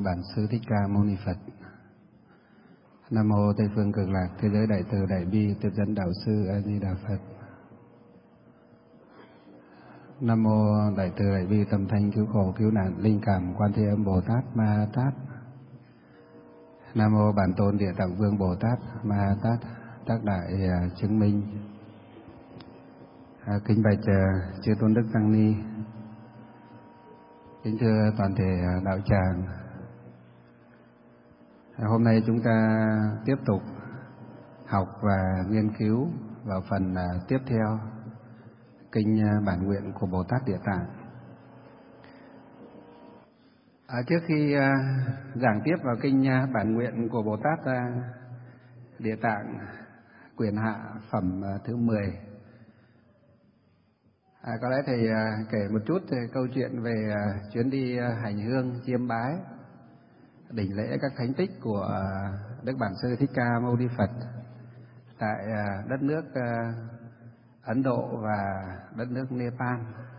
Bản Sư Thích Ca Mâu Ni Phật. Nam mô Tây Phương Cực Lạc Thế Giới Đại Từ Đại Bi Tiếp Dẫn Đạo Sư A Di Đà Phật. Nam mô Đại Từ Đại Bi Tâm Thanh Cứu Khổ Cứu Nạn Linh Cảm Quan Thế Âm Bồ Tát Ma Ha Tát. Nam mô Bản Tôn Địa Tạng Vương Bồ Tát Ma Ha Tát Tác Đại Chứng Minh. Kính bạch chư Tôn Đức Tăng Ni, kính thưa toàn thể đạo tràng. Hôm nay chúng ta tiếp tục học và nghiên cứu vào phần tiếp theo kinh Bản Nguyện của Bồ Tát Địa Tạng. Trước khi giảng tiếp vào kinh Bản Nguyện của Bồ Tát Địa Tạng quyển hạ phẩm thứ 10, có lẽ thầy kể một chút câu chuyện về chuyến đi hành hương chiêm bái đỉnh lễ các thánh tích của Đức Bản Sư Thích Ca Mâu Ni Phật tại đất nước Ấn Độ và đất nước Nepal.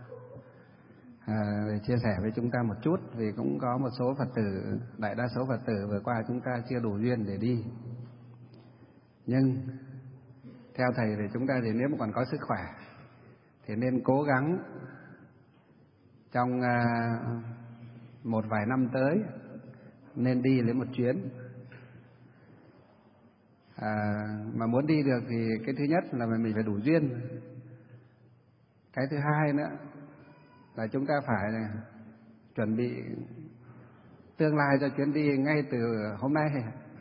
Để chia sẻ với chúng ta một chút, vì cũng có một số Phật tử, đại đa số Phật tử vừa qua chúng ta chưa đủ duyên để đi. Nhưng theo thầy thì chúng ta thì nếu mà còn có sức khỏe thì nên cố gắng trong một vài năm tới nên đi lấy một chuyến. Mà muốn đi được thì cái thứ nhất là mình phải đủ duyên. Cái thứ hai nữa là chúng ta phải chuẩn bị tương lai cho chuyến đi ngay từ hôm nay.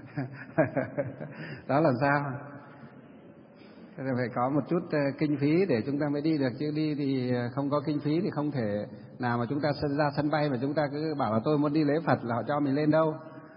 Đó là sao? Phải có một chút kinh phí để chúng ta mới đi được, chứ đi thì không có kinh phí thì không thể nào mà chúng ta ra sân bay mà chúng ta cứ bảo là tôi muốn đi lễ Phật là họ cho mình lên đâu.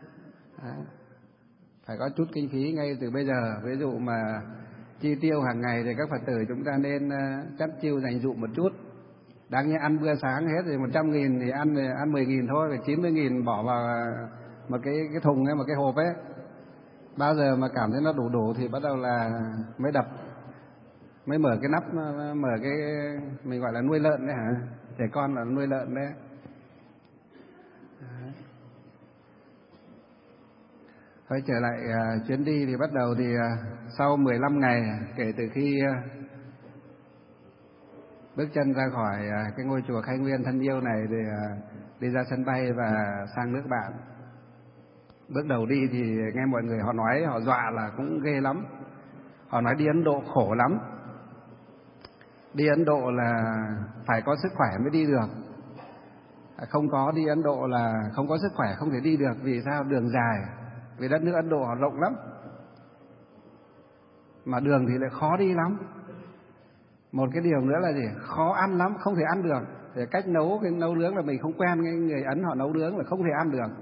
Phải có chút kinh phí ngay từ bây giờ. Ví dụ mà chi tiêu hàng ngày thì các Phật tử chúng ta nên chắt chiu dành dụm một chút. Đáng nhẽ ăn bữa sáng hết thì 100.000 thì ăn 10.000 thôi, phải 90.000 bỏ vào một cái thùng ấy, một cái hộp ấy. Bao giờ mà cảm thấy nó đủ thì bắt đầu là mới đập, mới mở cái nắp, mở cái mình gọi là nuôi lợn đấy hả? Trẻ con là nuôi lợn đấy. Thôi trở lại chuyến đi thì bắt đầu thì sau 15 ngày kể từ khi bước chân ra khỏi cái ngôi chùa Khai Nguyên thân yêu này để đi ra sân bay và sang nước bạn. Bước đầu đi thì nghe mọi người họ nói, họ dọa là cũng ghê lắm. Họ nói đi Ấn Độ khổ lắm. Đi Ấn Độ là phải có sức khỏe mới đi được. Không có đi Ấn Độ là không có sức khỏe không thể đi được. Vì sao? Đường dài. Vì đất nước Ấn Độ họ rộng lắm, mà đường thì lại khó đi lắm. Một cái điều nữa là gì? Khó ăn lắm, không thể ăn được. Để cách nấu, cái nấu nướng là mình không quen, cái người Ấn họ nấu nướng là không thể ăn được.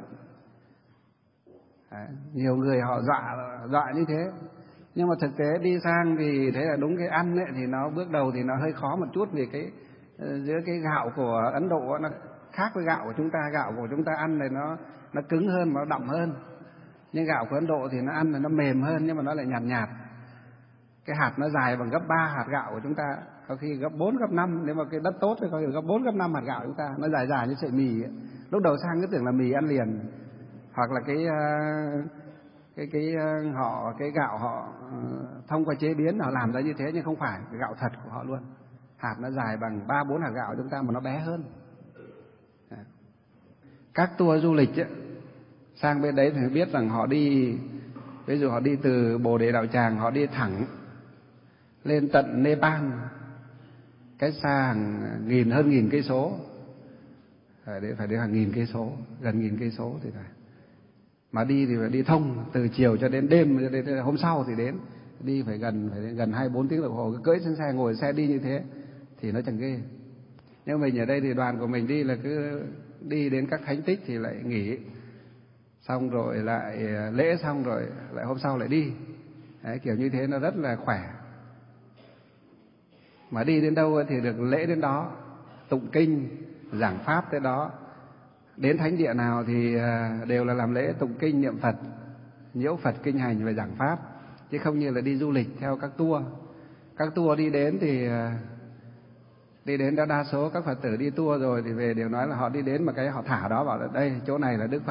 Đấy, nhiều người họ dọa như thế. Nhưng mà thực tế đi sang thì thế là đúng, cái ăn ấy, thì nó bước đầu thì nó hơi khó một chút. Vì cái giữa cái gạo của Ấn Độ nó khác với gạo của chúng ta. Gạo của chúng ta ăn này nó cứng hơn, nó đậm hơn. Nhưng gạo của Ấn Độ thì nó ăn là nó mềm hơn, nhưng mà nó lại nhạt nhạt. Cái hạt nó dài bằng gấp 3 hạt gạo của chúng ta, có khi gấp 4, gấp 5. Nếu mà cái đất tốt thì có khi gấp 4, gấp 5 hạt gạo của chúng ta. Nó dài dài như sợi mì ấy. Lúc đầu sang cứ tưởng là mì ăn liền. Hoặc là cái gạo họ thông qua chế biến họ làm ra như thế, nhưng không phải cái gạo thật của họ luôn. Hạt nó dài bằng 3-4 hạt gạo của chúng ta mà nó bé hơn. Các tour du lịch ấy, sang bên đấy thì biết rằng họ đi, ví dụ họ đi từ Bồ Đề Đạo Tràng, họ đi thẳng lên tận Nepal, cách xa hàng hơn nghìn cây số. Phải đi hàng nghìn cây số, gần nghìn cây số thì phải. Mà đi thì phải đi thông từ chiều cho đến đêm, cho đến hôm sau thì đến. Đi phải gần 24 tiếng đồng hồ, cứ cưỡi trên xe, ngồi xe đi như thế thì nó chẳng ghê. Nhưng mình ở đây thì đoàn của mình đi là cứ đi đến các thánh tích thì lại nghỉ, xong rồi lại lễ, xong rồi lại hôm sau lại đi. Đấy, kiểu như thế nó rất là khỏe. Mà đi đến đâu thì được lễ đến đó, tụng kinh, giảng pháp tới đó. Đến thánh địa nào thì đều là làm lễ tụng kinh, niệm Phật, nhiễu Phật, kinh hành và giảng pháp. Chứ không như là đi du lịch theo các tour. Các tour đi đến thì đi đến đa số các Phật tử đi tour rồi thì về đều nói là họ đi đến mà cái họ thả đó, bảo là đây chỗ này là Đức Phật,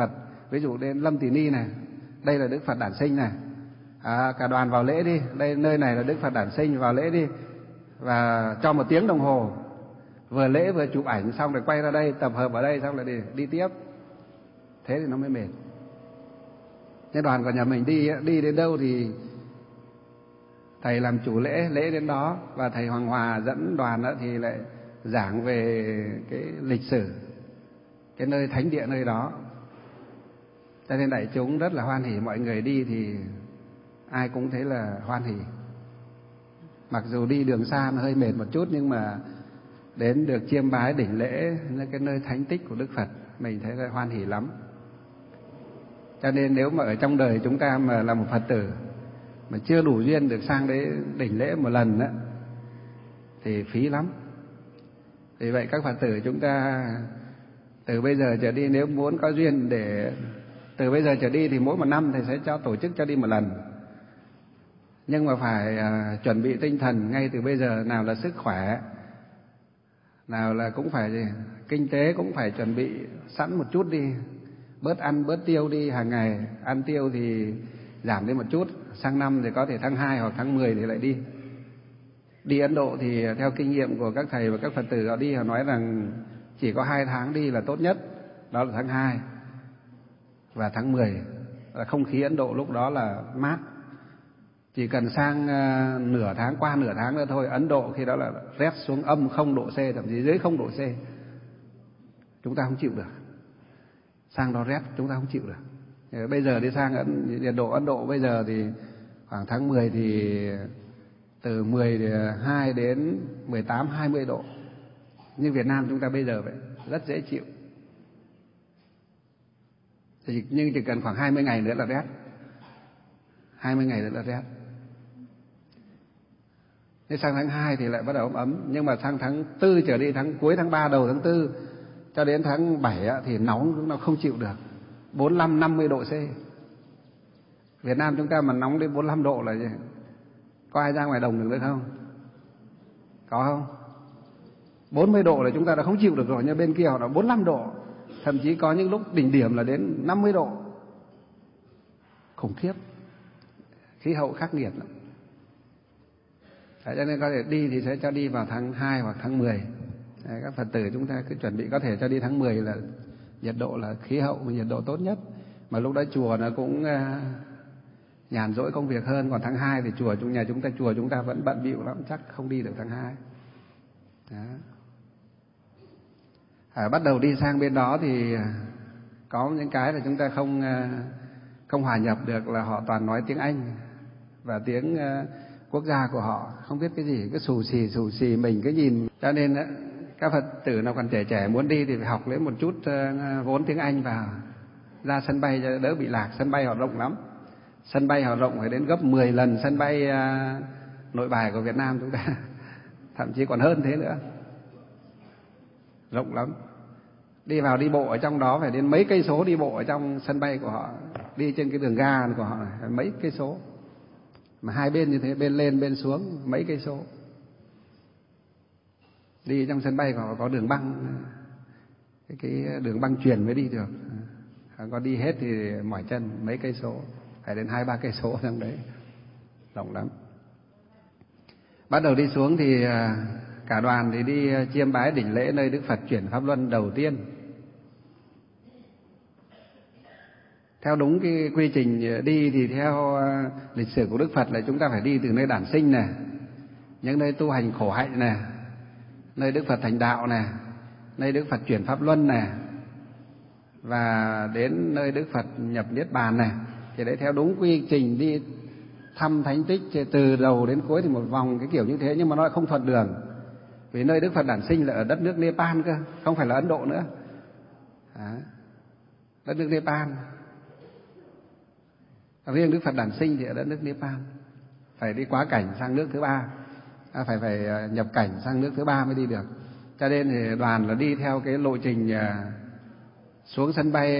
ví dụ đến Lâm Tỳ Ni này, đây là Đức Phật đản sinh này, cả đoàn vào lễ đi, đây nơi này là Đức Phật đản sinh, vào lễ đi, và cho 1 tiếng đồng hồ, vừa lễ vừa chụp ảnh xong rồi quay ra đây tập hợp ở đây xong rồi đi tiếp, thế thì nó mới mệt. Cái đoàn của nhà mình đi đến đâu thì thầy làm chủ lễ đến đó, và thầy Hoàng Hòa dẫn đoàn đó thì lại giảng về cái lịch sử cái nơi thánh địa nơi đó, cho nên đại chúng rất là hoan hỉ. Mọi người đi thì ai cũng thấy là hoan hỉ, mặc dù đi đường xa nó hơi mệt một chút, nhưng mà đến được chiêm bái đỉnh lễ cái nơi thánh tích của Đức Phật, mình thấy là hoan hỉ lắm. Cho nên nếu mà ở trong đời chúng ta mà là một Phật tử mà chưa đủ duyên được sang đấy đỉnh lễ một lần đó, thì phí lắm. Vì vậy các Phật tử chúng ta từ bây giờ trở đi, nếu muốn có duyên để từ bây giờ trở đi thì mỗi 1 năm thầy sẽ tổ chức cho đi 1 lần. Nhưng mà phải chuẩn bị tinh thần ngay từ bây giờ, nào là sức khỏe, nào là cũng phải kinh tế cũng phải chuẩn bị sẵn một chút đi, bớt ăn bớt tiêu đi, hàng ngày ăn tiêu thì giảm đi một chút, sang năm thì có thể tháng 2 hoặc tháng 10 thì lại đi. Đi Ấn Độ thì theo kinh nghiệm của các thầy và các Phật tử họ đi, họ nói rằng chỉ có 2 tháng đi là tốt nhất, đó là tháng 2 và tháng 10, là không khí Ấn Độ lúc đó là mát. Chỉ cần sang nửa tháng, qua nửa tháng nữa thôi, Ấn Độ khi đó là rét xuống âm 0 độ C, thậm chí dưới 0 độ C. Chúng ta không chịu được. Sang đó rét chúng ta không chịu được. Bây giờ đi sang nhiệt độ Ấn Độ bây giờ thì khoảng tháng 10 thì từ 12 đến 18, 20 độ. Như Việt Nam chúng ta bây giờ vậy, rất dễ chịu. Nhưng chỉ cần khoảng 20 ngày nữa là rét. 20 ngày nữa là rét. Thế sang tháng 2 thì lại bắt đầu ấm. Nhưng mà sang tháng 4 trở đi, cuối tháng 3 đầu tháng 4 cho đến tháng 7 thì nóng chúng ta không chịu được. 45, 50 độ C. Việt Nam chúng ta mà nóng đến 45 độ là gì? Có ai ra ngoài đồng được nữa không? Có không? 40 độ là chúng ta đã không chịu được rồi, nhưng bên kia họ là 45 độ. Thậm chí có những lúc đỉnh điểm là đến 50 độ. Khủng khiếp. Khí hậu khắc nghiệt lắm. Đấy, cho nên có thể đi thì sẽ cho đi vào tháng 2 hoặc tháng 10. Đấy, các Phật tử chúng ta cứ chuẩn bị có thể cho đi tháng 10 là nhiệt độ là khí hậu và nhiệt độ tốt nhất. Mà lúc đó chùa nó cũng nhàn rỗi công việc hơn. Còn tháng 2 thì chùa chúng ta vẫn bận bịu lắm, chắc không đi được tháng 2. Bắt đầu đi sang bên đó thì có những cái là chúng ta không hòa nhập được, là họ toàn nói tiếng Anh và tiếng quốc gia của họ, không biết cái gì, cứ xù xì mình cứ nhìn. Cho nên các Phật tử nào còn trẻ muốn đi thì phải học lấy một chút vốn tiếng Anh vào, ra sân bay cho đỡ bị lạc. Sân bay họ rộng lắm, sân bay họ rộng phải đến gấp 10 lần sân bay Nội Bài của Việt Nam chúng ta, thậm chí còn hơn thế nữa, rộng lắm. Đi vào đi bộ ở trong đó phải đến mấy cây số, đi bộ ở trong sân bay của họ, đi trên cái đường ga của họ này, mấy cây số, mà hai bên như thế, bên lên bên xuống mấy cây số. Đi trong sân bay của họ có đường băng, cái đường băng chuyền mới đi được, có đi hết thì mỏi chân, mấy cây số, phải đến 2-3 cây số trong đấy, rộng lắm. Bắt đầu đi xuống thì cả đoàn thì đi chiêm bái đỉnh lễ nơi Đức Phật chuyển Pháp Luân đầu tiên. Theo đúng cái quy trình đi thì theo lịch sử của Đức Phật là chúng ta phải đi từ nơi đản sinh này, những nơi tu hành khổ hạnh này, nơi Đức Phật thành đạo này, nơi Đức Phật chuyển Pháp Luân này, và đến nơi Đức Phật nhập Niết Bàn này. Thì đấy theo đúng quy trình đi thăm thánh tích từ đầu đến cuối thì một vòng cái kiểu như thế, nhưng mà nó lại không thuận đường. Vì nơi Đức Phật đản sinh là ở đất nước Nepal cơ, không phải là Ấn Độ nữa. Đất nước Nepal. Riêng Đức Phật đản sinh thì ở đất nước Nepal, phải đi quá cảnh sang nước thứ ba, phải nhập cảnh sang nước thứ ba mới đi được. Cho nên thì đoàn là đi theo cái lộ trình xuống sân bay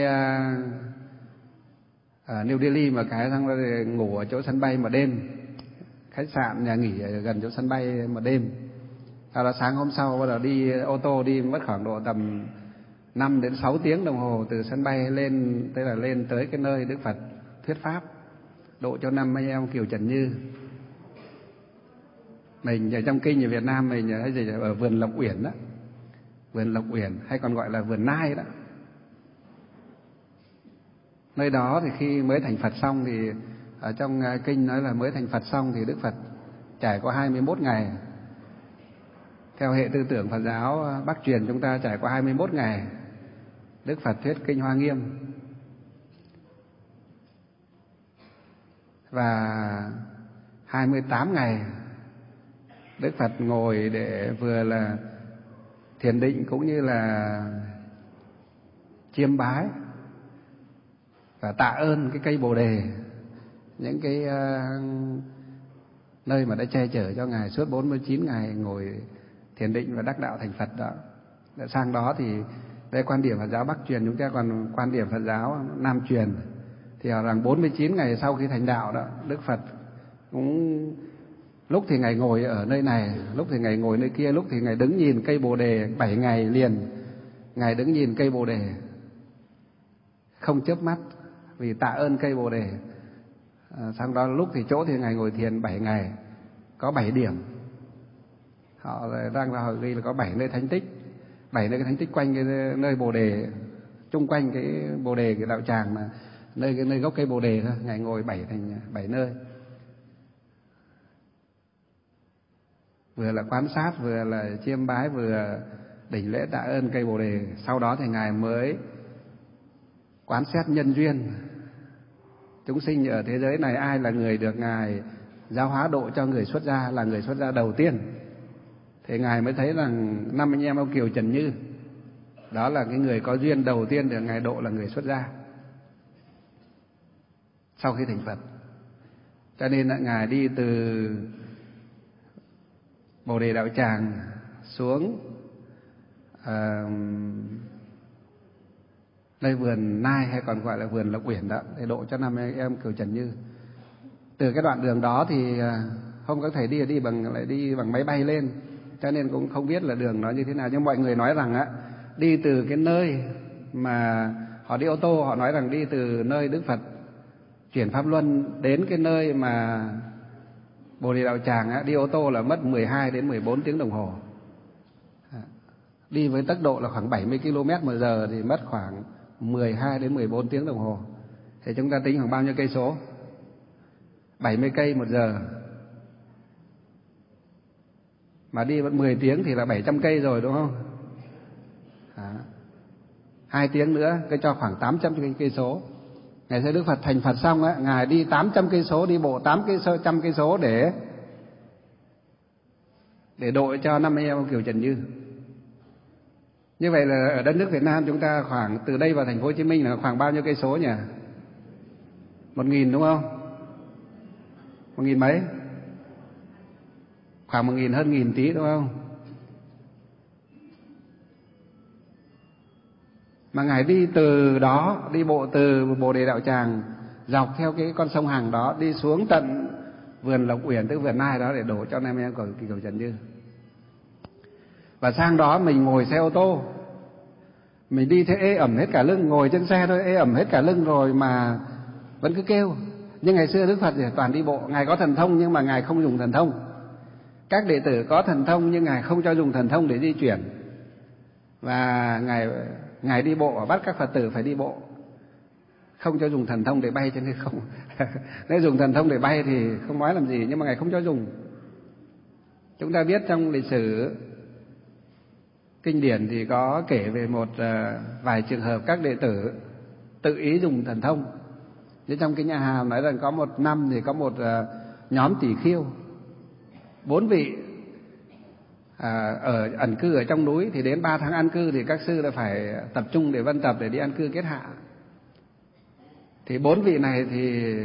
New Delhi mà cái xong rồi ngủ ở chỗ sân bay một đêm, khách sạn nhà nghỉ ở gần chỗ sân bay một đêm. Sau đó sáng hôm sau bắt đầu đi ô tô, đi mất khoảng độ tầm 5 đến 6 tiếng đồng hồ từ sân bay lên, tức là lên tới cái nơi Đức Phật thuyết pháp độ cho 5 anh em Kiều Trần Như. Mình ở trong kinh ở Việt Nam mình ở vườn Lộc Uyển đó, vườn Lộc Uyển hay còn gọi là vườn Nai đó. Nơi đó thì khi mới thành Phật xong thì ở trong kinh nói là mới thành Phật xong thì Đức Phật trải qua 21 ngày. Theo hệ tư tưởng Phật giáo Bắc truyền chúng ta trải qua 21 ngày Đức Phật thuyết kinh Hoa Nghiêm. Và 28 ngày Đức Phật ngồi để vừa là thiền định cũng như là chiêm bái và tạ ơn cái cây Bồ Đề, những cái nơi mà đã che chở cho Ngài suốt 49 ngày ngồi thiền định và đắc đạo thành Phật đó. Sang đó thì về quan điểm Phật giáo Bắc truyền chúng ta còn quan điểm Phật giáo Nam truyền thì ở rằng 49 ngày sau khi thành đạo đó, Đức Phật cũng lúc thì Ngài ngồi ở nơi này, lúc thì Ngài ngồi nơi kia, lúc thì Ngài đứng nhìn cây Bồ Đề 7 ngày liền. Ngài đứng nhìn cây Bồ Đề không chớp mắt vì tạ ơn cây Bồ Đề. Sau đó lúc thì chỗ thì Ngài ngồi thiền 7 ngày, có 7 điểm. Họ đang họ ghi là có 7 nơi thánh tích, 7 nơi thánh tích quanh cái nơi Bồ Đề, chung quanh cái Bồ Đề, cái đạo tràng mà nơi gốc cây Bồ Đề thôi. Ngài ngồi 7 nơi, vừa là quan sát, vừa là chiêm bái, vừa đảnh lễ tạ ơn cây Bồ Đề. Sau đó thì Ngài mới quán xét nhân duyên chúng sinh ở thế giới này, ai là người được Ngài giáo hóa độ cho người xuất gia, là người xuất gia đầu tiên. Thì Ngài mới thấy rằng 5 anh em ông Kiều Trần Như đó là cái người có duyên đầu tiên được Ngài độ là người xuất gia sau khi thành Phật. Cho nên là Ngài đi từ Bồ Đề đạo tràng xuống nơi vườn Nai hay còn gọi là vườn Lộc Uyển đó để độ cho 5 anh em Kiều Trần Như. Từ cái đoạn đường đó thì không có thể đi bằng máy bay lên, cho nên cũng không biết là đường nó như thế nào. Nhưng mọi người nói rằng đi từ cái nơi mà họ đi ô tô, họ nói rằng đi từ nơi Đức Phật chuyển pháp luân đến cái nơi mà Bồ Đề đạo tràng đi ô tô là mất 12 đến 14 tiếng đồng hồ. Đi với tốc độ là khoảng 70 km/h thì mất khoảng 12 đến 14 tiếng đồng hồ. Thì chúng ta tính khoảng bao nhiêu cây số? 70 cây một giờ. Mà đi vẫn 10 tiếng thì là 700 cây rồi đúng không? 2 tiếng nữa cái cho khoảng 800 cây số. Ngày xưa Đức Phật thành Phật xong Ngài đi 800 cây số, đi bộ 800 cây số để độ cho 5 anh em Kiều Trần Như. Như vậy là ở đất nước Việt Nam chúng ta khoảng từ đây vào thành phố Hồ Chí Minh là khoảng bao nhiêu cây số nhỉ? 1.000 đúng không? 1.000 mấy? Khoảng 1.000 hơn 1.000 tí đúng không? Mà Ngài đi từ đó, đi bộ từ Bồ Đề đạo tràng dọc theo cái con sông Hằng đó đi xuống tận vườn Lộc Uyển, tức vườn Nai đó để đổ cho 5 em Kiều Trần Như. Và sang đó mình ngồi xe ô tô, mình đi thế ê ẩm hết cả lưng, ngồi trên xe thôi ê ẩm hết cả lưng rồi mà vẫn cứ kêu. Nhưng ngày xưa Đức Phật thì toàn đi bộ. Ngài có thần thông nhưng mà Ngài không dùng thần thông. Các đệ tử có thần thông nhưng Ngài không cho dùng thần thông để di chuyển. Và Ngài đi bộ, bắt các Phật tử phải đi bộ, không cho dùng thần thông để bay, cho nên không. Nếu dùng thần thông để bay thì không nói làm gì, nhưng mà Ngài không cho dùng. Chúng ta biết trong lịch sử kinh điển thì có kể về một vài trường hợp các đệ tử tự ý dùng thần thông. Như trong kinh A Hàm nói rằng có một năm thì có một nhóm tỷ khiêu, 4 vị ở ẩn cư ở trong núi, thì đến 3 tháng an cư thì các sư đã phải tập trung để vân tập để đi an cư kết hạ. Thì 4 vị này thì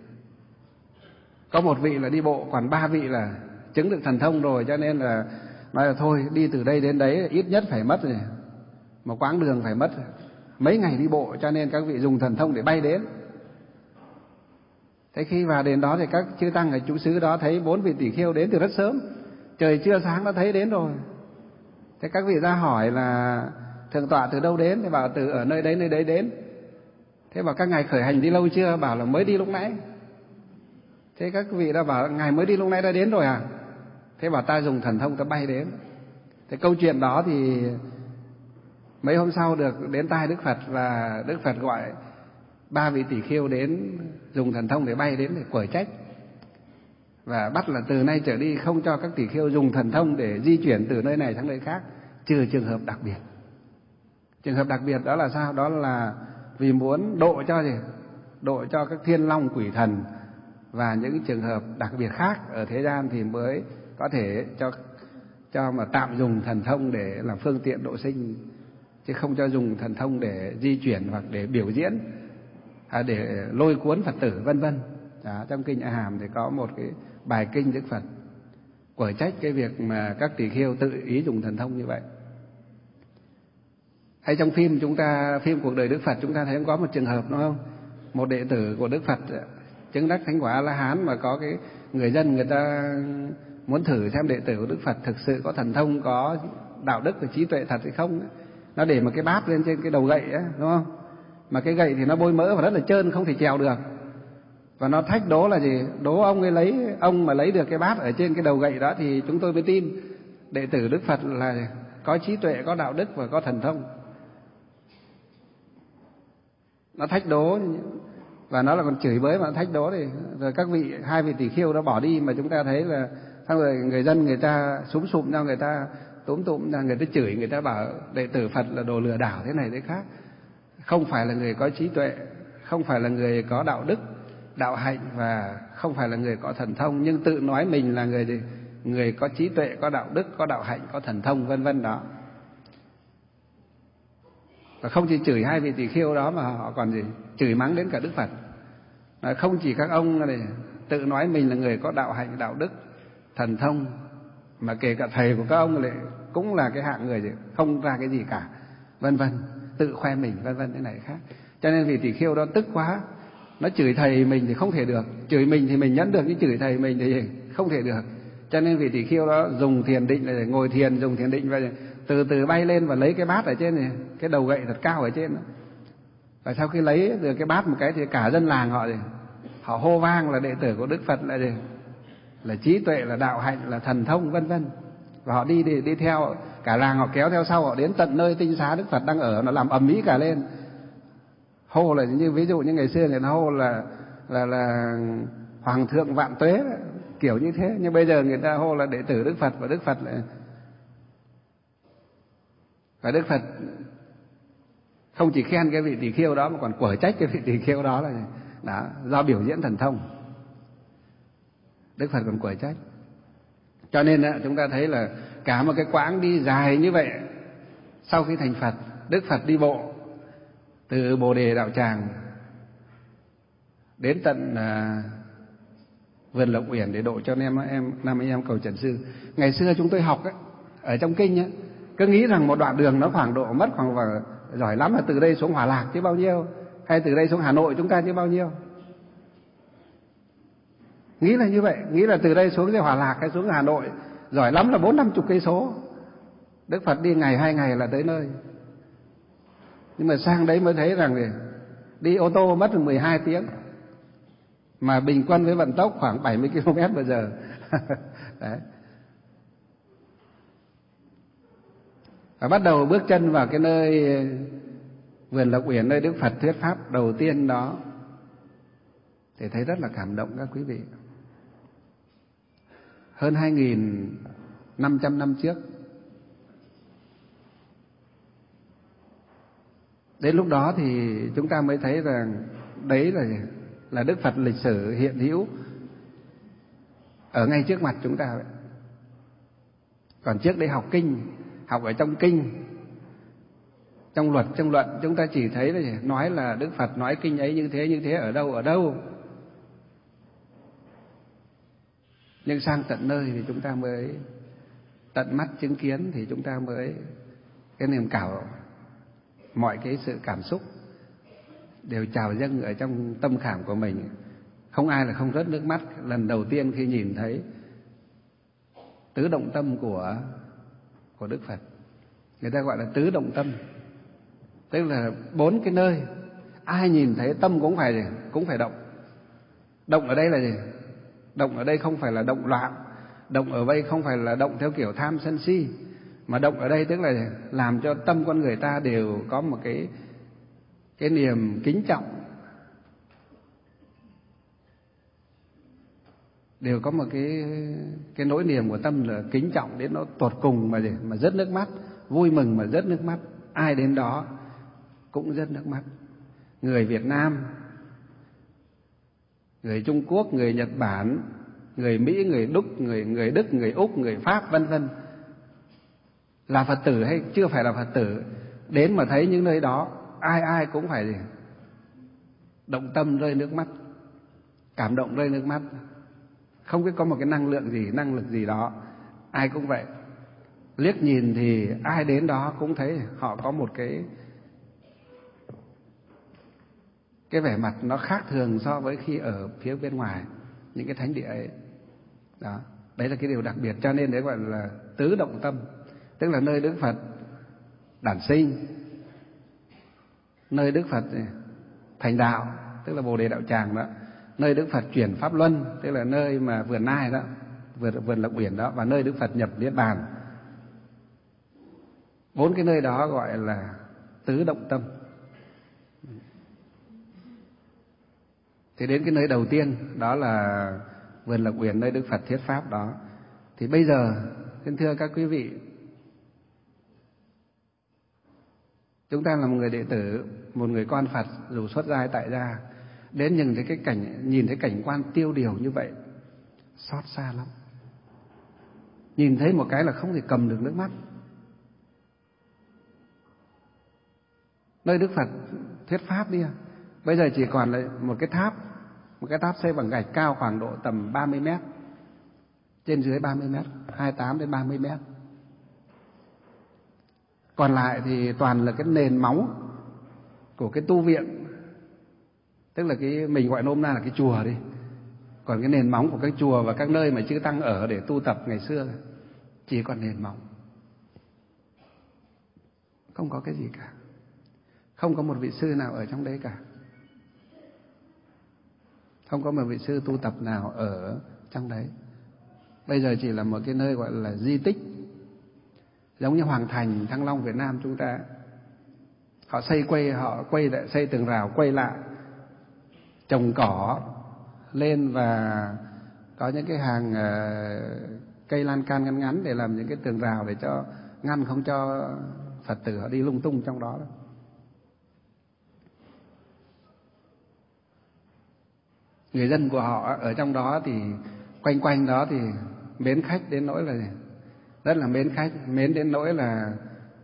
có một vị là đi bộ, còn 3 vị là chứng được thần thông rồi, cho nên là nói là thôi đi từ đây đến đấy ít nhất phải mất rồi, một quãng đường phải mất mấy ngày đi bộ, cho nên các vị dùng thần thông để bay đến. Thế khi vào đến đó thì các chư tăng ở chú xứ đó thấy 4 vị tỷ khiêu đến từ rất sớm, trời chưa sáng đã thấy đến rồi. Thế các vị ra hỏi là Thượng tọa từ đâu đến? Thì bảo từ ở nơi đấy đến. Thế bảo các ngài khởi hành đi lâu chưa? Bảo là mới đi lúc nãy. Thế các vị đã bảo ngài mới đi lúc nãy đã đến rồi à? Thế bảo ta dùng thần thông ta bay đến. Thế câu chuyện đó thì mấy hôm sau được đến tai Đức Phật, và Đức Phật gọi 3 vị tỷ khưu đến dùng thần thông để bay đến để quở trách, và bắt là từ nay trở đi không cho các tỷ khưu dùng thần thông để di chuyển từ nơi này sang nơi khác, trừ trường hợp đặc biệt. Trường hợp đặc biệt đó là sao? Đó là vì muốn độ cho gì? Độ cho các thiên long quỷ thần và những trường hợp đặc biệt khác ở thế gian thì mới có thể cho mà tạm dùng thần thông để làm phương tiện độ sinh, chứ không cho dùng thần thông để di chuyển hoặc để biểu diễn, để lôi cuốn Phật tử vân vân. Trong kinh A Hàm thì có một cái bài kinh Đức Phật quở trách cái việc mà các tỷ khưu tự ý dùng thần thông như vậy. Hay trong phim cuộc đời Đức Phật chúng ta thấy có một trường hợp đúng không? Một đệ tử của Đức Phật chứng đắc thánh quả A-la-hán, mà có cái người dân người ta muốn thử xem đệ tử của Đức Phật thực sự có thần thông, có đạo đức và trí tuệ thật hay không. Nó để một cái bát lên trên cái đầu gậy ấy, đúng không? Mà cái gậy thì nó bôi mỡ và rất là trơn, không thể trèo được. Và nó thách đố là gì? Đố ông mà lấy được cái bát ở trên cái đầu gậy đó thì chúng tôi mới tin đệ tử Đức Phật là có trí tuệ, có đạo đức và có thần thông. Nó thách đố, và nó là còn chửi bới mà nó thách đố thì rồi hai vị tỷ khưu đó bỏ đi, mà chúng ta thấy là xong rồi người dân người ta súm sụm nhau, người ta túm tụm ra, người ta chửi, người ta bảo đệ tử Phật là đồ lừa đảo thế này thế khác, không phải là người có trí tuệ, không phải là người có đạo đức, đạo hạnh, và không phải là người có thần thông, nhưng tự nói mình là người gì? Người có trí tuệ, có đạo đức, có đạo hạnh, có thần thông, vân vân đó. Và không chỉ chửi hai vị tỷ khưu đó mà họ còn gì? Chửi mắng đến cả Đức Phật. Không chỉ các ông này tự nói mình là người có đạo hạnh, đạo đức, thần thông, mà kể cả thầy của các ông lại cũng là cái hạng người gì? Không ra cái gì cả, vân vân, tự khoe mình, vân vân, thế này khác. Cho nên vị tỷ khưu đó tức quá, nó chửi thầy mình thì không thể được, chửi mình thì mình nhẫn được, nhưng chửi thầy mình thì không thể được. Cho nên vị tỷ khưu đó dùng thiền định, để ngồi thiền, dùng thiền định và từ từ bay lên và lấy cái bát ở trên này, cái đầu gậy thật cao ở trên đó. Và sau khi lấy được cái bát một cái thì cả dân làng họ hô vang là đệ tử của Đức Phật là trí tuệ, là đạo hạnh, là thần thông, vân vân. Và họ đi theo, cả làng họ kéo theo sau, họ đến tận nơi tinh xá Đức Phật đang ở, nó làm ầm ĩ cả lên. Hô là như ví dụ như ngày xưa người ta hô là Hoàng thượng vạn tuế, kiểu như thế. Nhưng bây giờ người ta hô là đệ tử Đức Phật, và Đức Phật không chỉ khen cái vị tỷ khưu đó mà còn quở trách cái vị tỷ khưu đó là do biểu diễn thần thông. Đức Phật còn quở trách. Cho nên chúng ta thấy là cả một cái quãng đi dài như vậy, sau khi thành Phật, Đức Phật đi bộ từ Bồ Đề Đạo Tràng đến tận vườn Lộc Uyển để độ cho năm anh em cầu Trần Sư. Ngày xưa chúng tôi học ở trong kinh cứ nghĩ rằng một đoạn đường nó mất khoảng giỏi lắm là từ đây xuống Hòa Lạc chứ bao nhiêu, hay từ đây xuống Hà Nội chúng ta chứ bao nhiêu. Nghĩ là như vậy, nghĩ là từ đây xuống Hòa Lạc hay xuống Hà Nội giỏi lắm là 40-50 cây số. Đức Phật đi ngày 2 ngày là tới nơi. Nhưng mà sang đấy mới thấy rằng đi ô tô mất 12 tiếng, mà bình quân với vận tốc khoảng 70 km/h. Đấy. Và bắt đầu bước chân vào cái nơi vườn Lộc Uyển, nơi Đức Phật thuyết pháp đầu tiên đó, thì thấy rất là cảm động các quý vị. Hơn 2.500 năm trước, đến lúc đó thì chúng ta mới thấy rằng đấy là Đức Phật lịch sử hiện hữu ở ngay trước mặt chúng ta vậy. Còn trước đây học ở trong kinh, trong luật, trong luận, chúng ta chỉ thấy là nói là Đức Phật nói kinh ấy như thế ở đâu. Nhưng sang tận nơi thì chúng ta mới tận mắt chứng kiến, thì chúng ta mới cái niềm mọi cái sự cảm xúc đều trào dâng ở trong tâm khảm của mình. Không ai là không rớt nước mắt lần đầu tiên khi nhìn thấy tứ động tâm của Đức Phật. Người ta gọi là tứ động tâm. Tức là 4 cái nơi ai nhìn thấy tâm cũng phải động. Động ở đây là gì? Động ở đây không phải là động loạn, động ở đây không phải là động theo kiểu tham sân si, mà động ở đây tức là làm cho tâm con người ta đều có một cái niềm kính trọng, đều có một cái nỗi niềm của tâm là kính trọng đến nó tột cùng mà rớt nước mắt, vui mừng mà rớt nước mắt. Ai đến đó cũng rớt nước mắt. Người Việt Nam, người Trung Quốc, người Nhật Bản, người Mỹ, người Đức, người Đức, người Úc, người Pháp vân vân, là Phật tử hay chưa phải là Phật tử, đến mà thấy những nơi đó, ai cũng phải động tâm rơi nước mắt, cảm động rơi nước mắt. Không biết có một cái năng lực gì đó, ai cũng vậy. Liếc nhìn thì ai đến đó cũng thấy họ có một cái vẻ mặt nó khác thường so với khi ở phía bên ngoài những cái thánh địa ấy. Đó, đấy là cái điều đặc biệt, cho nên đấy gọi là tứ động tâm, tức là nơi Đức Phật đản sinh, nơi Đức Phật thành đạo, tức là Bồ Đề Đạo Tràng đó, nơi Đức Phật chuyển pháp luân, tức là nơi mà vườn Nai đó, vườn Lộc Uyển đó, và nơi Đức Phật nhập niết bàn. 4 cái nơi đó gọi là tứ động tâm. Thì đến cái nơi đầu tiên đó là vườn Lộc Uyển, nơi Đức Phật thuyết pháp đó. Thì bây giờ xin thưa các quý vị, chúng ta là một người đệ tử, một người con Phật dù xuất gia hay tại gia, đến nhìn thấy cảnh quan tiêu điều như vậy, xót xa lắm. Nhìn thấy một cái là không thể cầm được nước mắt. Nơi Đức Phật thuyết pháp đi, bây giờ chỉ còn lại một cái tháp xây bằng gạch cao khoảng độ tầm 30 mét, trên dưới 30 mét, 28 đến 30 mét. Còn lại thì toàn là cái nền móng của cái tu viện, tức là mình gọi nôm na là cái chùa đi. Còn cái nền móng của các chùa và các nơi mà chư tăng ở để tu tập ngày xưa chỉ còn nền móng, không có cái gì cả, không có một vị sư nào ở trong đấy cả, không có một vị sư tu tập nào ở trong đấy. Bây giờ chỉ là một cái nơi gọi là di tích, giống như Hoàng Thành, Thăng Long Việt Nam chúng ta, họ quay lại, xây tường rào quay lại, trồng cỏ lên và có những cái hàng cây lan can ngắn ngắn để làm những cái tường rào để cho ngăn không cho Phật tử họ đi lung tung trong đó. Người dân của họ ở trong đó thì quanh đó thì mến khách đến nỗi là rất là mến khách, mến đến nỗi là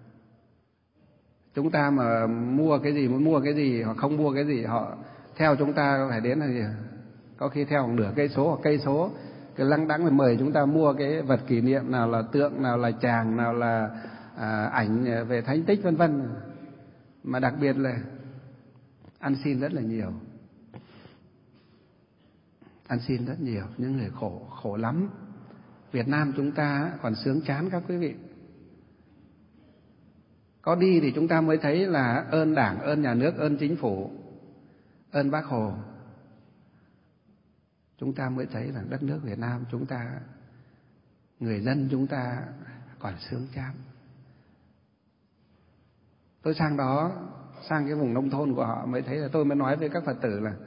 chúng ta mà mua cái gì, muốn mua cái gì hoặc không mua cái gì, họ theo chúng ta phải đến là gì? Có khi theo nửa cây số hoặc cây số, cái lăng đãng mời chúng ta mua cái vật kỷ niệm, nào là tượng, nào là tràng, nào là ảnh về thánh tích vân vân. Mà đặc biệt là ăn xin rất là nhiều, ăn xin rất nhiều, những người khổ lắm. Việt Nam chúng ta còn sướng chán các quý vị. Có đi thì chúng ta mới thấy là ơn Đảng, ơn nhà nước, ơn chính phủ, ơn Bác Hồ. Chúng ta mới thấy là đất nước Việt Nam chúng ta, người dân chúng ta còn sướng chán. Tôi sang đó, sang cái vùng nông thôn của họ mới thấy là tôi mới nói với các Phật tử là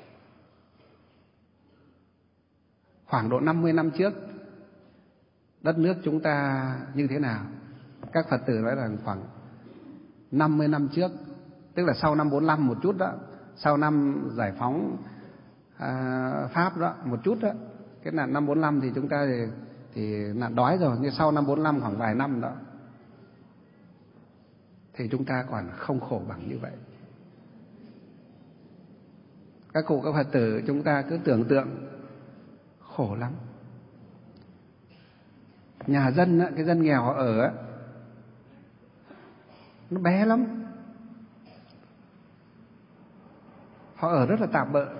khoảng độ 50 năm trước đất nước chúng ta như thế nào. Các Phật tử nói là khoảng 50 năm trước, tức là sau năm 45 một chút đó, sau năm giải phóng Pháp đó một chút đó. Cái năm 45 thì chúng ta thì nạn đói rồi, nhưng sau năm 45 khoảng vài năm đó thì chúng ta còn không khổ bằng như vậy. Các cụ các Phật tử chúng ta cứ tưởng tượng khổ lắm. Nhà dân á, cái dân nghèo họ ở á, nó bé lắm, họ ở rất là tạm bợ.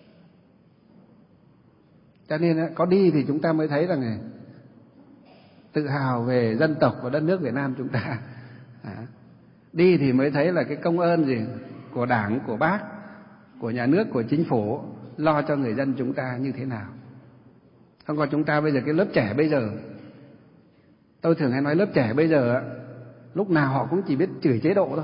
Cho nên có đi thì chúng ta mới thấy rằng này, tự hào về dân tộc và đất nước Việt Nam chúng ta. Đi thì mới thấy là cái công ơn gì của Đảng, của Bác, của nhà nước, của chính phủ lo cho người dân chúng ta như thế nào. Không có chúng ta bây giờ, cái lớp trẻ bây giờ, tôi thường hay nói lớp trẻ bây giờ lúc nào họ cũng chỉ biết chửi chế độ thôi.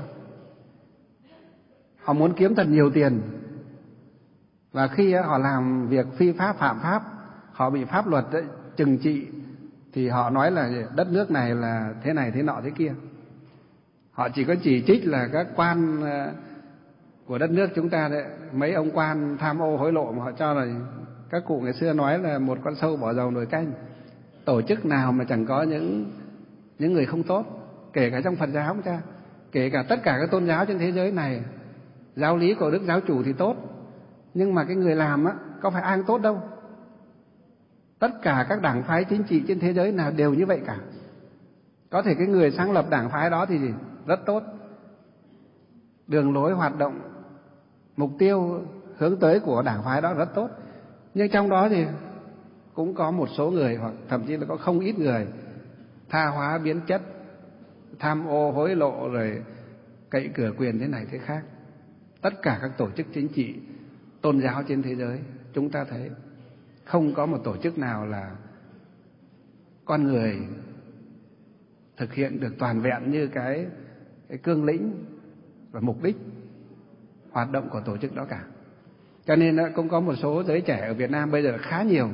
Họ muốn kiếm thật nhiều tiền, và khi họ làm việc phi pháp, phạm pháp, họ bị pháp luật trừng trị, thì họ nói là đất nước này là thế này thế nọ thế kia. Họ chỉ có chỉ trích là các quan của đất nước chúng ta đấy, mấy ông quan tham ô hối lộ, mà họ cho là các cụ ngày xưa nói là một con sâu bỏ dầu nồi canh. Tổ chức nào mà chẳng có những người không tốt, kể cả trong Phật giáo chúng ta, kể cả tất cả các tôn giáo trên thế giới này. Giáo lý của Đức Giáo Chủ thì tốt, nhưng mà cái người làm có phải ai tốt đâu. Tất cả các đảng phái chính trị trên thế giới nào đều như vậy cả. Có thể cái người sáng lập đảng phái đó thì rất tốt, đường lối hoạt động, mục tiêu hướng tới của đảng phái đó rất tốt, nhưng trong đó thì cũng có một số người, hoặc thậm chí là có không ít người tha hóa biến chất, tham ô hối lộ, rồi cậy cửa quyền thế này thế khác. Tất cả các tổ chức chính trị, tôn giáo trên thế giới, chúng ta thấy không có một tổ chức nào là con người thực hiện được toàn vẹn như cái cương lĩnh và mục đích hoạt động của tổ chức đó cả. Cho nên cũng có một số giới trẻ ở Việt Nam bây giờ khá nhiều,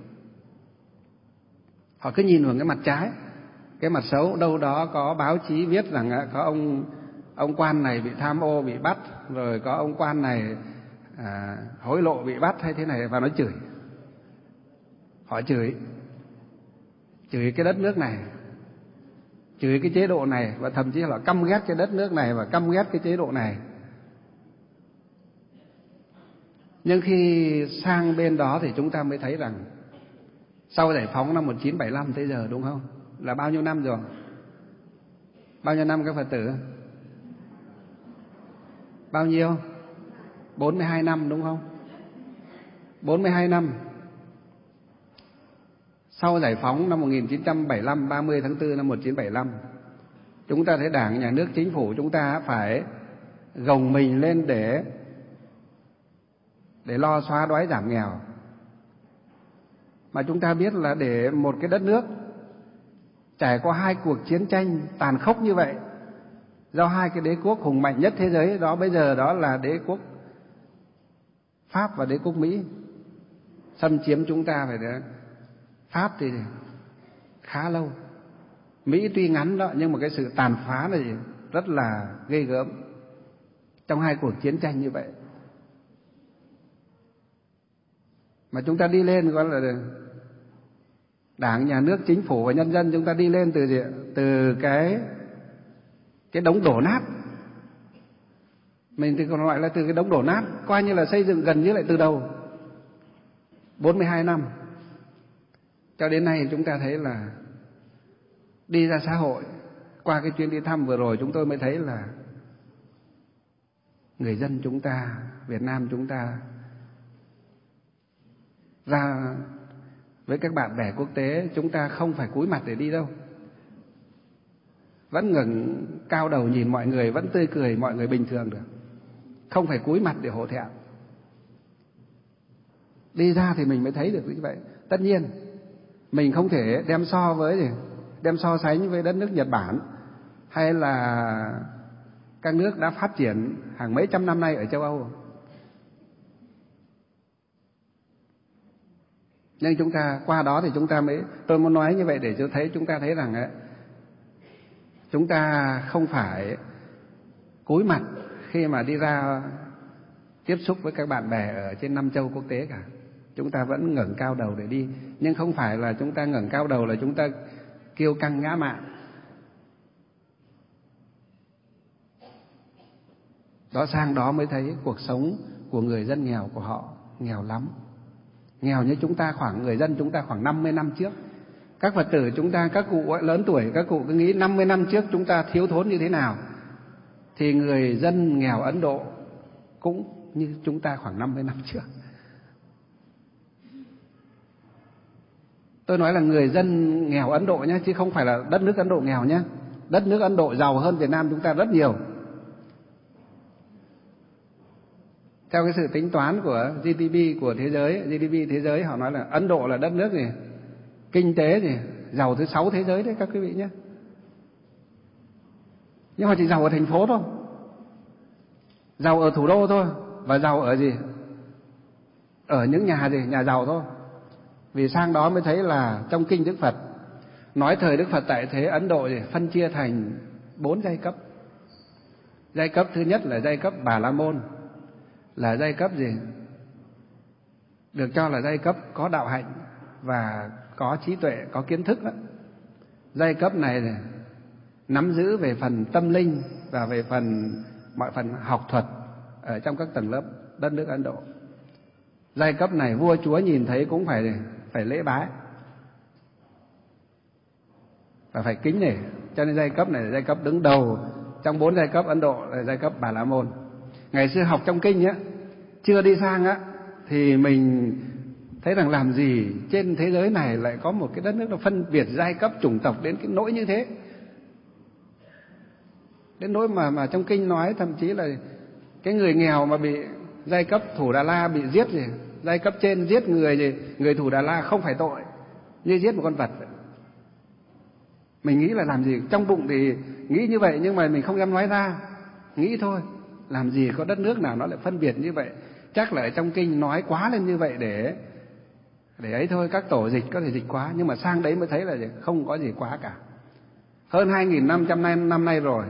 họ cứ nhìn vào cái mặt trái, cái mặt xấu. Đâu đó có báo chí viết rằng có ông quan này bị tham ô bị bắt, rồi có ông quan này hối lộ bị bắt hay thế này, và nó chửi. Họ chửi cái đất nước này, chửi cái chế độ này, và thậm chí là căm ghét cái đất nước này và căm ghét cái chế độ này. Nhưng khi sang bên đó thì chúng ta mới thấy rằng sau giải phóng năm 1975 tới giờ, đúng không? Là bao nhiêu năm rồi? Bao nhiêu năm các Phật tử? Bao nhiêu? 42 năm đúng không? 42 năm. Sau giải phóng năm 1975, 30 tháng 4 năm 1975, chúng ta thấy Đảng, Nhà nước, Chính phủ chúng ta phải gồng mình lên để lo xóa đói giảm nghèo. Mà chúng ta biết là để một cái đất nước trải qua 2 cuộc chiến tranh tàn khốc như vậy, do 2 cái đế quốc hùng mạnh nhất thế giới đó bây giờ, đó là đế quốc Pháp và đế quốc Mỹ xâm chiếm chúng ta. Phải đấy, Pháp thì khá lâu, Mỹ tuy ngắn đó, nhưng mà cái sự tàn phá này rất là ghê gớm trong 2 cuộc chiến tranh như vậy. Mà chúng ta đi lên gọi là Đảng, Nhà nước, Chính phủ và nhân dân, chúng ta đi lên từ gì? Từ cái đống đổ nát. Mình thì còn gọi là từ cái đống đổ nát, coi như là xây dựng gần như lại từ đầu. 42 năm cho đến nay chúng ta thấy là đi ra xã hội. Qua cái chuyến đi thăm vừa rồi chúng tôi mới thấy là người dân chúng ta, Việt Nam chúng ta ra với các bạn bè quốc tế, chúng ta không phải cúi mặt để đi đâu, vẫn ngẩng cao đầu nhìn mọi người, vẫn tươi cười mọi người bình thường được, không phải cúi mặt để hổ thẹn. Đi ra thì mình mới thấy được như vậy. Tất nhiên mình không thể đem so sánh với đất nước Nhật Bản hay là các nước đã phát triển hàng mấy trăm năm nay ở châu Âu. Nhưng chúng ta qua đó thì chúng ta mới, tôi muốn nói như vậy để cho thấy, chúng ta thấy rằng chúng ta không phải cúi mặt khi mà đi ra tiếp xúc với các bạn bè ở trên 5 châu quốc tế cả. Chúng ta vẫn ngẩng cao đầu để đi, nhưng không phải là chúng ta ngẩng cao đầu là chúng ta kiêu căng ngã mạn. Đó, sang đó mới thấy cuộc sống của người dân nghèo của họ nghèo lắm. Nghèo như chúng ta, người dân chúng ta khoảng 50 năm trước. Các Phật tử chúng ta, các cụ lớn tuổi, các cụ cứ nghĩ 50 năm trước chúng ta thiếu thốn như thế nào, thì người dân nghèo Ấn Độ cũng như chúng ta khoảng 50 năm trước. Tôi nói là người dân nghèo Ấn Độ nhé, chứ không phải là đất nước Ấn Độ nghèo nhé. Đất nước Ấn Độ giàu hơn Việt Nam chúng ta rất nhiều. Theo cái sự tính toán của GDP của thế giới, GDP thế giới họ nói là Ấn Độ là đất nước gì? Kinh tế gì? Giàu thứ 6 thế giới đấy các quý vị nhé. Nhưng mà chỉ giàu ở thành phố thôi. Giàu ở thủ đô thôi. Và giàu ở gì? Ở những nhà gì? Nhà giàu thôi. Vì sang đó mới thấy là trong kinh Đức Phật nói thời Đức Phật tại thế Ấn Độ gì? Phân chia thành 4 giai cấp. Giai cấp thứ nhất là giai cấp Bà La Môn, là giai cấp gì? Được cho là giai cấp có đạo hạnh và có trí tuệ, có kiến thức đó. Giai cấp này nắm giữ về phần tâm linh và về mọi phần học thuật ở trong các tầng lớp đất nước Ấn Độ. Giai cấp này vua chúa nhìn thấy cũng phải lễ bái và phải kính nể. Cho nên giai cấp này là giai cấp đứng đầu trong 4 giai cấp Ấn Độ, là giai cấp Bà La Môn. Ngày xưa học trong kinh á, chưa đi sang á, thì mình thấy rằng làm gì trên thế giới này lại có một cái đất nước nó phân biệt giai cấp chủng tộc đến cái nỗi như thế. Đến nỗi mà trong kinh nói thậm chí là cái người nghèo mà bị giai cấp Thủ Đà La bị giết gì, giai cấp trên giết người gì, người Thủ Đà La không phải tội như giết một con vật. Mình nghĩ là làm gì, trong bụng thì nghĩ như vậy nhưng mà mình không dám nói ra, nghĩ thôi. Làm gì có đất nước nào nó lại phân biệt như vậy. Chắc là ở trong kinh nói quá lên như vậy để ấy thôi, các tổ dịch có thể dịch quá, nhưng mà sang đấy mới thấy là không có gì quá cả. Hơn 2.500 năm nay rồi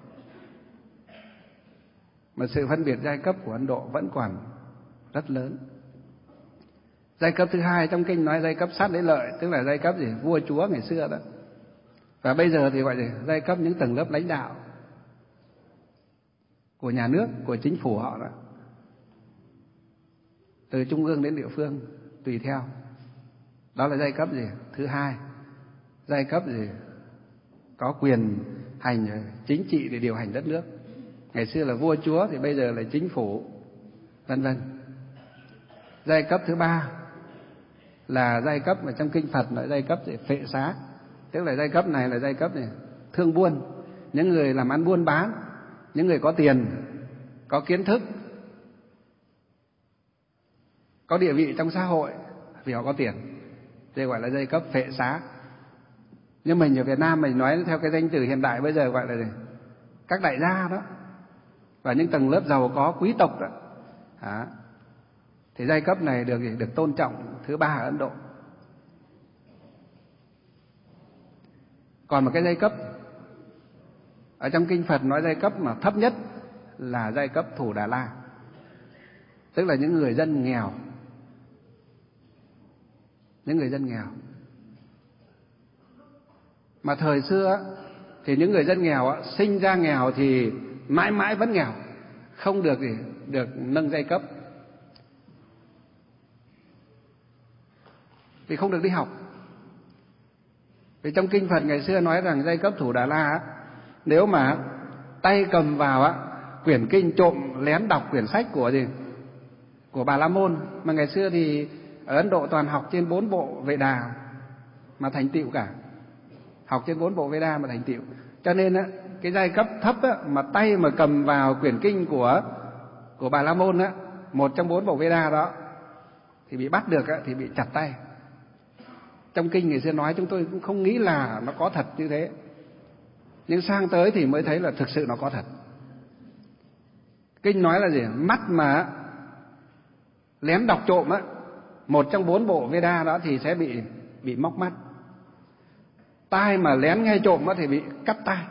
mà sự phân biệt giai cấp của Ấn Độ vẫn còn rất lớn. Giai cấp thứ hai trong kinh nói giai cấp sát đế lợi, tức là giai cấp gì? Vua chúa ngày xưa đó. Và bây giờ thì gọi là giai cấp những tầng lớp lãnh đạo của nhà nước, của chính phủ họ đó. Từ trung ương đến địa phương tùy theo. Đó là giai cấp gì? Thứ hai. Giai cấp gì? Có quyền hành chính trị để điều hành đất nước. Ngày xưa là vua chúa thì bây giờ là chính phủ, vân vân. Giai cấp thứ ba là giai cấp mà trong kinh Phật nói giai cấp gì? Phệ xá. Tức là giai cấp này là giai cấp gì? Thương buôn, những người làm ăn buôn bán, những người có tiền, có kiến thức, có địa vị trong xã hội vì họ có tiền. Đây gọi là giai cấp phệ xá. Nhưng mình ở Việt Nam mình nói theo cái danh từ hiện đại bây giờ gọi là gì? Các đại gia đó, và những tầng lớp giàu có quý tộc đó. Thì giai cấp này được tôn trọng thứ ba ở Ấn Độ. Còn một cái giai cấp ở trong kinh Phật nói giai cấp mà thấp nhất là giai cấp Thủ Đà La, tức là những người dân nghèo. Những người dân nghèo. Mà thời xưa thì những người dân nghèo sinh ra nghèo thì mãi mãi vẫn nghèo, không được nâng giai cấp, vì không được đi học. Vì trong kinh Phật ngày xưa nói rằng giai cấp Thủ Đà La nếu mà tay cầm vào quyển kinh trộm lén đọc quyển sách của Bà La Môn, mà ngày xưa thì ở Ấn Độ toàn học trên 4 bộ Vệ Đà mà thành tựu cả. Học trên 4 bộ Vệ Đà mà thành tựu. Cho nên cái giai cấp thấp mà tay mà cầm vào quyển kinh của Bà La Môn một trong 4 bộ Vệ Đà đó thì bị bắt được thì bị chặt tay. Trong kinh ngày xưa nói chúng tôi cũng không nghĩ là nó có thật như thế. Nhưng sang tới thì mới thấy là thực sự nó có thật. Kinh nói là gì? Mắt mà lén đọc trộm một trong 4 bộ Veda đó thì sẽ bị móc mắt. Tai mà lén nghe trộm thì bị cắt tai.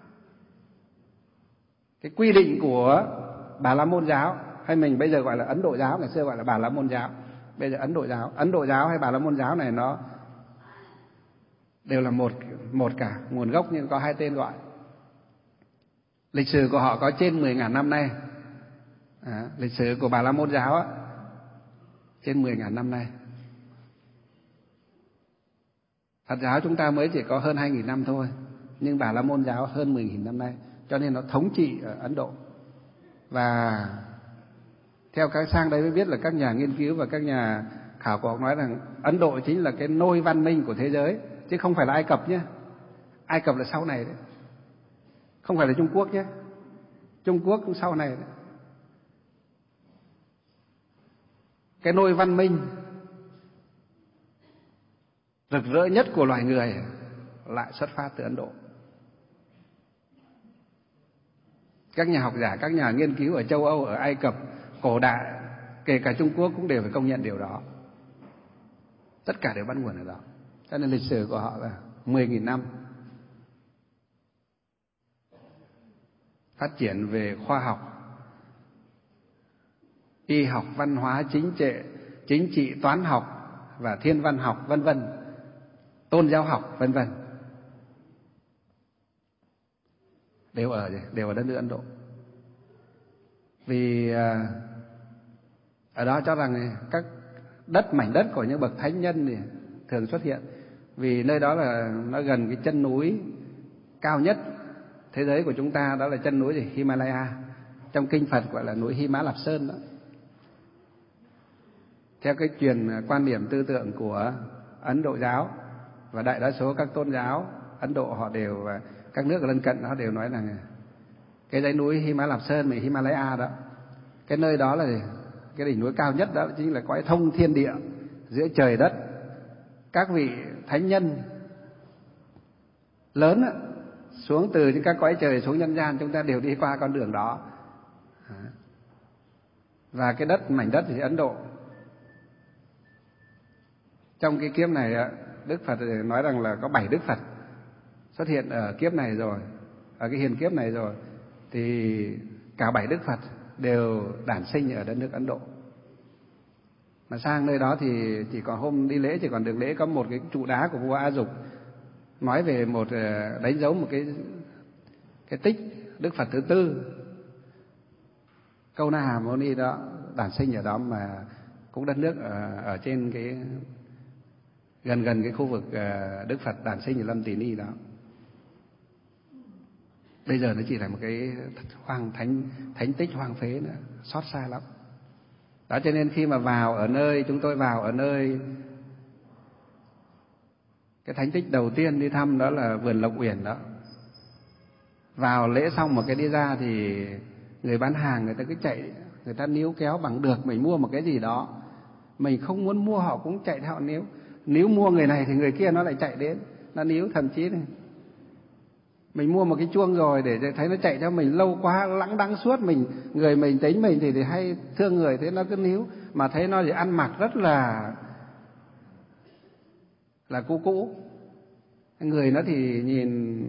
Cái quy định của Bà La Môn giáo, hay mình bây giờ gọi là Ấn Độ giáo, ngày xưa gọi là Bà La Môn giáo, bây giờ Ấn Độ giáo hay Bà La Môn giáo này nó đều là một cả, nguồn gốc nhưng có 2 tên gọi. Lịch sử của họ có trên 10.000 năm nay. Lịch sử của Bà La Môn giáo trên 10.000 năm nay. Phật giáo chúng ta mới chỉ có hơn 2.000 năm thôi, nhưng Bà La Môn giáo hơn 10.000 năm nay, cho nên nó thống trị ở Ấn Độ. Và theo các sang đây mới biết là các nhà nghiên cứu và các nhà khảo cổ học nói rằng Ấn Độ chính là cái nôi văn minh của thế giới, chứ không phải là Ai Cập nhé. Ai Cập là sau này đấy, không phải là Trung Quốc nhé. Trung Quốc cũng sau này đấy. Cái nôi văn minh rực rỡ nhất của loài người lại xuất phát từ Ấn Độ. Các nhà học giả, các nhà nghiên cứu ở châu Âu, ở Ai Cập cổ đại, kể cả Trung Quốc cũng đều phải công nhận điều đó. Tất cả đều bắt nguồn ở đó. Cho nên lịch sử của họ là 10.000 năm. Phát triển về khoa học, y học, văn hóa, chính trị, toán học và thiên văn học, vân vân, tôn giáo học, vân vân, đều ở đất nước Ấn Độ. Vì ở đó cho rằng các mảnh đất của những bậc thánh nhân thì thường xuất hiện, vì nơi đó là nó gần cái chân núi cao nhất thế giới của chúng ta, đó là chân núi Himalaya, trong kinh Phật gọi là núi Hy Mã Lạp Sơn đó. Theo cái truyền quan điểm tư tưởng của Ấn Độ giáo và đại đa số các tôn giáo Ấn Độ, họ đều, và các nước lân cận họ đều nói rằng cái dãy núi Hy Mã Lạp Sơn, mình Himalaya đó, cái nơi đó là cái đỉnh núi cao nhất, đó chính là cõi thông thiên địa giữa trời đất. Các vị thánh nhân lớn đó, xuống từ những các cõi trời xuống nhân gian, chúng ta đều đi qua con đường đó. Và cái mảnh đất thì Ấn Độ. Trong cái kiếp này Đức Phật nói rằng là có 7 Đức Phật xuất hiện ở kiếp này rồi, ở cái hiền kiếp này rồi, thì cả 7 Đức Phật đều đản sinh ở đất nước Ấn Độ. Mà sang nơi đó thì chỉ còn hôm đi lễ, chỉ còn được lễ có một cái trụ đá của vua A Dục, nói về một, đánh dấu một cái tích Đức Phật thứ tư Câu Na Hà Mâu Ni đó đản sinh ở đó, mà cũng đất nước ở trên cái gần cái khu vực Đức Phật đản sinh ở Lâm Tỳ Ni đó. Bây giờ nó chỉ là một cái thánh tích hoang phế nữa, xót xa lắm. Đó, cho nên khi mà chúng tôi vào ở nơi cái thánh tích đầu tiên đi thăm, đó là vườn Lộc Uyển đó. Vào lễ xong một cái đi ra thì người bán hàng người ta cứ chạy, người ta níu kéo bằng được mình mua một cái gì đó. Mình không muốn mua họ cũng chạy theo níu mua người này thì người kia nó lại chạy đến, nó níu. Thậm chí này, mình mua một cái chuông rồi để thấy nó chạy theo mình lâu quá, lẵng đẵng suốt, người mình tính mình thì hay thương người, thế nó cứ níu. Mà thấy nó thì ăn mặc rất là cũ. Người nó thì nhìn,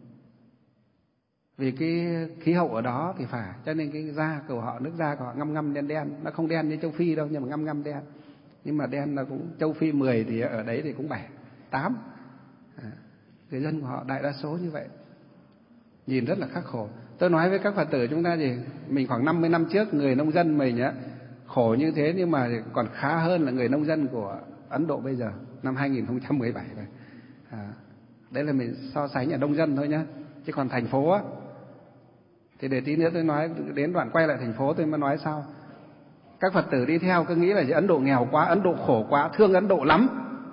vì cái khí hậu ở đó thì phải, cho nên cái da của họ, nước da của họ ngăm đen, nó không đen như châu Phi đâu, nhưng mà ngăm đen. Nhưng mà đen nó cũng, châu Phi 10 thì ở đấy thì cũng 7, 8. Người dân của họ đại đa số như vậy, nhìn rất là khắc khổ. Tôi nói với các Phật tử chúng ta gì, mình khoảng 50 năm trước người nông dân mình khổ như thế, nhưng mà còn khá hơn là người nông dân của Ấn Độ bây giờ, năm 2017 rồi. Đấy là mình so sánh ở nông dân thôi nhá. Chứ còn thành phố thì để tí nữa tôi nói, đến đoạn quay lại thành phố tôi mới nói sau. Các Phật tử đi theo cứ nghĩ là Ấn Độ nghèo quá, Ấn Độ khổ quá, thương Ấn Độ lắm.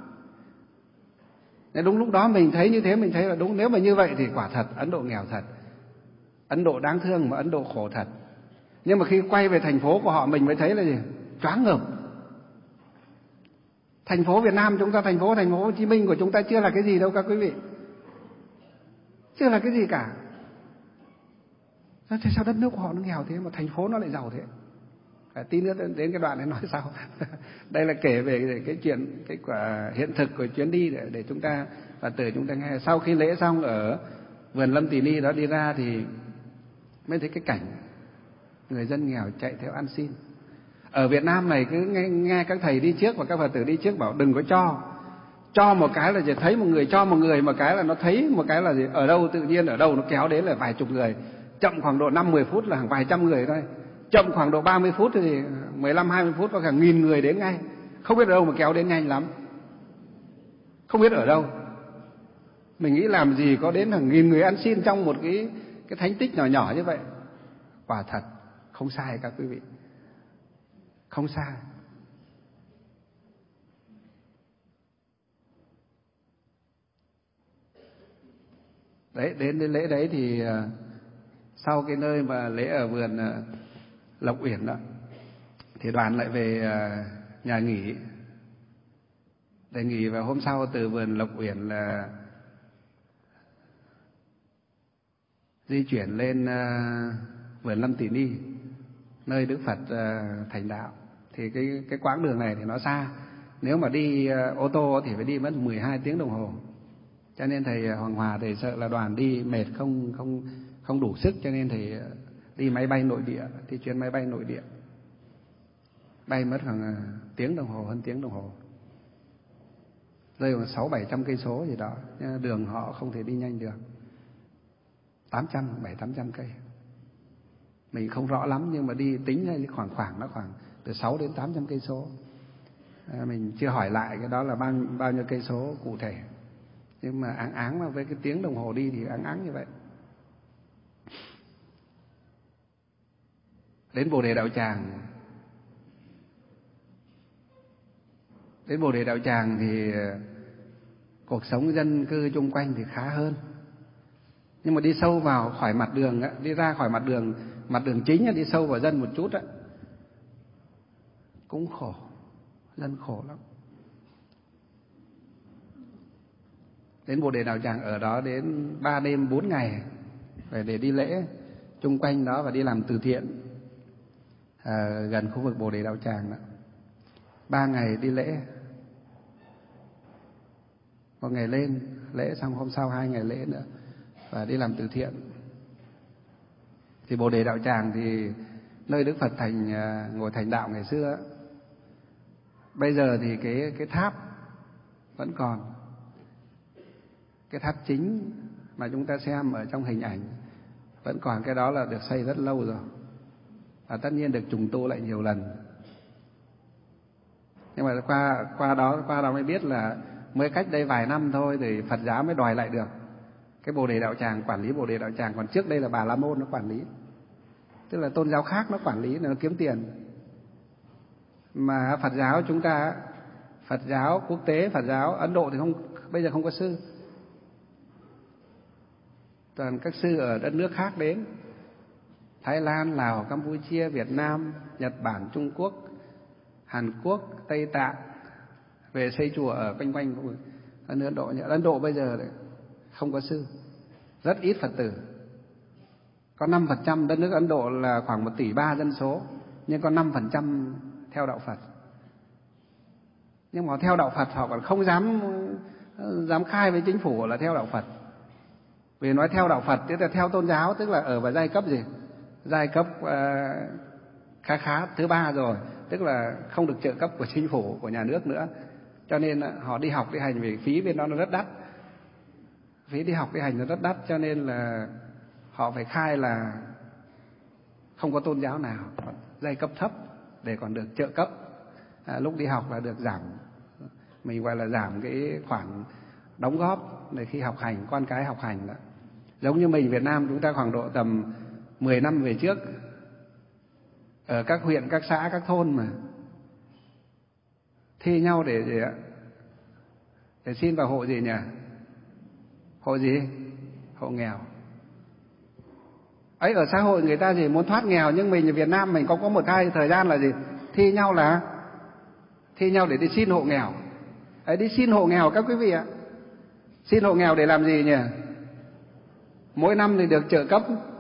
Nên đúng lúc đó mình thấy như thế, mình thấy là đúng. Nếu mà như vậy thì quả thật Ấn Độ nghèo thật, Ấn Độ đáng thương, mà Ấn Độ khổ thật. Nhưng mà khi quay về thành phố của họ, mình mới thấy là gì? Choáng ngợp. Thành phố Việt Nam chúng ta, thành phố Hồ Chí Minh của chúng ta chưa là cái gì đâu các quý vị, chưa là cái gì cả. Thế sao đất nước của họ nó nghèo thế mà thành phố nó lại giàu thế? Tí nữa đến cái đoạn này nói sau. Đây là kể về cái chuyện, cái quả hiện thực của chuyến đi để chúng ta Phật tử chúng ta nghe. Sau khi lễ xong ở vườn Lâm Tỳ Ni đó đi ra thì mới thấy cái cảnh người dân nghèo chạy theo ăn xin. Ở Việt Nam này cứ nghe các thầy đi trước và các Phật tử đi trước bảo đừng có cho một cái là chỉ thấy một người cho một người, một cái là nó thấy một cái là gì, ở đâu tự nhiên ở đâu nó kéo đến là vài chục người, chậm khoảng độ 5-10 phút là hàng vài trăm người thôi, chậm khoảng độ 30 phút thì 15-20 phút có cả 1000 người đến ngay, không biết ở đâu mà kéo đến nhanh lắm, không biết ở đâu. Mình nghĩ làm gì có đến hàng 1000 người ăn xin trong một cái thánh tích nhỏ nhỏ như vậy. Quả thật không sai các quý vị, không sai. Đấy, đến lễ đấy thì sau cái nơi mà lễ ở vườn Lộc Uyển đó, thì đoàn lại về nhà nghỉ để nghỉ, và hôm sau từ vườn Lộc Uyển là di chuyển lên vườn Lâm Tỷ Ni, nơi Đức Phật thành đạo. Thì cái quãng đường này thì nó xa, nếu mà đi ô tô thì phải đi mất 12 tiếng đồng hồ. Cho nên thầy Hoàng Hòa thầy sợ là đoàn đi mệt không đủ sức, cho nên thầy đi máy bay nội địa, thì chuyến máy bay nội địa bay mất khoảng tiếng đồng hồ, hơn tiếng đồng hồ, rơi khoảng 600-700 cây số gì đó. Đường họ không thể đi nhanh được, 700-800 cây. Mình không rõ lắm, nhưng mà đi tính khoảng nó khoảng từ 6 đến 800 cây số. Mình chưa hỏi lại cái đó là bao nhiêu cây số cụ thể, nhưng mà áng mà với cái tiếng đồng hồ đi thì áng như vậy. Đến Bồ Đề Đạo Tràng, thì cuộc sống dân cư chung quanh thì khá hơn, nhưng mà đi sâu vào khỏi mặt đường á, đi ra khỏi mặt đường chính á, đi sâu vào dân một chút á, cũng khổ, dân khổ lắm. Đến Bồ Đề Đạo Tràng ở đó đến 3 đêm 4 ngày về để đi lễ chung quanh đó và đi làm từ thiện gần khu vực Bồ Đề Đạo Tràng đó. 3 ngày đi lễ, 1 ngày lên lễ xong hôm sau 2 ngày lễ nữa, và đi làm từ thiện. Thì Bồ Đề Đạo Tràng thì nơi Đức Phật ngồi thành đạo ngày xưa. Bây giờ thì cái tháp vẫn còn, cái tháp chính mà chúng ta xem ở trong hình ảnh vẫn còn. Cái đó là được xây rất lâu rồi, và tất nhiên được trùng tu lại nhiều lần. Nhưng mà qua đó mới biết là mới cách đây vài năm thôi thì Phật giáo mới đòi lại được cái Bồ Đề Đạo Tràng, quản lý Bồ Đề Đạo Tràng. Còn trước đây là Bà La Môn nó quản lý, tức là tôn giáo khác nó quản lý, nó kiếm tiền. Mà Phật giáo chúng ta, Phật giáo quốc tế, Phật giáo Ấn Độ thì bây giờ không có sư, toàn các sư ở đất nước khác đến, Thái Lan, Lào, Campuchia, Việt Nam, Nhật Bản, Trung Quốc, Hàn Quốc, Tây Tạng về xây chùa ở quanh khu vực Ấn Độ. Ấn Độ bây giờ không có sư, rất ít Phật tử. Có 5%, đất nước Ấn Độ là khoảng 1,3 tỷ dân số, nhưng có 5% theo đạo Phật. Nhưng mà theo đạo Phật họ còn không dám khai với chính phủ là theo đạo Phật. Vì nói theo đạo Phật tức là theo tôn giáo, tức là ở vào giai cấp gì? Giai cấp khá thứ 3 rồi, tức là không được trợ cấp của chính phủ, của nhà nước nữa. Cho nên họ đi học đi hành vì phí bên đó nó rất đắt. Phí đi học đi hành nó rất đắt, cho nên là họ phải khai là không có tôn giáo nào, giai cấp thấp để còn được trợ cấp. Lúc đi học là được giảm, mình gọi là giảm cái khoản đóng góp để khi học hành, con cái học hành đó. Giống như mình Việt Nam chúng ta khoảng độ tầm 10 năm về trước, ở các huyện, các xã, các thôn mà thi nhau để xin vào hộ gì nhỉ? Hộ gì? Hộ nghèo. Ấy, ở xã hội người ta gì muốn thoát nghèo, nhưng mình ở Việt Nam mình có một thời gian là gì? Thi nhau để đi xin hộ nghèo. Ấy, đi xin hộ nghèo các quý vị ạ. Xin hộ nghèo để làm gì nhỉ? Mỗi năm thì được trợ cấp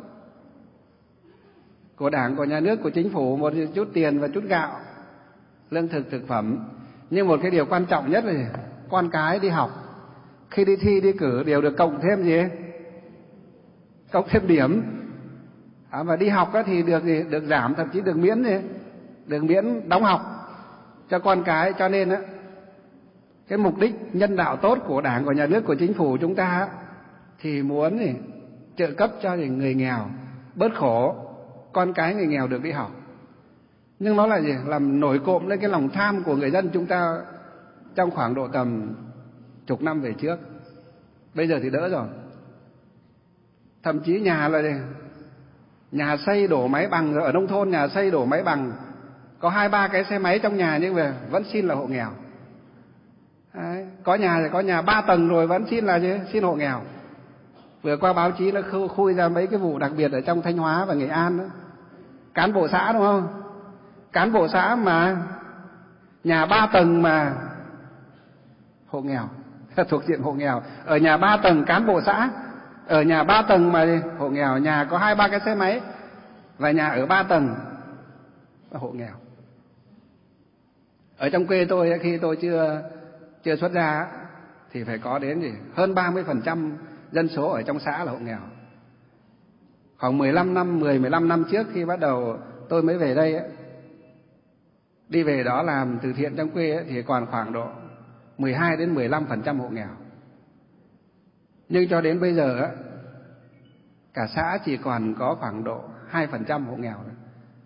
của Đảng, của nhà nước, của chính phủ một chút tiền và chút gạo, lương thực, thực phẩm. Nhưng một cái điều quan trọng nhất là con cái đi học, khi đi thi, đi cử đều được cộng thêm gì? Cộng thêm điểm. Và đi học thì được gì? Được giảm, thậm chí được miễn gì? Được miễn đóng học cho con cái. Cho nên cái mục đích nhân đạo tốt của Đảng, của nhà nước, của chính phủ chúng ta thì muốn trợ cấp cho người nghèo bớt khổ, con cái người nghèo được đi học. Nhưng nó là gì? Làm nổi cộm lên cái lòng tham của người dân chúng ta trong khoảng độ tầm chục năm về trước. Bây giờ thì đỡ rồi. Thậm chí nhà là gì? Nhà xây đổ máy bằng, ở nông thôn nhà xây đổ máy bằng, có 2-3 cái xe máy trong nhà nhưng mà vẫn xin là hộ nghèo. Đấy. Có nhà 3 tầng rồi vẫn xin là gì? Xin hộ nghèo. Vừa qua báo chí nó khui ra mấy cái vụ đặc biệt ở trong Thanh Hóa và Nghệ An đó. Cán bộ xã đúng không? Cán bộ xã mà nhà 3 tầng mà hộ nghèo, thuộc diện hộ nghèo. Ở nhà 3 tầng cán bộ xã, ở nhà 3 tầng mà hộ nghèo, nhà có 2-3 cái xe máy và nhà ở 3 tầng hộ nghèo. Ở trong quê tôi khi tôi chưa xuất gia thì phải có đến gì hơn 30% dân số ở trong xã là hộ nghèo. Khoảng 15 năm trước khi bắt đầu tôi mới về đây ấy, đi về đó làm từ thiện trong quê ấy, thì còn khoảng độ 12 đến 15% hộ nghèo. Nhưng cho đến bây giờ ấy, cả xã chỉ còn có khoảng độ 2% hộ nghèo thôi.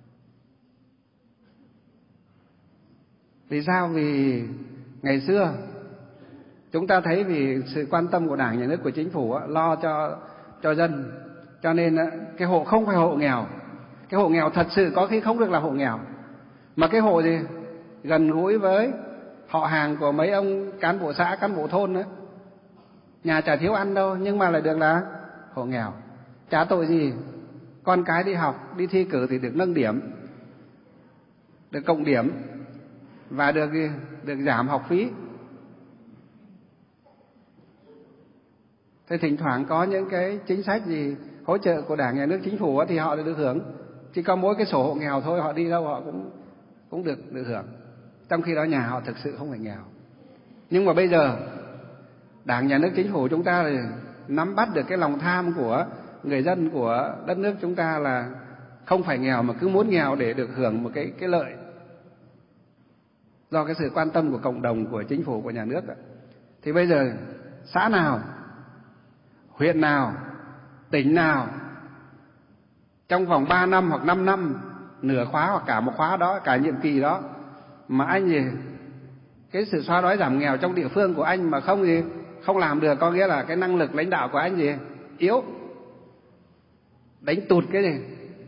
Vì sao? Vì ngày xưa chúng ta thấy vì sự quan tâm của Đảng, Nhà nước, của Chính phủ lo cho dân, cho nên cái hộ không phải hộ nghèo. Cái hộ nghèo thật sự có khi không được là hộ nghèo, mà cái hộ gì gần gũi với họ hàng của mấy ông cán bộ xã, cán bộ thôn đó, nhà chả thiếu ăn đâu nhưng mà lại được là hộ nghèo. Chả tội gì, con cái đi học, đi thi cử thì được nâng điểm, được cộng điểm và được giảm học phí. Thế thỉnh thoảng có những cái chính sách gì hỗ trợ của Đảng, Nhà nước, Chính phủ thì họ được hưởng. Chỉ có mỗi cái sổ hộ nghèo thôi, họ đi đâu họ cũng được hưởng. Trong khi đó nhà họ thực sự không phải nghèo. Nhưng mà bây giờ Đảng, Nhà nước, Chính phủ chúng ta thì nắm bắt được cái lòng tham của người dân của đất nước chúng ta là không phải nghèo mà cứ muốn nghèo để được hưởng một cái lợi. Do cái sự quan tâm của cộng đồng, của chính phủ, của nhà nước đó. Thì bây giờ xã nào, huyện nào, tỉnh nào trong vòng 3 năm hoặc 5 năm, nửa khóa hoặc cả một khóa đó, cả nhiệm kỳ đó, mà anh gì cái sự xóa đói giảm nghèo trong địa phương của anh mà không làm được, có nghĩa là cái năng lực lãnh đạo của anh gì yếu, đánh tụt cái gì,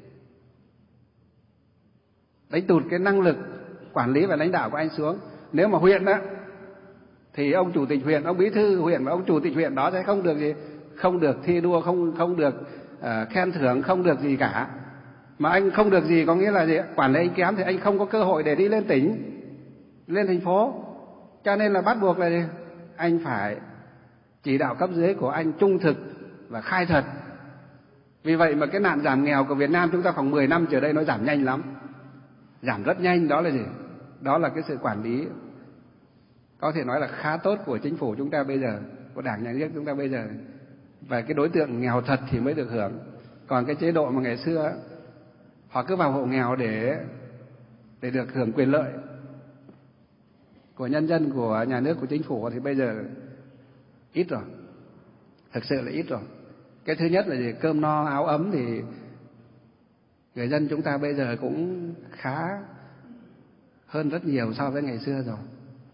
đánh tụt cái năng lực quản lý và lãnh đạo của anh xuống. Nếu mà huyện đó thì ông chủ tịch huyện, ông bí thư huyện và ông chủ tịch huyện đó sẽ không được gì, không được thi đua, không được khen thưởng, không được gì cả. Mà anh không được gì có nghĩa là gì? Quản lý anh kém thì anh không có cơ hội để đi lên tỉnh, lên thành phố. Cho nên là bắt buộc là gì? Anh phải chỉ đạo cấp dưới của anh trung thực và khai thật. Vì vậy mà cái nạn giảm nghèo của Việt Nam chúng ta khoảng 10 năm trở đây nó giảm nhanh lắm. Giảm rất nhanh. Đó là gì? Đó là cái sự quản lý có thể nói là khá tốt của chính phủ chúng ta bây giờ, của Đảng, Nhà nước chúng ta bây giờ. Và cái đối tượng nghèo thật thì mới được hưởng. Còn cái chế độ mà ngày xưa họ cứ vào hộ nghèo để được hưởng quyền lợi của nhân dân, của nhà nước, của chính phủ thì bây giờ ít rồi. Thực sự là ít rồi. Cái thứ nhất là gì? Cơm no áo ấm thì người dân chúng ta bây giờ cũng khá hơn rất nhiều so với ngày xưa rồi.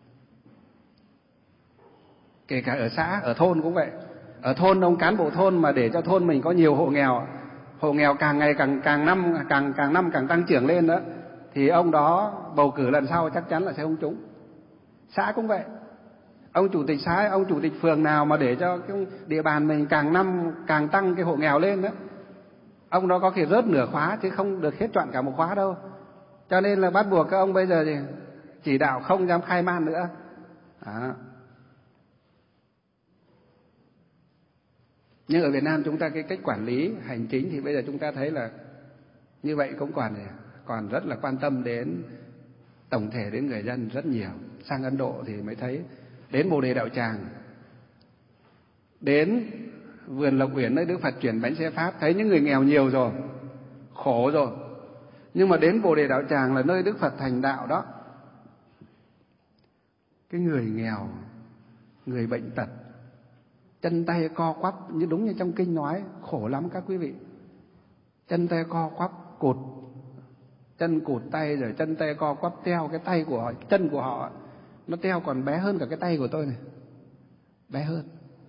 Kể cả ở xã, ở thôn cũng vậy. Ở thôn ông cán bộ thôn mà để cho thôn mình có nhiều hộ nghèo càng ngày càng năm càng tăng trưởng lên đó, thì ông đó bầu cử lần sau chắc chắn là sẽ không trúng. Xã cũng vậy. Ông chủ tịch xã, ông chủ tịch phường nào mà để cho cái địa bàn mình càng năm càng tăng cái hộ nghèo lên đó, ông đó có thể rớt nửa khóa chứ không được hết trọn cả một khóa đâu. Cho nên là bắt buộc các ông bây giờ thì chỉ đạo không dám khai man nữa. Đó. Nhưng ở Việt Nam chúng ta cái cách quản lý hành chính thì bây giờ chúng ta thấy là như vậy cũng còn rất là quan tâm đến tổng thể đến người dân rất nhiều. Sang Ấn Độ thì mới thấy, đến Bồ Đề Đạo Tràng, đến vườn Lộc Uyển nơi Đức Phật chuyển bánh xe Pháp, thấy những người nghèo nhiều rồi, khổ rồi. Nhưng mà đến Bồ Đề Đạo Tràng là nơi Đức Phật thành đạo đó, cái người nghèo, người bệnh tật, chân tay co quắp như đúng như trong kinh nói, khổ lắm các quý vị. Chân tay co quắp, cụt chân cụt tay, rồi chân tay co quắp teo, cái tay của họ, chân của họ nó teo còn bé hơn cả cái tay của tôi này, bé hơn.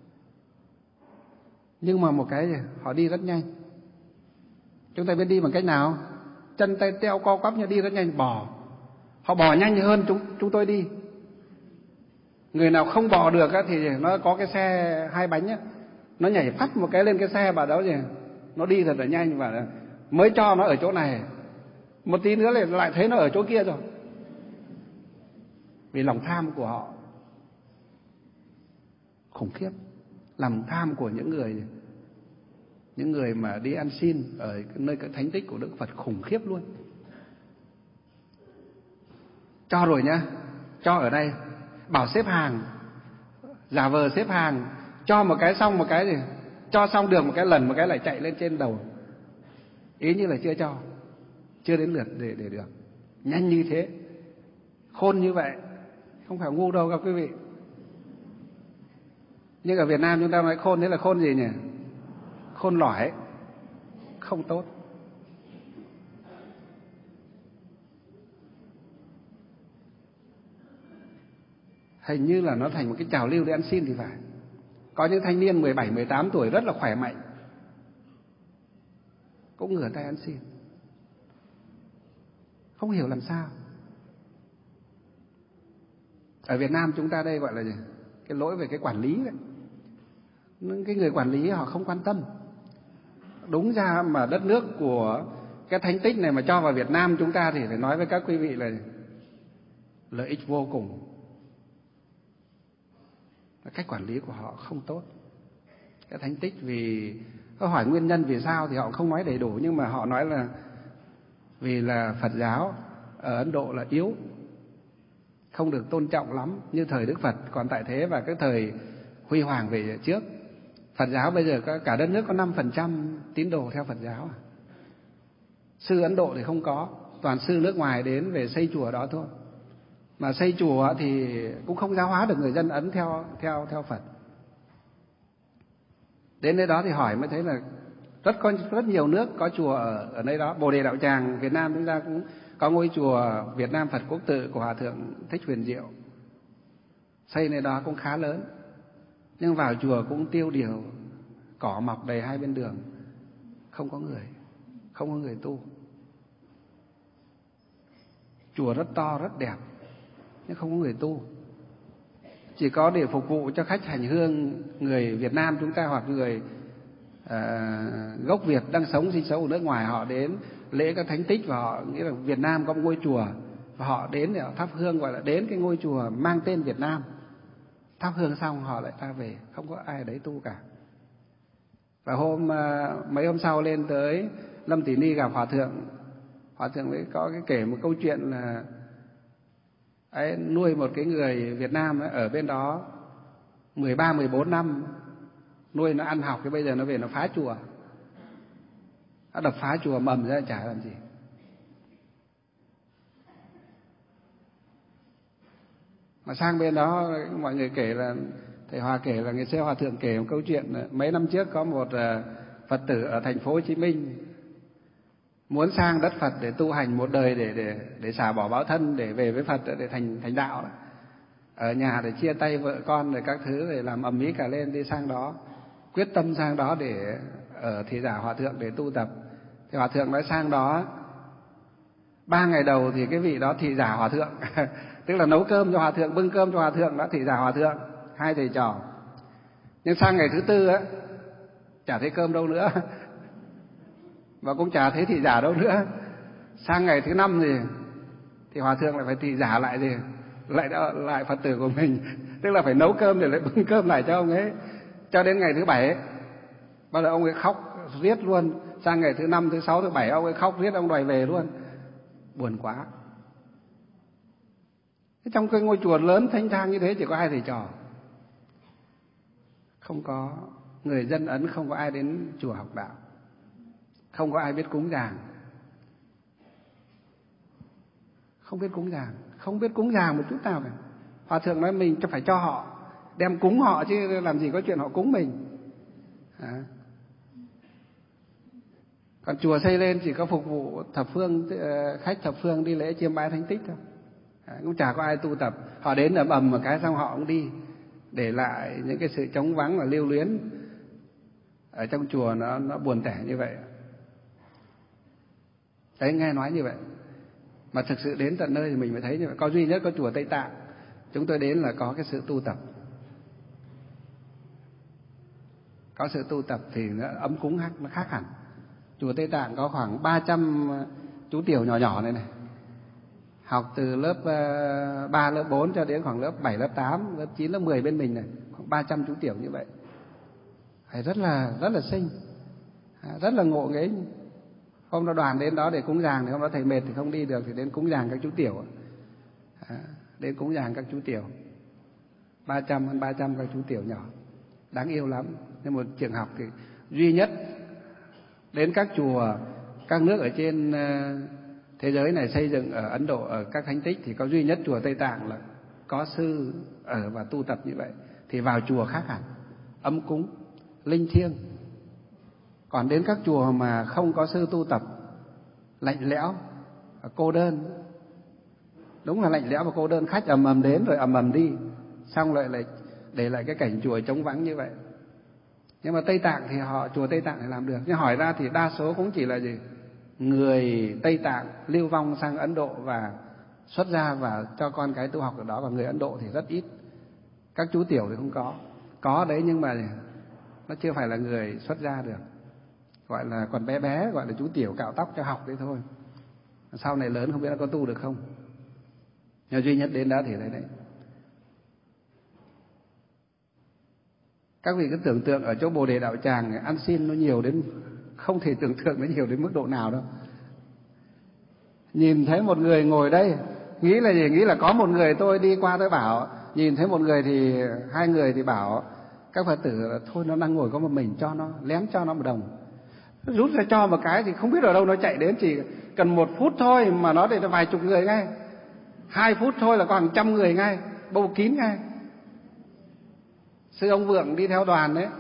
Nhưng mà một cái họ đi rất nhanh. Chúng ta biết đi bằng cách nào? Chân tay teo co quắp như đi rất nhanh, bò. Họ bò nhanh hơn chúng tôi đi. Người nào không bò được thì nó có cái xe hai bánh á, Nó nhảy phát một cái lên cái xe bà đó gì, nó đi thật là nhanh, và mới cho nó ở chỗ này, một tí nữa lại thấy nó ở chỗ kia rồi. Vì lòng tham của họ khủng khiếp. Lòng tham của những người mà đi ăn xin ở nơi cái thánh tích của Đức Phật khủng khiếp luôn. Cho rồi nhá, cho ở đây, bảo xếp hàng, giả vờ xếp hàng, cho một cái xong một cái gì, cho xong được một cái lần, một cái lại chạy lên trên đầu, ý như là chưa cho, chưa đến lượt để được. Nhanh như thế, khôn như vậy, không phải ngu đâu các quý vị. Nhưng ở Việt Nam chúng ta nói khôn, đấy là khôn gì nhỉ? Khôn lỏi, không tốt. Hình như là nó thành một cái trào lưu để ăn xin thì phải. Có những thanh niên 17, 18 tuổi rất là khỏe mạnh, cũng ngửa tay ăn xin. Không hiểu làm sao. Ở Việt Nam chúng ta đây gọi là gì? Cái lỗi về cái quản lý đấy. Cái người quản lý họ không quan tâm. Đúng ra mà đất nước của cái thánh tích này mà cho vào Việt Nam chúng ta thì phải nói với các quý vị là lợi ích vô cùng. Cách quản lý của họ không tốt. Cái thánh tích vì có hỏi nguyên nhân vì sao thì họ không nói đầy đủ, nhưng mà họ nói là vì là Phật giáo ở Ấn Độ là yếu, không được tôn trọng lắm như thời Đức Phật còn tại thế và cái thời huy hoàng về trước. Phật giáo bây giờ cả đất nước có 5% tín đồ theo Phật giáo. Sư Ấn Độ thì không có, toàn sư nước ngoài đến về xây chùa đó thôi. Mà xây chùa thì cũng không giáo hóa được người dân Ấn theo Phật. Đến nơi đó thì hỏi mới thấy là rất nhiều nước có chùa ở nơi đó. Bồ Đề Đạo Tràng Việt Nam chúng ta cũng có ngôi chùa Việt Nam Phật Quốc Tự của Hòa thượng Thích Huyền Diệu, xây nơi đó cũng khá lớn. Nhưng vào chùa cũng tiêu điều, cỏ mọc đầy hai bên đường, không có người tu. Chùa rất to rất đẹp nhưng không có người tu, chỉ có để phục vụ cho khách hành hương người Việt Nam chúng ta hoặc người gốc Việt đang sinh sống ở nước ngoài. Họ đến lễ các thánh tích và họ nghĩ là Việt Nam có một ngôi chùa và họ đến để họ thắp hương, gọi là đến cái ngôi chùa mang tên Việt Nam. Thắp hương xong họ lại ra về, không có ai đấy tu cả. Và mấy hôm sau lên tới Lâm Tỷ Ni gặp hòa thượng mới có kể một câu chuyện là ấy, nuôi một cái người Việt Nam ấy, ở bên đó 13, 14 năm, nuôi nó ăn học, thì bây giờ nó về nó phá chùa. Nó đập phá chùa mầm ra chả làm gì. Mà sang bên đó mọi người kể là, thầy Hòa kể là ngày xưa hòa thượng kể một câu chuyện là mấy năm trước có một Phật tử ở thành phố Hồ Chí Minh muốn sang đất Phật để tu hành một đời để xả bỏ báo thân, để về với Phật để thành đạo. Ở nhà để chia tay vợ con rồi các thứ, để làm ầm ĩ cả lên, đi sang đó, quyết tâm sang đó để ở thị giả hòa thượng để tu tập. Thì hòa thượng nói sang đó 3 ngày đầu thì cái vị đó thị giả hòa thượng tức là nấu cơm cho hòa thượng, bưng cơm cho hòa thượng, đó thị giả hòa thượng, hai thầy trò. Nhưng sang ngày thứ tư á, chả thấy cơm đâu nữa và cũng chả thấy thị giả đâu nữa. Sang ngày thứ 5 thì hòa thượng lại phải thị giả lại lại Phật tử của mình, tức là phải nấu cơm để lại bưng cơm lại cho ông ấy. Cho đến ngày thứ 7 bắt đầu ông ấy khóc riết luôn. Sang ngày thứ 5, thứ 6, thứ 7 ông ấy khóc riết, ông đòi về luôn. Buồn quá. Trong cái ngôi chùa lớn thanh thang như thế chỉ có hai thầy trò, không có người dân Ấn, không có ai đến chùa học đạo, không có ai biết cúng dường, không biết cúng dường một chút nào cả. Hòa thượng nói mình phải cho họ, đem cúng họ chứ làm gì có chuyện họ cúng mình. Còn chùa xây lên chỉ có phục vụ thập phương, khách thập phương đi lễ chiêm bái thánh tích thôi. Cũng chả có ai tu tập. Họ đến ầm một cái xong họ cũng đi, để lại những cái sự trống vắng và lưu luyến ở trong chùa. Nó buồn tẻ như vậy. Đấy, nghe nói như vậy mà thực sự đến tận nơi thì mình mới thấy như vậy. Có duy nhất có chùa Tây Tạng chúng tôi đến là có cái sự tu tập. có sự tu tập thì nó ấm cúng nó khác hẳn. Chùa Tây Tạng có khoảng 300 chú tiểu nhỏ nhỏ này, học từ lớp 3, lớp 4 cho đến khoảng lớp 7, lớp 8, lớp 9, lớp 10 bên mình này, khoảng 300 chú tiểu như vậy. Phải rất là xinh, rất là ngộ nghĩnh. Hôm đó đoàn đến đó để cúng dường, thì hôm đó thầy mệt thì không đi được, thì đến cúng dường các chú tiểu. Đến cúng dường các chú tiểu. 300 các chú tiểu nhỏ, đáng yêu lắm. Nhưng một trường học thì duy nhất, đến các chùa, các nước ở trên thế giới này xây dựng ở Ấn Độ, ở các thánh tích thì có duy nhất chùa Tây Tạng là có sư ở và tu tập như vậy. Thì vào chùa khác hẳn, ấm cúng, linh thiêng. Còn đến các chùa mà không có sư tu tập, lạnh lẽo, cô đơn. Đúng là lạnh lẽo và cô đơn, khách ầm ầm đến rồi ầm ầm đi, xong lại để lại cái cảnh chùa trống vắng như vậy. Nhưng mà Tây Tạng thì chùa Tây Tạng thì làm được. Nhưng hỏi ra thì đa số cũng chỉ là gì? Người Tây Tạng lưu vong sang Ấn Độ và xuất gia và cho con cái tu học ở đó, và người Ấn Độ thì rất ít. Các chú tiểu thì không có. Có đấy nhưng mà nó chưa phải là người xuất gia được. Gọi là còn bé bé, gọi là chú tiểu cạo tóc cho học đấy thôi. Sau này lớn không biết nó có tu được không. Nhưng duy nhất đến đó thì đấy. Các vị cứ tưởng tượng ở chỗ Bồ Đề Đạo Tràng ăn xin nó nhiều đến, không thể tưởng tượng nó nhiều đến mức độ nào đâu. Nhìn thấy một người ngồi đây, nghĩ là gì? Nghĩ là có một người, tôi đi qua tôi bảo, nhìn thấy một người thì 2 người thì bảo các Phật tử là thôi nó đang ngồi có một mình, cho nó lén cho nó 1 đồng. Rút ra cho một cái thì không biết ở đâu nó chạy đến, chỉ cần 1 phút thôi mà nó để vài chục người ngay. 2 phút thôi là có hàng trăm người ngay, bầu kín ngay. Sư ông Vượng đi theo đoàn đấy,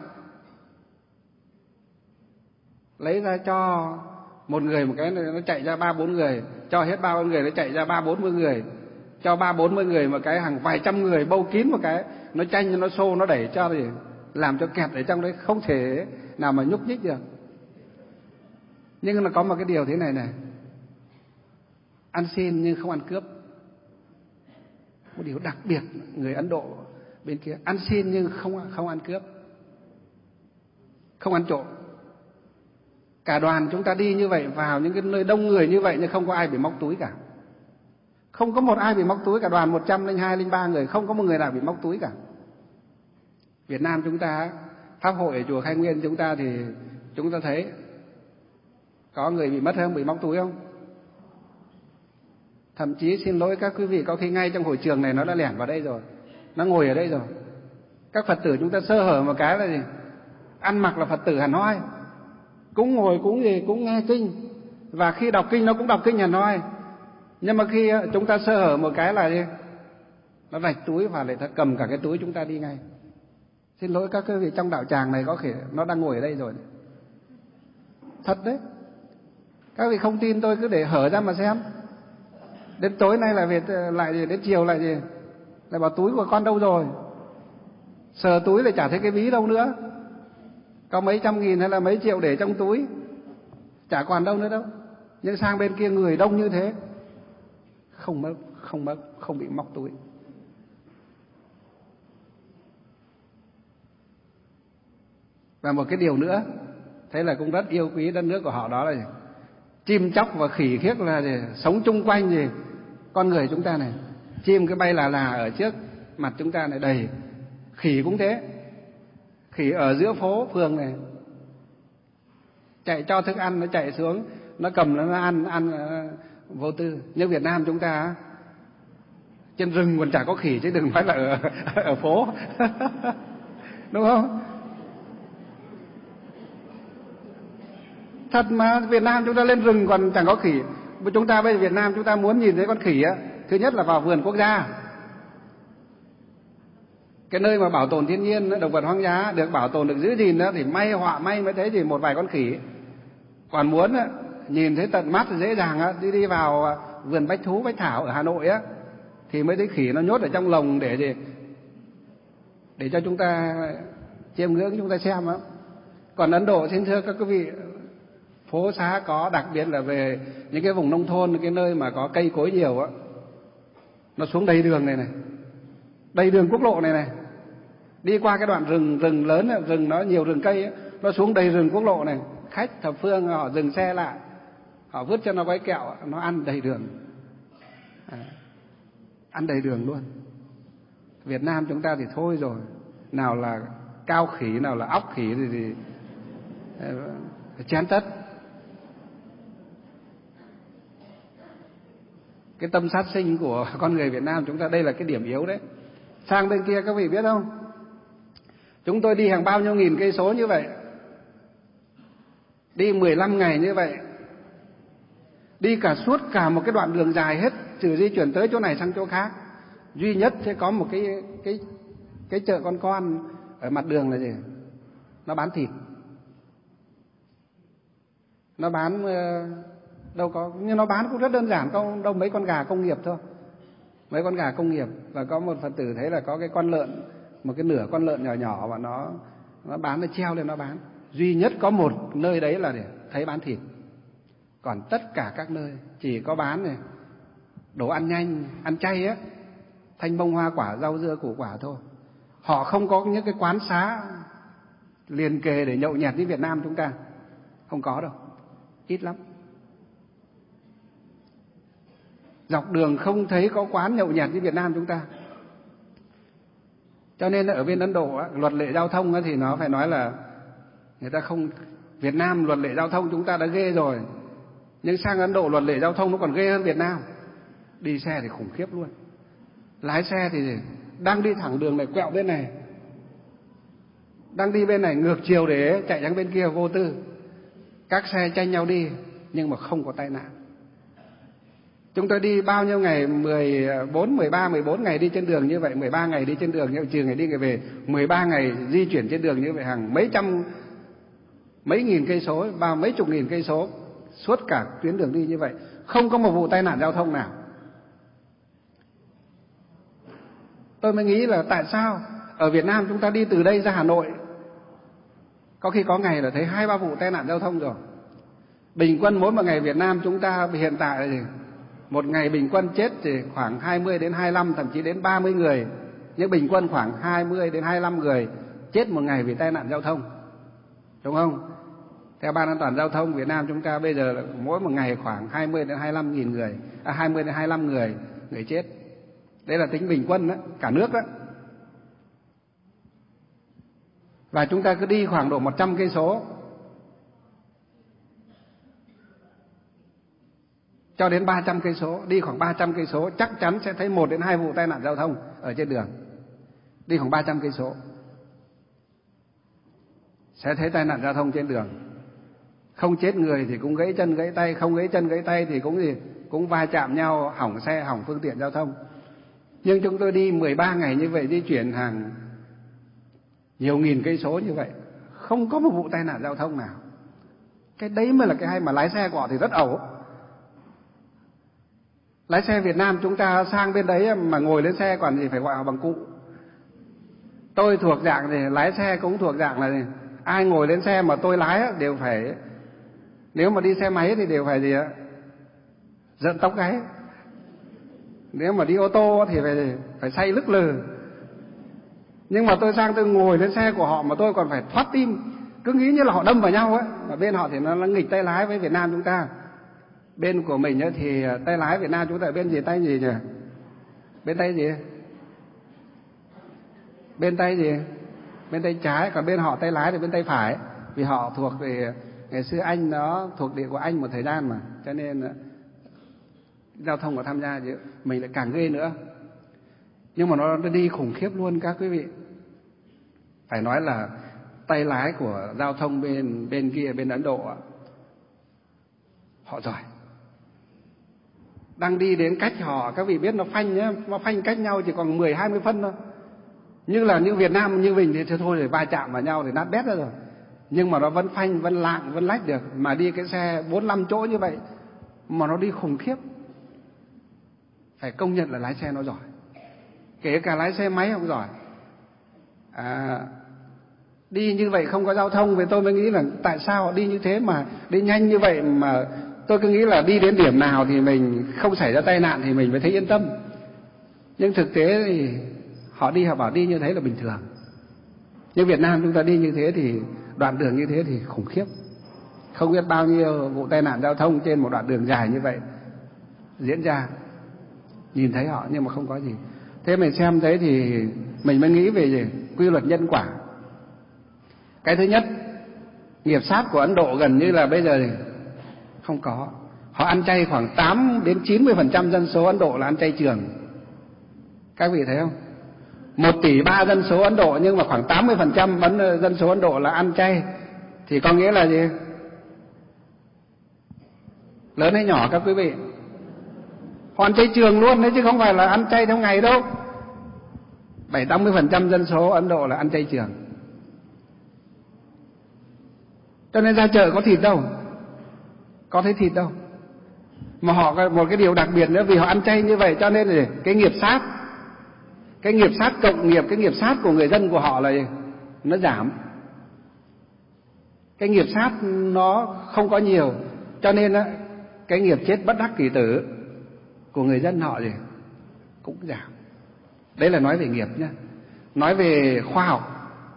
lấy ra cho một người một cái, nó chạy ra 3-4 người, cho hết 3-4 người nó chạy ra 30-40 người, cho 30-40 người một cái, hàng vài trăm người bầu kín một cái, nó tranh, nó xô, nó đẩy cho thì làm cho kẹt ở trong đấy, không thể nào mà nhúc nhích được. Nhưng mà có một cái điều thế này này, ăn xin nhưng không ăn cướp. Một điều đặc biệt người Ấn Độ bên kia, ăn xin nhưng không ăn cướp, không ăn trộm. Cả đoàn chúng ta đi như vậy, vào những cái nơi đông người như vậy nhưng không có ai bị móc túi cả. Không có một ai bị móc túi cả đoàn 102, 103 người, không có một người nào bị móc túi cả. Việt Nam chúng ta, pháp hội ở chùa Khai Nguyên chúng ta thì chúng ta thấy có người bị mất không, bị móc túi không? Thậm chí xin lỗi các quý vị, có khi ngay trong hội trường này nó đã lẻn vào đây rồi, nó ngồi ở đây rồi. Các Phật tử chúng ta sơ hở một cái là gì? Ăn mặc là Phật tử hẳn hoi, cũng ngồi cũng gì cũng nghe kinh, và khi đọc kinh nó cũng đọc kinh hẳn hoi. Nhưng mà khi chúng ta sơ hở một cái là gì? Nó rạch túi và lại ta cầm cả cái túi chúng ta đi ngay. Xin lỗi các quý vị, trong đạo tràng này có thể nó đang ngồi ở đây rồi. Thật đấy. Các vị không tin tôi cứ để hở ra mà xem. Đến tối nay là về lại gì, đến chiều lại gì, lại bảo túi của con đâu rồi. Sờ túi lại chả thấy cái ví đâu nữa. Có mấy trăm nghìn hay là mấy triệu để trong túi, chả còn đâu nữa đâu. Nhưng sang bên kia người đông như thế, không mất, không bị móc túi. Và một cái điều nữa, thế là cũng rất yêu quý đất nước của họ, đó là gì? Chim chóc và khỉ khiếc là gì? Sống chung quanh gì? Con người chúng ta này, chim cái bay là ở trước mặt chúng ta này đầy. Khỉ cũng thế. Khỉ ở giữa phố phường này, chạy cho thức ăn, nó chạy xuống, nó cầm nó ăn vô tư. Như Việt Nam chúng ta, trên rừng còn chả có khỉ chứ đừng nói là ở phố. Đúng không? Thật mà, Việt Nam chúng ta lên rừng còn chẳng có khỉ. Chúng ta bây giờ Việt Nam chúng ta muốn nhìn thấy con khỉ á, thứ nhất là vào vườn quốc gia, cái nơi mà bảo tồn thiên nhiên, động vật hoang dã được bảo tồn, được giữ gìn đó, thì may họa may mới thấy thì một vài con khỉ. Còn muốn nhìn thấy tận mắt dễ dàng á, đi vào vườn bách thú bách thảo ở Hà Nội á, thì mới thấy khỉ nó nhốt ở trong lồng để gì? Để cho chúng ta chiêm ngưỡng, chúng ta xem á. Còn Ấn Độ, xin thưa các quý vị, phố xá có, đặc biệt là về những cái vùng nông thôn, cái nơi mà có cây cối nhiều á, nó xuống đầy đường này, đầy đường quốc lộ này, Đi qua cái đoạn rừng lớn, rừng nó nhiều rừng cây ấy, nó xuống đầy rừng quốc lộ này, khách thập phương họ dừng xe lại, họ vứt cho nó gói kẹo, nó ăn đầy đường. Ăn đầy đường luôn. Việt Nam chúng ta thì thôi rồi, nào là cao khỉ, nào là óc khỉ thì chén tất. Cái tâm sát sinh của con người Việt Nam chúng ta, đây là cái điểm yếu đấy. Sang bên kia các vị biết không? Chúng tôi đi hàng bao nhiêu nghìn cây số như vậy, đi 15 ngày như vậy, đi suốt cả một cái đoạn đường dài hết, trừ di chuyển tới chỗ này sang chỗ khác. Duy nhất sẽ có một cái chợ con ở mặt đường là gì? Nó bán thịt. Nó bán đâu có, nhưng nó bán cũng rất đơn giản, có đâu mấy con gà công nghiệp thôi. Mấy con gà công nghiệp, và có một Phật tử thấy là có cái con lợn, một cái nửa con lợn nhỏ nhỏ mà nó bán, nó treo lên nó bán. Duy nhất có một nơi đấy là để thấy bán thịt. Còn tất cả các nơi chỉ có bán này đồ ăn nhanh, ăn chay á, thanh bông hoa quả, rau dưa củ quả thôi. Họ không có những cái quán xá liền kề để nhậu nhẹt như Việt Nam chúng ta. Không có đâu, ít lắm. Dọc đường không thấy có quán nhậu nhẹt như Việt Nam chúng ta. Cho nên ở bên Ấn Độ á, luật lệ giao thông á, thì nó phải nói là người ta không. Việt Nam luật lệ giao thông chúng ta đã ghê rồi, nhưng sang Ấn Độ luật lệ giao thông nó còn ghê hơn Việt Nam. Đi xe thì khủng khiếp luôn. Lái xe thì đang đi thẳng đường này quẹo bên này, đang đi bên này ngược chiều để chạy sang bên kia, vô tư. Các xe tranh nhau đi nhưng mà không có tai nạn. Chúng tôi đi bao nhiêu ngày, 14 ngày đi trên đường như vậy, 13 ngày đi trên đường như vậy, trừ ngày đi ngày về, 13 ngày di chuyển trên đường như vậy, hàng mấy nghìn cây số, mấy chục nghìn cây số, suốt cả tuyến đường đi như vậy, không có một vụ tai nạn giao thông nào. Tôi mới nghĩ là tại sao ở Việt Nam chúng ta đi từ đây ra Hà Nội, có khi có ngày là thấy 2-3 vụ tai nạn giao thông rồi. Bình quân mỗi một ngày Việt Nam chúng ta hiện tại là một ngày bình quân chết thì khoảng 20 đến 25, thậm chí đến 30 người. Nhưng bình quân khoảng 20 đến 25 người chết một ngày vì tai nạn giao thông. Đúng không? Theo Ban An toàn giao thông Việt Nam chúng ta bây giờ là mỗi một ngày khoảng 20 đến 25 nghìn người, 20 đến 25 người chết. Đấy là tính bình quân đó, cả nước đó. Và chúng ta cứ đi khoảng độ 100 cây số cho đến 300 cây số, đi khoảng 300 cây số chắc chắn sẽ thấy 1 đến 2 vụ tai nạn giao thông ở trên đường. Đi khoảng 300 cây số sẽ thấy tai nạn giao thông trên đường. Không chết người thì cũng gãy chân gãy tay, không gãy chân gãy tay thì cũng va chạm nhau, hỏng xe, hỏng phương tiện giao thông. Nhưng chúng tôi đi 13 ngày như vậy, di chuyển hàng nhiều nghìn cây số như vậy, không có một vụ tai nạn giao thông nào. Cái đấy mới là cái hay, mà lái xe của họ thì rất ẩu. Lái xe Việt Nam chúng ta sang bên đấy mà ngồi lên xe còn gì phải gọi họ bằng cụ. Tôi thuộc dạng thì lái xe cũng thuộc dạng là ai ngồi lên xe mà tôi lái đều phải, nếu mà đi xe máy thì đều phải gì ạ, giận tóc gáy. Nếu mà đi ô tô thì phải say lức lừ. Nhưng mà tôi sang tôi ngồi lên xe của họ mà tôi còn phải thoát tim, cứ nghĩ như là họ đâm vào nhau ấy. Mà bên họ thì nó nghịch tay lái với Việt Nam chúng ta. Bên của mình ấy thì tay lái Việt Nam chúng ta bên gì, tay gì nhỉ? Bên tay gì? Bên tay gì? Bên tay trái, còn bên họ tay lái thì bên tay phải. Vì họ thuộc về ngày xưa Anh, nó thuộc địa của Anh một thời gian mà, cho nên giao thông của tham gia chứ mình lại càng ghê nữa. Nhưng mà nó đi khủng khiếp luôn các quý vị. Phải nói là tay lái của giao thông bên kia, bên Ấn Độ, họ giỏi. Đang đi đến cách họ, các vị biết nó phanh nhé, nó phanh cách nhau chỉ còn 10-20 phân thôi. Nhưng là như Việt Nam như mình thì thôi, để va chạm vào nhau thì nát bét ra rồi. Nhưng mà nó vẫn phanh, vẫn lạng, vẫn lách được. Mà đi cái xe 4-5 chỗ như vậy mà nó đi khủng khiếp. Phải công nhận là lái xe nó giỏi. Kể cả lái xe máy cũng giỏi. Đi như vậy không có giao thông, thì tôi mới nghĩ là tại sao họ đi như thế mà đi nhanh như vậy. Mà tôi cứ nghĩ là đi đến điểm nào thì mình không xảy ra tai nạn thì mình mới thấy yên tâm. Nhưng thực tế thì họ bảo đi như thế là bình thường. Nhưng Việt Nam chúng ta đi như thế thì đoạn đường như thế thì khủng khiếp. Không biết bao nhiêu vụ tai nạn giao thông trên một đoạn đường dài như vậy diễn ra. Nhìn thấy họ nhưng mà không có gì. Thế mình xem thấy thì mình mới nghĩ về gì? Quy luật nhân quả. Cái thứ nhất, nghiệp sát của Ấn Độ gần như là bây giờ thì không có. Họ ăn chay khoảng 8 đến 90% dân số Ấn Độ là ăn chay trường. Các vị thấy không? 1,3 tỷ dân số Ấn Độ nhưng mà khoảng 80% dân số Ấn Độ là ăn chay. Thì có nghĩa là gì? Lớn hay nhỏ các quý vị? Họ ăn chay trường luôn đấy chứ không phải là ăn chay theo ngày đâu. 70-80% dân số Ấn Độ là ăn chay trường. Cho nên ra chợ có thịt đâu, có thấy thịt đâu. Mà họ có một cái điều đặc biệt nữa, vì họ ăn chay như vậy cho nên là cái nghiệp sát cộng nghiệp, cái nghiệp sát của người dân của họ là gì? Nó giảm. Cái nghiệp sát nó không có nhiều, cho nên á cái nghiệp chết bất đắc kỳ tử của người dân họ gì cũng giảm. Đấy là nói về nghiệp nhá. Nói về khoa học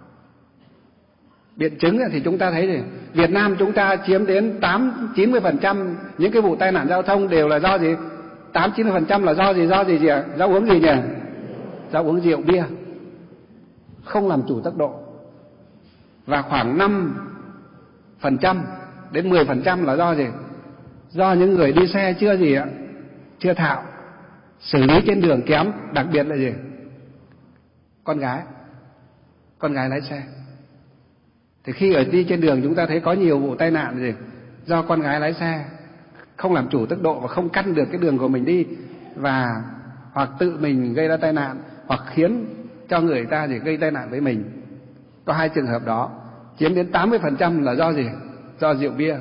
biện chứng thì chúng ta thấy thì Việt Nam chúng ta chiếm đến 80-90% những cái vụ tai nạn giao thông đều là do gì? 80-90% là do gì ạ? Do uống gì nhỉ? Do uống rượu bia, không làm chủ tốc độ. Và khoảng 5% đến 10% là do gì? Do những người đi xe chưa gì ạ? Chưa thạo, xử lý trên đường kém, đặc biệt là gì? Con gái lái xe. Thì khi ở đi trên đường chúng ta thấy có nhiều vụ tai nạn gì? Do con gái lái xe không làm chủ tốc độ và không căn được cái đường của mình đi, và hoặc tự mình gây ra tai nạn hoặc khiến cho người ta gì gây tai nạn với mình. Có hai trường hợp đó, chiếm đến 80% là do gì? Do rượu bia.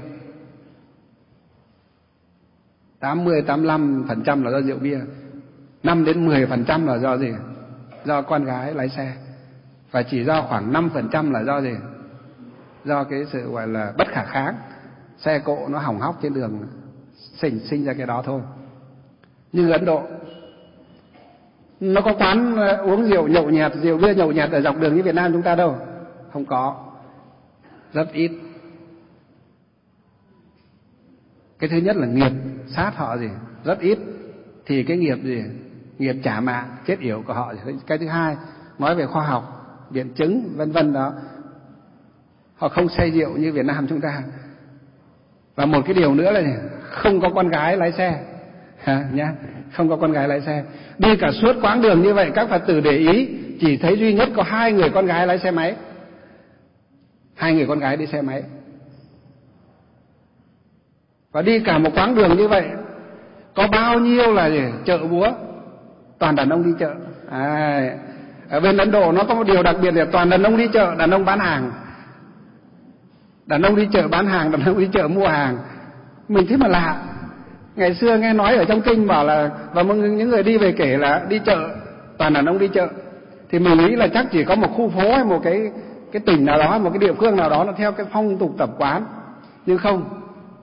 80-85% là do rượu bia. 5 đến 10% là do gì? Do con gái lái xe. Và chỉ do khoảng 5% là do gì? Do cái sự gọi là bất khả kháng, xe cộ nó hỏng hóc trên đường, sinh ra cái đó thôi. Nhưng Ấn Độ nó có quán uống rượu nhậu nhẹt, rượu bia nhậu nhẹt ở dọc đường như Việt Nam chúng ta đâu, không có, rất ít. Cái thứ nhất là nghiệp sát họ gì rất ít, thì cái nghiệp gì? Nghiệp trả mạng chết yểu của họ. Cái thứ hai, nói về khoa học biện chứng vân vân đó, họ không say rượu như Việt Nam chúng ta. Và một cái điều nữa là không có con gái lái xe nhá, không có con gái lái xe. Đi cả suốt quãng đường như vậy, các Phật tử để ý chỉ thấy duy nhất có 2 người con gái lái xe máy, 2 người con gái đi xe máy. Và đi cả một quãng đường như vậy, có bao nhiêu là gì? Chợ búa, toàn đàn ông đi chợ. Ở bên Ấn Độ nó có một điều đặc biệt là toàn đàn ông đi chợ, đàn ông bán hàng. Đàn ông đi chợ bán hàng, đàn ông đi chợ mua hàng. Mình thấy mà lạ. Ngày xưa nghe nói ở trong kinh bảo là, và những người đi về kể là đi chợ toàn đàn ông đi chợ, thì mình nghĩ là chắc chỉ có một khu phố hay một cái tỉnh nào đó, một cái địa phương nào đó nó theo cái phong tục tập quán. Nhưng không,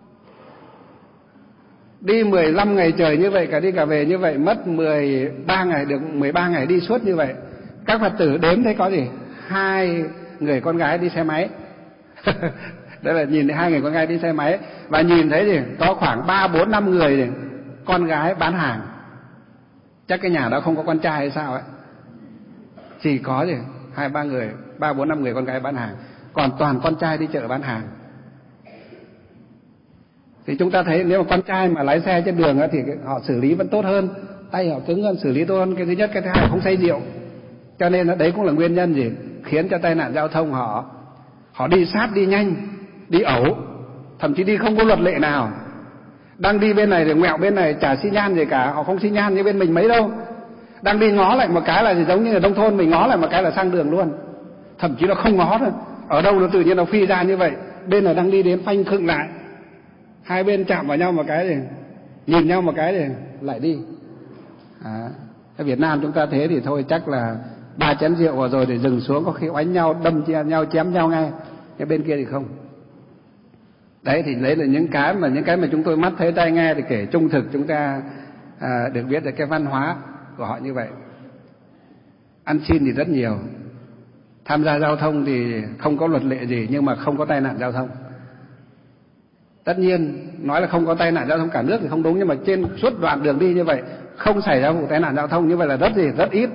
đi 15 ngày trời như vậy, cả đi cả về như vậy, mất 13 ngày, được 13 ngày đi suốt như vậy. Các Phật tử đếm thấy có gì? 2 người con gái đi xe máy. Đấy là nhìn thấy 2 người con gái đi xe máy. Và nhìn thấy thì có khoảng 3, 4, 5 người thì con gái bán hàng. Chắc cái nhà đó không có con trai hay sao ấy. Chỉ có gì 2, 3 người, 3, 4, 5 người con gái bán hàng, còn toàn con trai đi chợ bán hàng. Thì chúng ta thấy nếu mà con trai mà lái xe trên đường thì họ xử lý vẫn tốt hơn, tay họ cứng hơn, xử lý tốt hơn. Cái thứ nhất, cái thứ hai không say rượu. Cho nên đấy cũng là nguyên nhân gì khiến cho tai nạn giao thông họ đi sát, đi nhanh, đi ẩu, thậm chí đi không có luật lệ nào. Đang đi bên này thì ngoẹo bên này, chả xi nhan gì cả, họ không xi nhan như bên mình mấy đâu. Đang đi ngó lại một cái là giống như ở nông thôn mình ngó lại một cái là sang đường luôn, thậm chí nó không ngó thôi, ở đâu nó tự nhiên nó phi ra như vậy. Bên này đang đi đến phanh khựng lại, hai bên chạm vào nhau một cái thì nhìn nhau một cái thì lại đi. Ở Việt Nam chúng ta thế thì thôi, chắc là 3 chén rượu vào rồi thì dừng xuống, có khi oánh nhau, đâm nhau, chém nhau ngay. Nhưng bên kia thì không. Đấy thì đấy là những cái mà chúng tôi mắt thấy tai nghe thì kể trung thực chúng ta được biết được cái văn hóa của họ như vậy. Ăn xin thì rất nhiều, Tham gia giao thông thì không có luật lệ gì, nhưng mà không có tai nạn giao thông. Tất nhiên nói là không có tai nạn giao thông cả nước thì không đúng, nhưng mà trên suốt đoạn đường đi như vậy không xảy ra vụ tai nạn giao thông, như vậy là rất ít.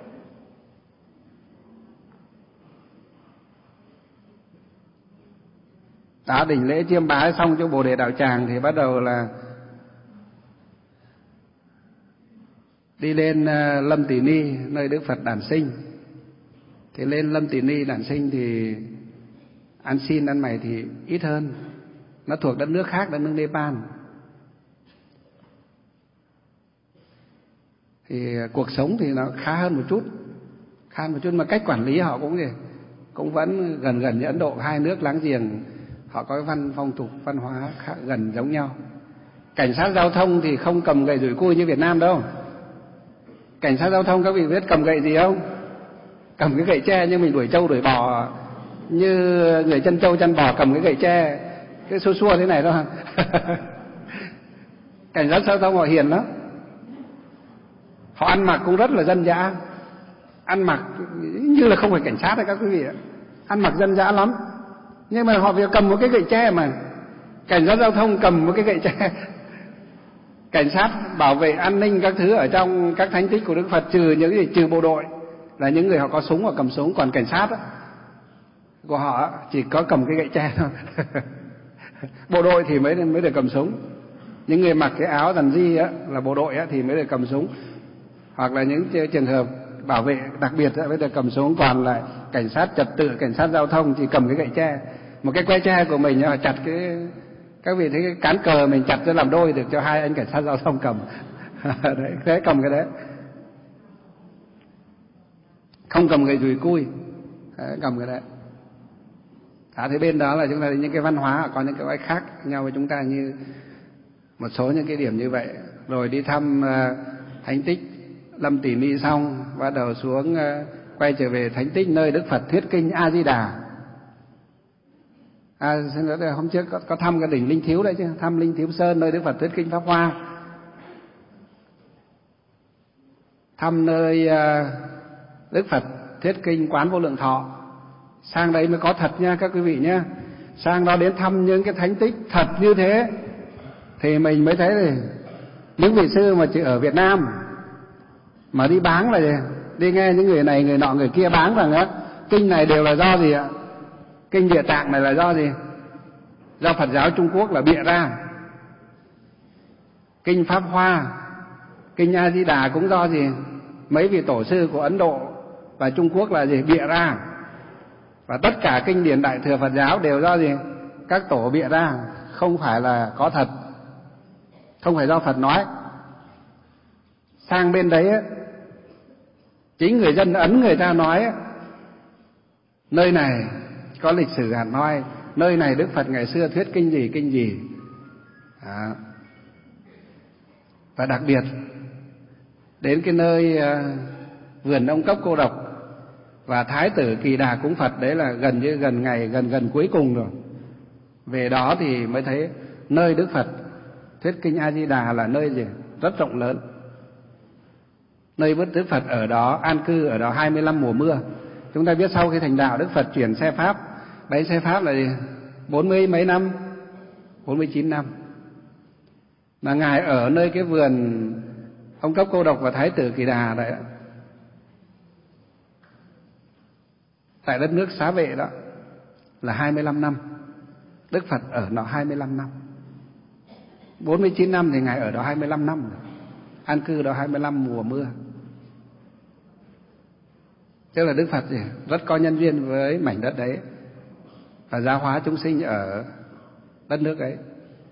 Đã đỉnh lễ chiêm bái xong chỗ Bồ Đề Đạo Tràng thì bắt đầu là đi lên Lâm Tỳ Ni, nơi Đức Phật đản sinh. Thì lên Lâm Tỳ Ni đản sinh thì ăn xin ăn mày thì ít hơn. Nó thuộc đất nước khác, đất nước Nepal. Thì cuộc sống thì nó khá hơn một chút, mà cách quản lý họ cũng vẫn gần như Ấn Độ, hai nước láng giềng. Họ có cái phong tục văn hóa khá gần giống nhau. Cảnh sát giao thông thì không cầm gậy rủi cui như Việt Nam đâu. Cảnh sát giao thông các vị biết cầm gậy gì không? Cầm cái gậy tre như mình đuổi trâu đuổi bò, như người chân trâu chân bò cầm cái gậy tre, cái xua xua thế này thôi. Cảnh sát giao thông họ hiền lắm. Họ ăn mặc cũng rất là dân dã, ăn mặc như là không phải cảnh sát đấy các quý vị ạ. Ăn mặc dân dã lắm, nhưng mà họ việc cầm một cái gậy tre mà. Cảnh sát giao thông cầm một cái gậy tre. Cảnh sát bảo vệ an ninh các thứ ở trong các thánh tích của Đức Phật, trừ bộ đội là những người họ có súng hoặc cầm súng, còn cảnh sát của họ chỉ có cầm cái gậy tre thôi. Bộ đội thì mới được cầm súng. Những người mặc cái áo rằn ri là bộ đội thì mới được cầm súng, hoặc là những trường hợp bảo vệ đặc biệt mới được cầm súng. Còn lại cảnh sát trật tự, cảnh sát giao thông chỉ cầm cái gậy tre. Một cái que tre của mình chặt cái, các vị thấy cái cán cờ mình chặt cho làm đôi được cho hai anh cảnh sát giao thông cầm. Đấy, thế cầm cái đấy, không cầm gậy rủi cui, đấy, cầm cái đấy. Thế bên đó là chúng ta những cái văn hóa có những cái khác nhau với chúng ta, như một số những cái điểm như vậy. Rồi đi thăm thánh tích Lâm Tỳ Ni xong, bắt đầu xuống quay trở về thánh tích nơi Đức Phật thuyết kinh A Di Đà. Hôm trước có thăm cái đỉnh Linh Thiếu đấy chứ, thăm Linh Thiếu Sơn nơi Đức Phật thuyết kinh Pháp Hoa, thăm nơi Đức Phật thuyết kinh Quán Vô Lượng Thọ. Sang đấy mới có thật nha các quý vị nhé. Sang đó đến thăm những cái thánh tích thật như thế thì mình mới thấy là những vị sư mà chỉ ở Việt Nam mà đi bán là gì? Đi nghe những người này người nọ người kia bán rằng kinh này đều là do gì ạ? Kinh Địa Tạng này là do gì? Do Phật giáo Trung Quốc là bịa ra. Kinh Pháp Hoa, kinh A Di Đà cũng do gì? Mấy vị tổ sư của Ấn Độ và Trung Quốc là gì? Bịa ra. Và tất cả kinh điển Đại thừa Phật giáo đều do gì? Các tổ bịa ra, không phải là có thật, không phải do Phật nói. Sang bên đấy chính người dân Ấn người ta nói nơi này có lịch sử hẳn hoi, nơi này Đức Phật ngày xưa thuyết kinh gì. Và đặc biệt đến cái nơi vườn Ông Cốc Cô Độc và Thái tử Kỳ Đà cúng Phật, đấy là gần như gần cuối cùng rồi. Về đó thì mới thấy nơi Đức Phật thuyết kinh A Di Đà là nơi gì? Rất rộng lớn. Nơi Đức Phật ở đó an cư, ở đó 25 mùa mưa. Chúng ta biết sau khi thành đạo Đức Phật chuyển xe Pháp, bấy xe Pháp là gì? 40 mấy năm, 49 năm. Mà Ngài ở nơi cái vườn Ông Cốc Cô Độc và Thái tử Kỳ Đà đấy, tại đất nước Xá Vệ đó là 25 năm. Đức Phật ở đó 25 năm. 49 năm thì Ngài ở đó 25 năm rồi. An cư đó 25 mùa mưa. Tức là Đức Phật rất có nhân duyên với mảnh đất đấy và giáo hóa chúng sinh ở đất nước ấy.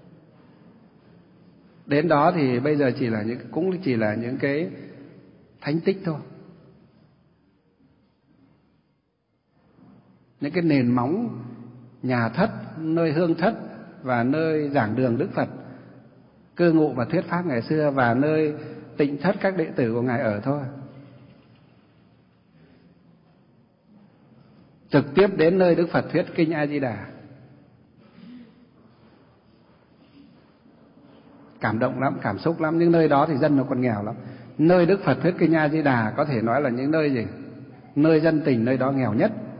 Đến đó thì bây giờ cũng chỉ là những cái thánh tích thôi. Những cái nền móng nhà thất, nơi hương thất và nơi giảng đường Đức Phật cư ngụ và thuyết pháp ngày xưa, và nơi tịnh thất các đệ tử của Ngài ở thôi. Trực tiếp đến nơi Đức Phật thuyết kinh A Di Đà. Cảm động lắm, cảm xúc lắm. Nhưng nơi đó thì dân nó còn nghèo lắm. Nơi Đức Phật thuyết kinh A Di Đà có thể nói là những nơi gì? Nơi dân tình nơi đó nghèo nhất.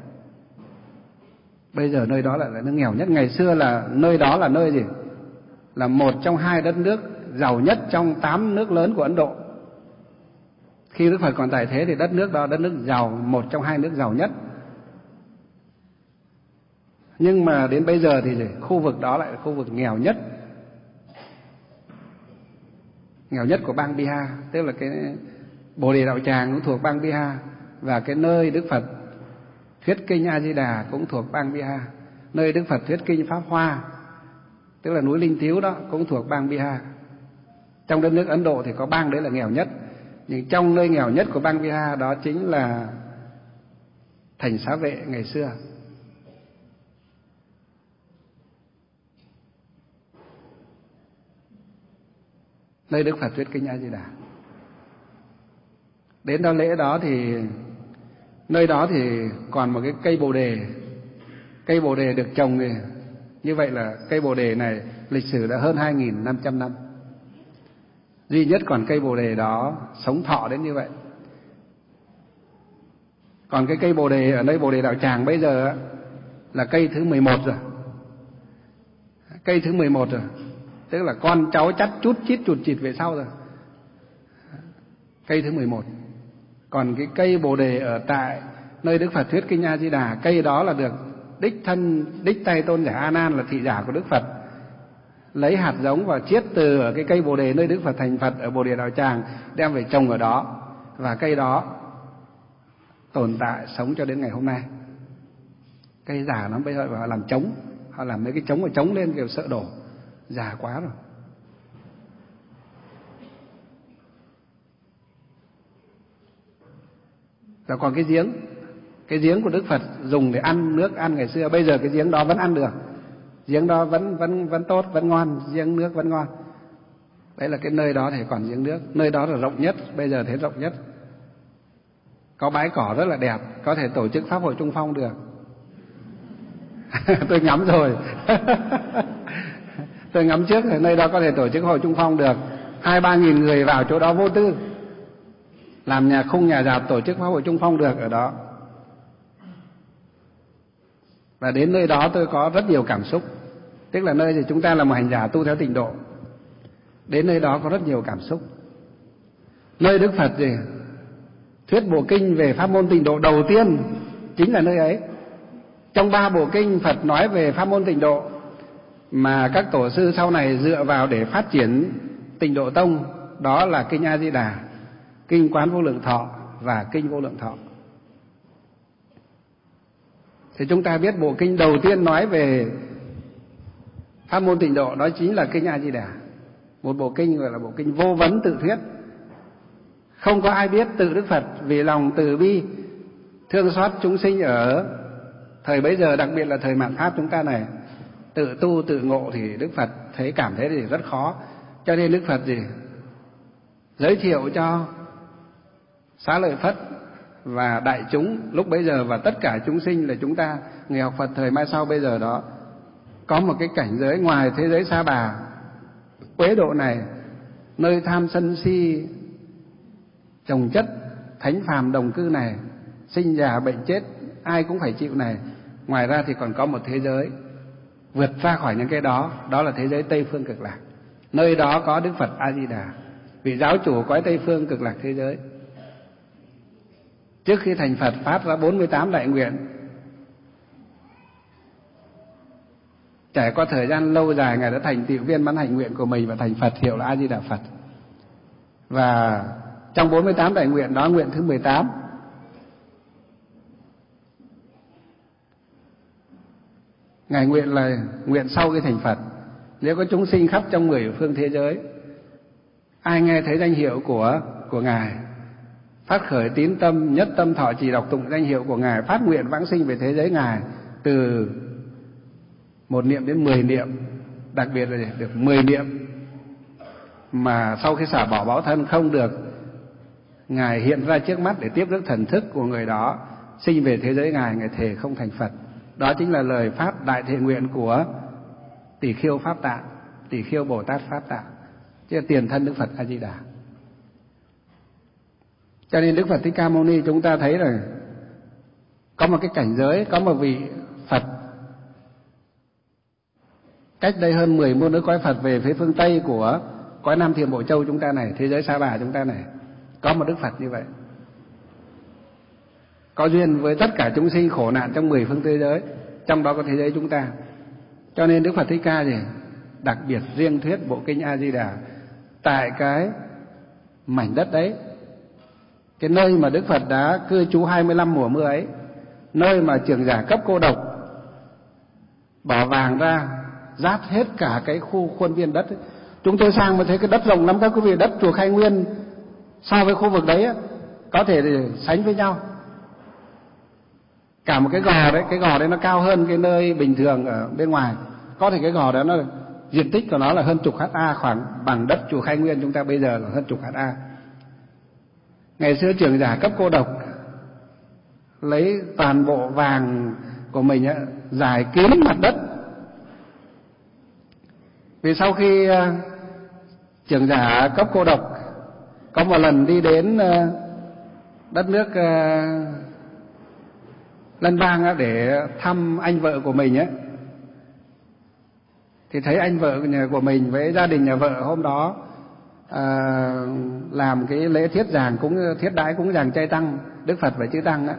Bây giờ nơi đó lại là nước nghèo nhất. Ngày xưa là nơi đó là nơi gì? Là một trong 2 đất nước giàu nhất trong 8 nước lớn của Ấn Độ. Khi Đức Phật còn tại thế thì đất nước đó đất nước giàu, một trong 2 nước giàu nhất. Nhưng mà đến bây giờ thì khu vực đó lại là khu vực nghèo nhất. Nghèo nhất của bang Bihar, tức là cái Bồ Đề Đạo Tràng cũng thuộc bang Bihar, và cái nơi Đức Phật thuyết kinh A Di Đà cũng thuộc bang Bihar. Nơi Đức Phật thuyết kinh Pháp Hoa, tức là núi Linh Thiếu đó, cũng thuộc bang Bihar. Trong đất nước Ấn Độ thì có bang đấy là nghèo nhất, nhưng trong nơi nghèo nhất của bang Bihar đó chính là thành Xá Vệ ngày xưa. Nơi Đức Phật thuyết kinh A Di Đà. Đến đó lễ đó thì nơi đó thì còn một cái cây bồ đề. Cây bồ đề được trồng thì như vậy là cây bồ đề này lịch sử đã hơn 2.500 năm. Duy nhất còn cây bồ đề đó sống thọ đến như vậy. Còn cái cây bồ đề ở nơi Bồ Đề Đạo Tràng bây giờ là cây thứ 11 rồi. Cây thứ 11 rồi. Tức là con cháu chắt chút chít chụt chịt về sau rồi. Cây thứ 11. Còn cái cây bồ đề ở tại nơi Đức Phật thuyết kinh A Di Đà, cây đó là được đích tay tôn giả A Nan là thị giả của Đức Phật lấy hạt giống và chiết từ ở cái cây bồ đề nơi Đức Phật thành Phật ở Bồ Đề Đạo Tràng đem về trồng ở đó, và cây đó tồn tại sống cho đến ngày hôm nay. Cây già lắm, bây giờ họ làm trống, họ làm mấy cái trống và trống lên kiểu sợ đổ, già quá rồi. Rồi còn cái giếng của Đức Phật dùng để ăn nước ăn ngày xưa, bây giờ cái giếng đó vẫn ăn được, giếng đó vẫn tốt, vẫn ngon, giếng nước vẫn ngon. Đấy là cái nơi đó thì còn giếng nước, nơi đó là rộng nhất, bây giờ thấy rộng nhất. Có bãi cỏ rất là đẹp, có thể tổ chức pháp hội Trung Phong được. Tôi ngắm rồi. Tôi ngắm trước thì nơi đó có thể tổ chức hội Trung Phong được, 2-3 nghìn người vào chỗ đó vô tư, làm nhà khung nhà rạp tổ chức pháp hội Trung Phong được ở đó. Và đến nơi đó tôi có rất nhiều cảm xúc. Tức là nơi thì chúng ta là một hành giả tu theo tịnh độ, đến nơi đó có rất nhiều cảm xúc. Nơi Đức Phật gì thuyết bộ kinh về pháp môn tịnh độ đầu tiên chính là nơi ấy. Trong 3 bộ kinh Phật nói về pháp môn tịnh độ mà các tổ sư sau này dựa vào để phát triển Tịnh Độ Tông, đó là kinh A Di Đà, kinh Quán Vô Lượng Thọ và kinh Vô Lượng Thọ. Thì chúng ta biết bộ kinh đầu tiên nói về pháp môn tịnh độ đó chính là kinh A Di Đà, một bộ kinh gọi là bộ kinh vô vấn tự thuyết. Không có ai biết, tự Đức Phật vì lòng từ bi thương xót chúng sinh ở thời bấy giờ, đặc biệt là thời mạt Pháp chúng ta này, tự tu tự ngộ thì Đức Phật cảm thấy thì rất khó, cho nên Đức Phật giới thiệu cho Xá Lợi Phất và đại chúng lúc bấy giờ và tất cả chúng sinh là chúng ta người học Phật thời mai sau bây giờ đó, có một cái cảnh giới ngoài thế giới sa bà uế độ này, nơi tham sân si chồng chất thánh phàm đồng cư này, sinh già bệnh chết ai cũng phải chịu này. Ngoài ra thì còn có một thế giới vượt ra khỏi những cái đó, đó là thế giới Tây Phương Cực Lạc. Nơi đó có Đức Phật A Di Đà, vị giáo chủ cõi Tây Phương Cực Lạc thế giới. Trước khi thành Phật phát ra 48 đại nguyện, trải qua thời gian lâu dài Ngài đã thành tựu viên mãn hạnh nguyện của mình và thành Phật, hiệu là A Di Đà Phật. Và trong 48 đại nguyện đó, nguyện thứ 18 Ngài nguyện là nguyện sau khi thành Phật, nếu có chúng sinh khắp trong 10 phương thế giới, ai nghe thấy danh hiệu của Ngài, phát khởi tín tâm, nhất tâm thọ trì đọc tụng danh hiệu của Ngài, phát nguyện vãng sinh về thế giới Ngài, từ 1 niệm đến 10 niệm, đặc biệt là được 10 niệm, mà sau khi xả bỏ báo thân không được, Ngài hiện ra trước mắt để tiếp rước thần thức của người đó sinh về thế giới Ngài, Ngài thề không thành Phật. Đó chính là lời phát đại thệ nguyện của Tỷ Khiêu Pháp Tạng, Tỷ Khiêu Bồ Tát Pháp Tạng, chứ là tiền thân Đức Phật A Di Đà. Cho nên Đức Phật Thích Ca Mâu Ni chúng ta thấy là có một cái cảnh giới, có một vị Phật cách đây hơn 10 muôn ức cõi Phật về phía phương Tây của cõi Nam Thiểm Bộ Châu chúng ta này, thế giới Sa Bà chúng ta này, có một Đức Phật như vậy, có duyên với tất cả chúng sinh khổ nạn trong 10 phương thế giới, trong đó có thế giới chúng ta. Cho nên Đức Phật Thích Ca gì đặc biệt riêng thuyết bộ kinh A Di Đà tại cái mảnh đất đấy, cái nơi mà Đức Phật đã cư trú 25 mùa mưa ấy, nơi mà trưởng giả cấp cô độc bỏ vàng ra dát hết cả cái khu khuôn viên đất ấy. Chúng tôi sang mà thấy cái đất rộng lắm các quý vị, đất chùa Khai Nguyên so với khu vực đấy ấy, có thể sánh với nhau. Cả một cái gò đấy, cái gò đấy nó cao hơn cái nơi bình thường ở bên ngoài. Có thể cái gò đó nó diện tích của nó là hơn chục ha, khoảng bằng đất chùa Khai Nguyên chúng ta bây giờ là hơn chục ha. Ngày xưa trưởng giả cấp cô độc lấy toàn bộ vàng của mình ấy, rải kín mặt đất. Vì sau khi trưởng giả cấp cô độc có một lần đi đến đất nước Lân Bang để thăm anh vợ của mình ấy, thì thấy anh vợ của mình với gia đình nhà vợ hôm đó làm cái lễ thiết giảng cúng thiết đãi cúng giảng chay tăng Đức Phật và chư tăng á.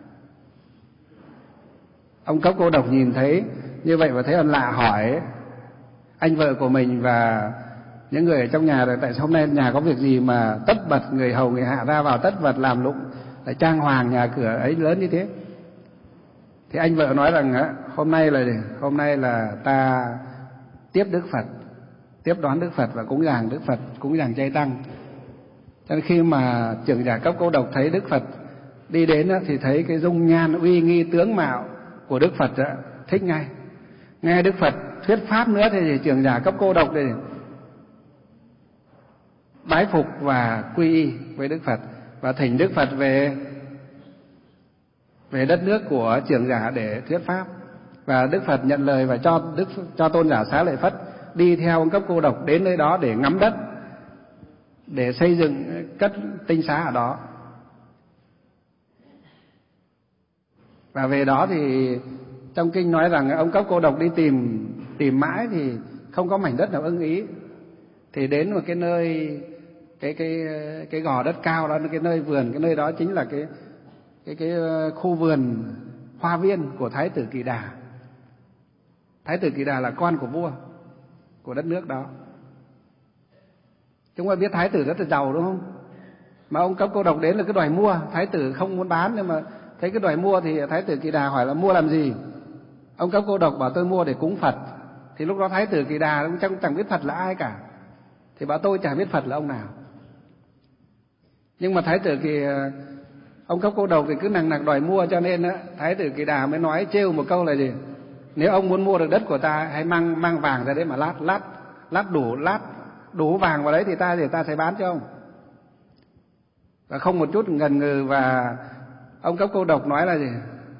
Ông cấp cô độc nhìn thấy như vậy và thấy ân lạ, hỏi anh vợ của mình và những người ở trong nhà là tại sao hôm nay nhà có việc gì mà tất bật người hầu người hạ ra vào tất bật làm lụng, lại trang hoàng nhà cửa ấy lớn như thế. Thì anh vợ nói rằng hôm nay là ta tiếp Đức Phật, tiếp đón Đức Phật và cúng dường Đức Phật, cúng dường chay tăng. Cho nên khi mà trưởng giả cấp cô độc thấy Đức Phật đi đến thì thấy cái dung nhan uy nghi tướng mạo của Đức Phật thích ngay. Nghe Đức Phật thuyết pháp nữa thì trưởng giả cấp cô độc thì bái phục và quy y với Đức Phật và thỉnh Đức Phật về đất nước của trưởng giả để thuyết pháp. Và Đức Phật nhận lời và cho tôn giả Xá Lợi Phất đi theo ông cấp cô độc đến nơi đó để ngắm đất, để xây dựng cất tinh xá ở đó. Và về đó thì trong kinh nói rằng ông cấp cô độc đi tìm mãi thì không có mảnh đất nào ưng ý, thì đến một cái nơi cái gò đất cao đó, cái nơi vườn, cái nơi đó chính là cái khu vườn hoa viên của Thái tử Kỳ Đà. Thái tử Kỳ Đà là con của vua của đất nước đó. Chúng ta biết Thái tử rất là giàu đúng không? Mà ông cấp cô độc đến là cứ đòi mua, Thái tử không muốn bán, nhưng mà thấy cái đòi mua thì Thái tử Kỳ Đà hỏi là mua làm gì? Ông cấp cô độc bảo tôi mua để cúng Phật. Thì lúc đó Thái tử Kỳ Đà cũng chẳng biết Phật là ai cả, thì bảo tôi chẳng biết Phật là ông nào. Nhưng mà ông cấp cô độc thì cứ nằng nặc đòi mua, cho nên Thái tử Kỳ Đà mới nói trêu một câu là gì? Nếu ông muốn mua được đất của ta, hãy mang vàng ra đấy mà lát đủ vàng vào đấy thì ta sẽ bán cho ông. Và không một chút ngần ngừ, và ông cấp cô độc nói là gì?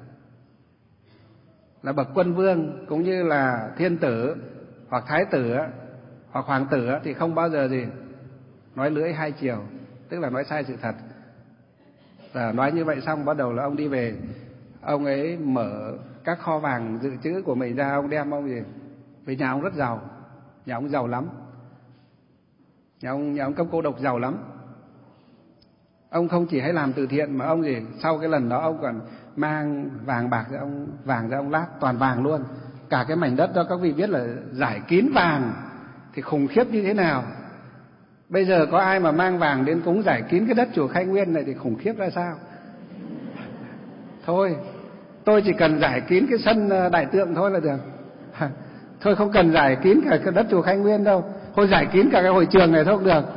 Là bậc quân vương cũng như là thiên tử hoặc thái tử hoặc hoàng tử thì không bao giờ gì nói lưỡi hai chiều, tức là nói sai sự thật. Và nói như vậy xong bắt đầu là ông đi về. Ông ấy mở các kho vàng dự trữ của mình ra, ông đem ông gì? Vì nhà ông rất giàu, nhà ông giàu lắm, nhà ông cấp cô độc giàu lắm. Ông không chỉ hay làm từ thiện mà ông gì? Sau cái lần đó ông còn mang vàng bạc ra ông lát toàn vàng luôn. Cả cái mảnh đất đó các vị biết là rải kín vàng thì khủng khiếp như thế nào. Bây giờ có ai mà mang vàng đến cúng rải kín cái đất chùa Khai Nguyên này thì khủng khiếp ra sao? Thôi, tôi chỉ cần rải kín cái sân Đại Tượng thôi là được. Thôi không cần rải kín cả cái đất chùa Khai Nguyên đâu. Thôi rải kín cả cái hội trường này thôi cũng được.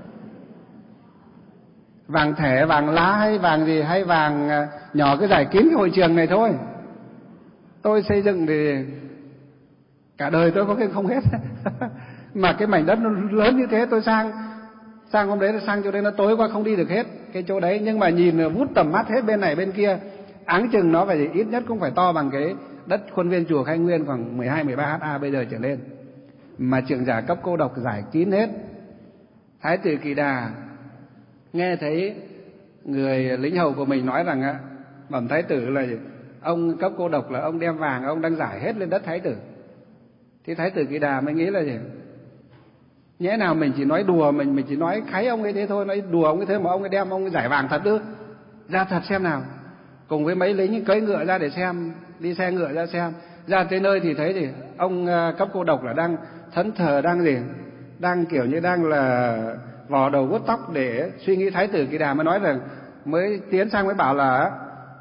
Vàng thẻ, vàng lá hay vàng gì, hay vàng nhỏ, cứ rải kín cái hội trường này thôi. Tôi xây dựng thì cả đời tôi có cái không hết. Mà cái mảnh đất nó lớn như thế, tôi sang hôm đấy là sang chỗ đấy nó tối quá không đi được hết cái chỗ đấy, nhưng mà nhìn vút tầm mắt hết bên này bên kia, áng chừng nó phải ít nhất cũng phải to bằng cái đất khuôn viên chùa Khai Nguyên khoảng 12-13 ha bây giờ trở lên. Mà trưởng giả cấp cô độc rải kín hết. Thái tử Kỳ Đà nghe thấy người lính hầu của mình nói rằng bẩm thái tử là ông cấp cô độc là ông đem vàng ông đang rải hết lên đất thái tử. Thì Thái tử Kỳ Đà mới nghĩ là gì? Nhẽ nào mình chỉ nói đùa, mình chỉ nói kháy ông ấy thế thôi, nói đùa ông ấy thế mà ông ấy đem ông ấy giải vàng thật ư? Ra thật xem nào. Cùng với mấy lính cưỡi ngựa ra để xem, đi xe ngựa ra xem. Ra tới nơi thì thấy gì? Ông Cấp Cô Độc là đang thẫn thờ, đang gì? Đang kiểu như đang là vò đầu vuốt tóc để suy nghĩ. Thái tử Kỳ Đà mới nói rằng, mới tiến sang mới bảo là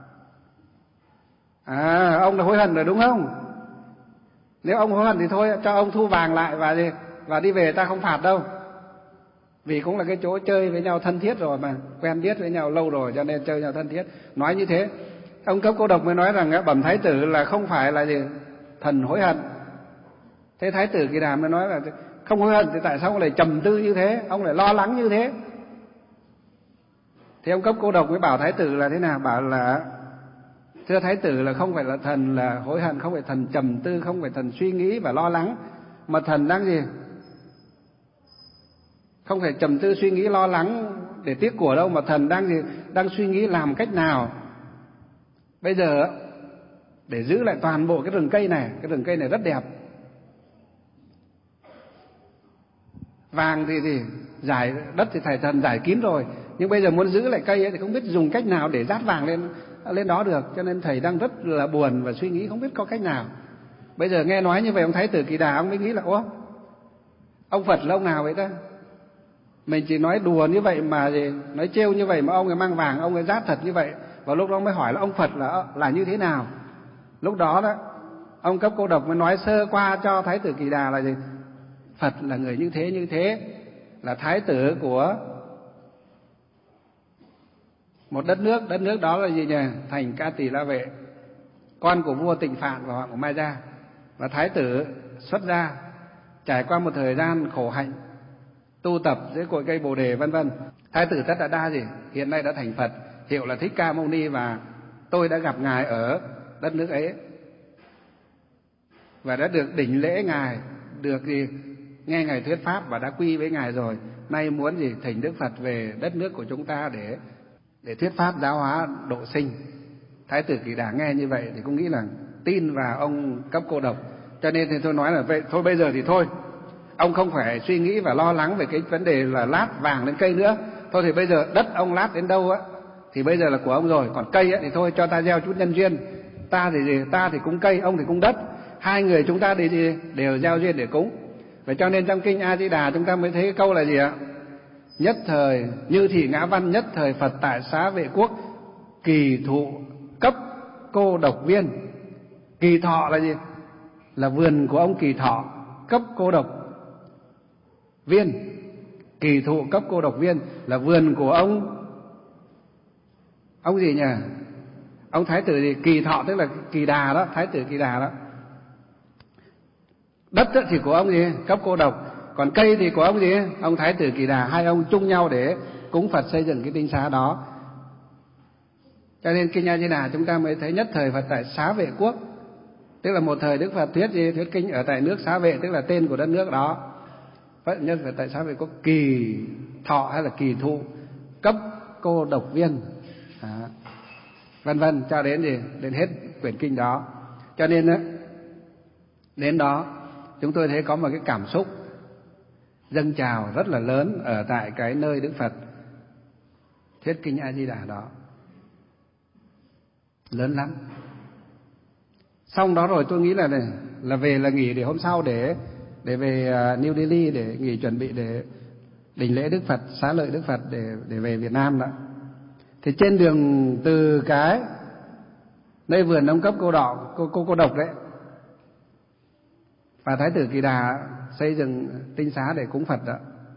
ông là hối hận rồi đúng không? Nếu ông hối hận thì thôi, cho ông thu vàng lại và đi về, ta không phạt đâu. Vì cũng là cái chỗ chơi với nhau thân thiết rồi mà, quen biết với nhau lâu rồi cho nên chơi nhau thân thiết. Nói như thế, ông Cấp Cô Độc mới nói rằng bẩm thái tử là không phải là gì? Thần hối hận. Thế Thái tử Kỳ Đà mới nói là không hối hận thì tại sao ông lại trầm tư như thế, ông lại lo lắng như thế? Thì ông Cấp Cô Độc mới bảo thái tử là thế nào? Bảo là thưa thái tử, là không phải là thần là hối hận, không phải thần trầm tư, không phải thần suy nghĩ và lo lắng, mà thần đang gì? Không phải trầm tư suy nghĩ lo lắng để tiếc của đâu, mà thần đang gì? Đang suy nghĩ làm cách nào bây giờ để giữ lại toàn bộ cái rừng cây này. Cái rừng cây này rất đẹp, vàng thì giải đất thì thầy thần giải kín rồi, nhưng bây giờ muốn giữ lại cây ấy thì không biết dùng cách nào để dát vàng lên đó được, cho nên thầy đang rất là buồn và suy nghĩ không biết có cách nào. Bây giờ nghe nói như vậy, ông Thái tử Kỳ Đà ông mới nghĩ là ông Phật là ông nào vậy ta? Mình chỉ nói đùa như vậy mà gì, nói trêu như vậy mà ông ấy mang vàng, ông ấy dát thật như vậy. Và lúc đó mới hỏi là ông Phật là như thế nào. Lúc đó đó ông Cấp Cô Độc mới nói sơ qua cho Thái tử Kỳ Đà là gì? Phật là người như thế, là thái tử của một đất nước đó là gì nhỉ? Thành Ca Tỳ La Vệ, con của vua Tịnh Phạn và hoàng của Mai Gia. Và thái tử xuất gia, trải qua một thời gian khổ hạnh, tu tập dưới cội cây Bồ Đề vân vân. Thái tử Tất Đạt Đa gì? Hiện nay đã thành Phật, hiệu là Thích Ca Mâu Ni, và tôi đã gặp ngài ở đất nước ấy và đã được đỉnh lễ ngài, được gì? Nghe ngài thuyết pháp và đã quy với ngài rồi. Nay muốn gì? Thỉnh Đức Phật về đất nước của chúng ta để thuyết pháp giáo hóa độ sinh. Thái tử Kỳ Đà nghe như vậy thì cũng nghĩ là tin vào ông Cấp Cô Độc, cho nên thì tôi nói là vậy thôi, bây giờ thì thôi, ông không phải suy nghĩ và lo lắng về cái vấn đề là lát vàng lên cây nữa. Thôi thì bây giờ đất ông lát đến đâu á thì bây giờ là của ông rồi, còn cây á thì thôi cho ta gieo chút nhân duyên. Ta thì gì? Ta thì cúng cây, ông thì cúng đất, hai người chúng ta thì đều gieo duyên để cúng. Vậy cho nên trong kinh A Di Đà chúng ta mới thấy cái câu là gì ạ? Nhất thời Như Thị Ngã Văn, nhất thời Phật tại Xá Vệ Quốc, Kỳ Thụ Cấp Cô Độc Viên. Kỳ Thọ là gì? Là vườn của ông Kỳ Thọ. Cấp Cô Độc Viên, Kỳ Thụ Cấp Cô Độc Viên là vườn của ông gì nhỉ? Ông thái tử gì? Kỳ Thọ, tức là Kỳ Đà đó, thái tử Kỳ Đà đó. Đất thì của ông gì? Cấp Cô Độc. Còn cây thì của ông gì? Ông thái tử Kỳ Đà. Hai ông chung nhau để cúng Phật xây dựng cái tinh xá đó. Cho nên kinh A Di Đà chúng ta mới thấy nhất thời Phật tại Xá Vệ Quốc, tức là một thời Đức Phật thuyết gì? Thuyết kinh ở tại nước Xá Vệ, tức là tên của đất nước đó. Phật nhất Phật tại Xá Vệ Quốc, Kỳ Thọ hay là Kỳ Thụ Cấp Cô Độc Viên, vân vân, cho đến gì? Đến hết quyển kinh đó. Cho nên á, đến đó chúng tôi thấy có một cái cảm xúc dâng trào rất là lớn ở tại cái nơi Đức Phật thuyết kinh A Di Đà đó, lớn lắm. Xong đó rồi tôi nghĩ là về là nghỉ để hôm sau để về New Delhi để nghỉ, chuẩn bị để đỉnh lễ Đức Phật, xá lợi Đức Phật để về Việt Nam đó. Thì trên đường từ cái nơi vườn ông Cấp Cô Độc đấy, và thái tử Kỳ Đà xây dựng tinh xá để cúng Phật đó.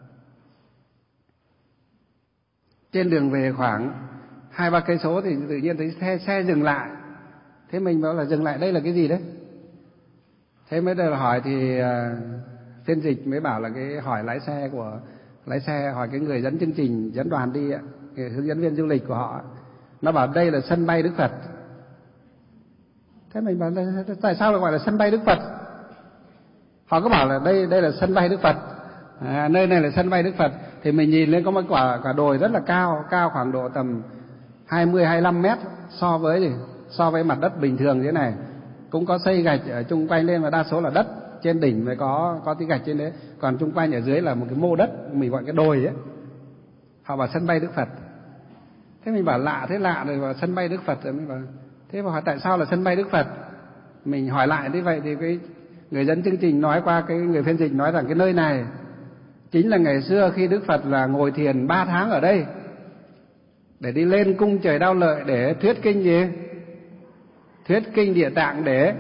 Trên đường về khoảng 2-3 cây số thì tự nhiên thấy xe dừng lại. Thế mình bảo là dừng lại đây là cái gì đấy? Thế mới đầu hỏi thì phiên dịch mới bảo là cái hỏi lái xe hỏi cái người dẫn chương trình, dẫn đoàn đi, cái hướng dẫn viên du lịch của họ, nó bảo đây là sân bay Đức Phật. Thế mình bảo tại sao lại gọi là sân bay Đức Phật? Họ có bảo là đây là sân bay Đức Phật, nơi này là sân bay Đức Phật. Thì mình nhìn lên có một quả đồi rất là cao khoảng độ tầm 20-25 mét so với mặt đất bình thường thế này. Cũng có xây gạch ở chung quanh lên và đa số là đất. trên đỉnh mới có tí gạch trên đấy, còn chung quanh ở dưới là một cái mô đất mình gọi cái đồi ấy. Họ bảo sân bay Đức Phật. Thế mình bảo lạ, thế lạ rồi, vào sân bay Đức Phật rồi. Mình bảo thế mà hỏi tại sao là sân bay Đức Phật. Mình hỏi lại như vậy thì cái người dẫn chương trình nói qua, cái người phiên dịch nói rằng cái nơi này chính là ngày xưa khi Đức Phật là ngồi thiền 3 tháng ở đây để đi lên cung trời Đao Lợi để thuyết kinh gì? Thuyết kinh Địa Tạng để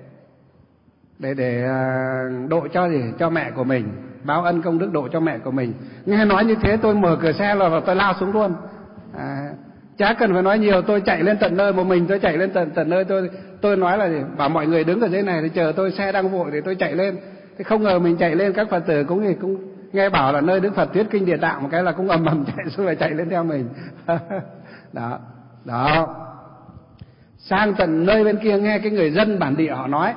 độ cho gì? Cho mẹ của mình, báo ân công đức độ cho mẹ của mình. Nghe nói như thế tôi mở cửa xe là tôi lao xuống luôn. Chả cần phải nói nhiều, tôi chạy lên tận nơi một mình, tôi chạy lên tận nơi, tôi nói là gì? Bảo mọi người đứng ở dưới này thì chờ tôi, xe đang vội thì tôi chạy lên. Thế không ngờ mình chạy lên, các Phật tử cũng nghe bảo là nơi Đức Phật thuyết kinh Địa Tạng, một cái là cũng ầm ầm chạy xuống lại chạy lên theo mình. Đó. Sang tận nơi bên kia nghe cái người dân bản địa họ nói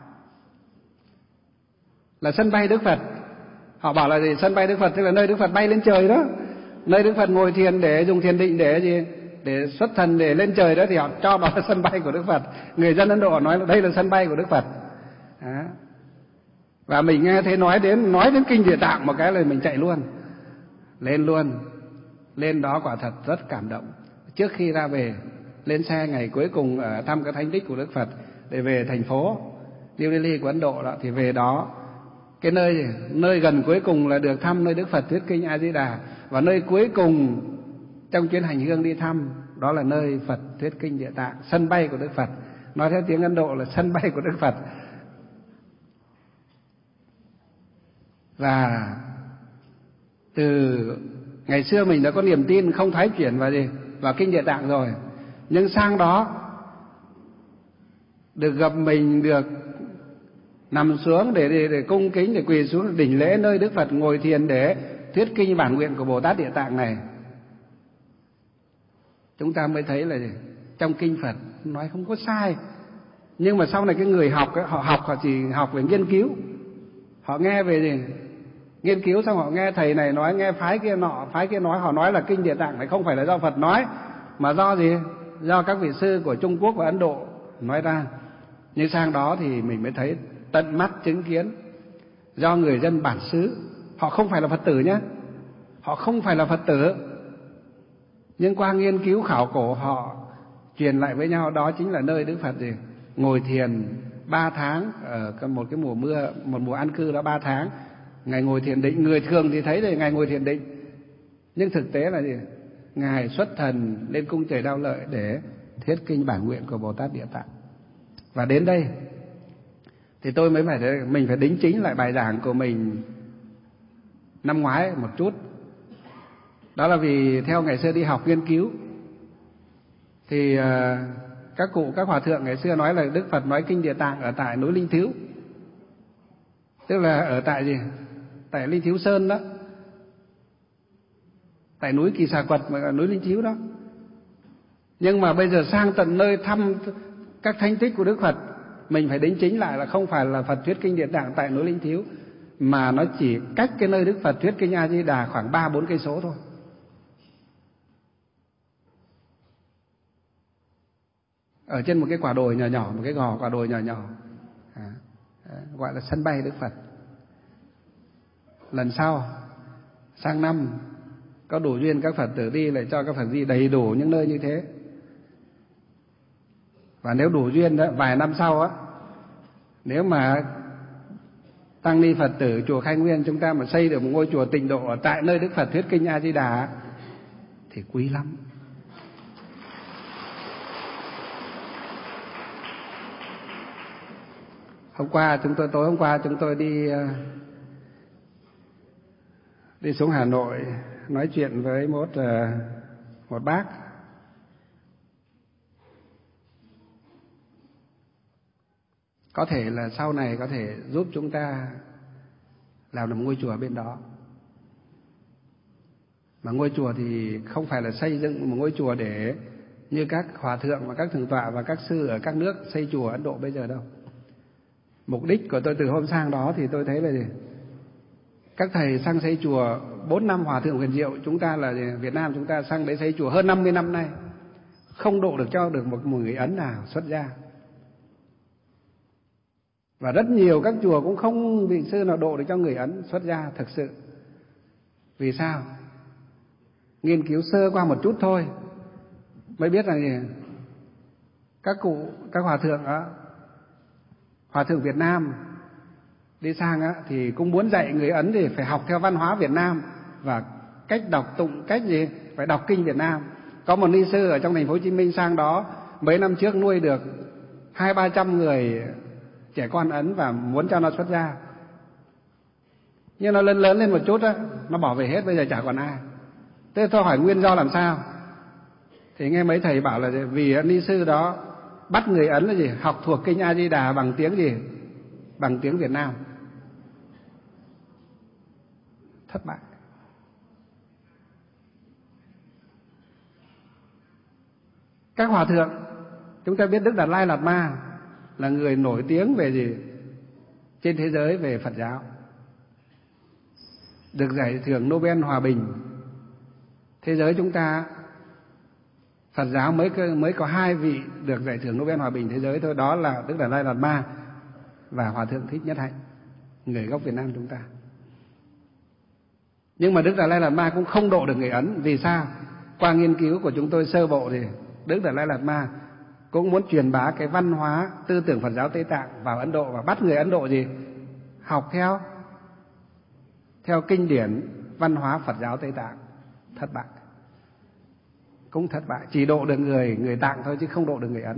là sân bay Đức Phật. Họ bảo là gì? Sân bay Đức Phật tức là nơi Đức Phật bay lên trời đó. Nơi Đức Phật ngồi thiền để dùng thiền định để gì? Để xuất thần để lên trời đó, thì họ cho đó là sân bay của Đức Phật. Người dân Ấn Độ họ nói là đây là sân bay của Đức Phật. Đó. Và mình nghe thấy nói đến kinh Địa Tạng một cái là mình chạy luôn. Lên đó quả thật rất cảm động. Trước khi ra về, lên xe ngày cuối cùng ở thăm các thánh tích của Đức Phật để về thành phố New Delhi của Ấn Độ đó, thì về đó cái nơi gần cuối cùng là được thăm nơi Đức Phật thuyết kinh A Di Đà, và nơi cuối cùng trong chuyến hành hương đi thăm đó là nơi Phật thuyết kinh Địa Tạng, sân bay của Đức Phật. Nói theo tiếng Ấn Độ là sân bay của Đức Phật. Và từ ngày xưa mình đã có niềm tin không thoái chuyển vào kinh Địa Tạng rồi, nhưng sang đó được gặp mình, được nằm xuống để cung kính, để quỳ xuống đỉnh lễ nơi Đức Phật ngồi thiền để thuyết kinh bản nguyện của Bồ Tát Địa Tạng này, chúng ta mới thấy là trong kinh Phật nói không có sai. Nhưng mà sau này cái người học ấy, họ chỉ học về nghiên cứu. Họ nghe về gì? Nghiên cứu xong họ nghe thầy này nói, nghe phái kia nọ, phái kia nói, họ nói là kinh Địa Tạng này không phải là do Phật nói, mà do gì? Do các vị sư của Trung Quốc và Ấn Độ nói ra. Nhưng sang đó thì mình mới thấy tận mắt chứng kiến do người dân bản xứ, họ không phải là Phật tử nhé, họ không phải là Phật tử, nhưng qua nghiên cứu khảo cổ họ truyền lại với nhau đó chính là nơi Đức Phật ngồi thiền 3 tháng ở một cái mùa mưa, một mùa an cư đó 3 tháng, Ngài ngồi thiền định. Người thường thì thấy là Ngài ngồi thiền định, nhưng thực tế là gì? Ngài xuất thần lên cung trời Đao Lợi để thuyết kinh bản nguyện của Bồ Tát Địa Tạng. Và đến đây thì tôi mới mình phải đính chính lại bài giảng của mình năm ngoái một chút. Đó là vì theo ngày xưa đi học nghiên cứu thì các cụ, các hòa thượng ngày xưa nói là Đức Phật nói kinh Địa Tạng ở tại núi Linh Thiếu, tức là ở tại gì? Tại Linh Thiếu Sơn đó, tại núi Kỳ Xà Quật mà núi Linh Thiếu đó. Nhưng mà bây giờ sang tận nơi thăm các thánh tích của Đức Phật, mình phải đính chính lại là không phải là Phật thuyết kinh Địa Tạng tại núi Linh Thiếu, mà nó chỉ cách cái nơi Đức Phật thuyết kinh A Di Đà khoảng 3-4 cây số thôi. Ở trên một cái quả đồi nhỏ nhỏ, một cái gò quả đồi nhỏ nhỏ, gọi là sân bay Đức Phật. Lần sau sang năm có đủ duyên các Phật tử đi, lại cho các Phật đi đầy đủ những nơi như thế. Và nếu đủ duyên đó, vài năm sau á, nếu mà tăng ni Phật tử chùa Khai Nguyên chúng ta mà xây được một ngôi chùa Tịnh Độ ở tại nơi Đức Phật thuyết kinh A Di Đà thì quý lắm. Tối hôm qua chúng tôi đi xuống Hà Nội nói chuyện với một bác. Có thể là sau này có thể giúp chúng ta làm được một ngôi chùa ở bên đó. Mà ngôi chùa thì không phải là xây dựng một ngôi chùa để như các hòa thượng và các thượng tọa và các sư ở các nước xây chùa Ấn Độ bây giờ đâu. Mục đích của tôi từ hôm sang đó thì tôi thấy là gì? Các thầy sang xây chùa 4 năm Hòa thượng Huyền Diệu, chúng ta là Việt Nam chúng ta sang đấy xây chùa hơn 50 năm nay, không độ được cho được một người Ấn nào xuất gia. Và rất nhiều các chùa cũng không vị sư nào độ được cho người Ấn xuất gia thực sự. Vì sao? Nghiên cứu sơ qua một chút thôi mới biết rằng gì? Các hòa thượng đó, hòa thượng Việt Nam đi sang á, thì cũng muốn dạy người Ấn thì phải học theo văn hóa Việt Nam và cách đọc tụng, cách gì phải đọc kinh Việt Nam. Có một ni sư ở trong thành phố Hồ Chí Minh sang đó mấy năm trước nuôi được 200-300 người trẻ con Ấn và muốn cho nó xuất gia. Nhưng nó lớn lên một chút á, nó bỏ về hết, bây giờ chả còn ai. Thế tôi hỏi nguyên do làm sao? Thì nghe mấy thầy bảo là vì ni sư đó bắt người Ấn là gì? Học thuộc kinh A Di Đà bằng tiếng gì? Bằng tiếng Việt Nam. Thất bại. Các hòa thượng, chúng ta biết Đức Đạt Lai Lạt Ma là người nổi tiếng về gì? Trên thế giới về Phật giáo. Được giải thưởng Nobel Hòa Bình. Thế giới chúng ta Phật giáo mới có 2 vị được giải thưởng Nobel Hòa Bình thế giới thôi, đó là Đức Đạt Lai Lạt Ma và Hòa thượng Thích Nhất Hạnh, người gốc Việt Nam chúng ta. Nhưng mà Đức Đạt Lai Lạt Ma cũng không độ được người Ấn. Vì sao? Qua nghiên cứu của chúng tôi sơ bộ thì Đức Đạt Lai Lạt Ma cũng muốn truyền bá cái văn hóa tư tưởng Phật giáo Tây Tạng vào Ấn Độ và bắt người Ấn Độ gì? Học theo kinh điển văn hóa Phật giáo Tây Tạng. Thất bại. Cũng thất bại, chỉ độ được người Tạng thôi chứ không độ được người Ấn.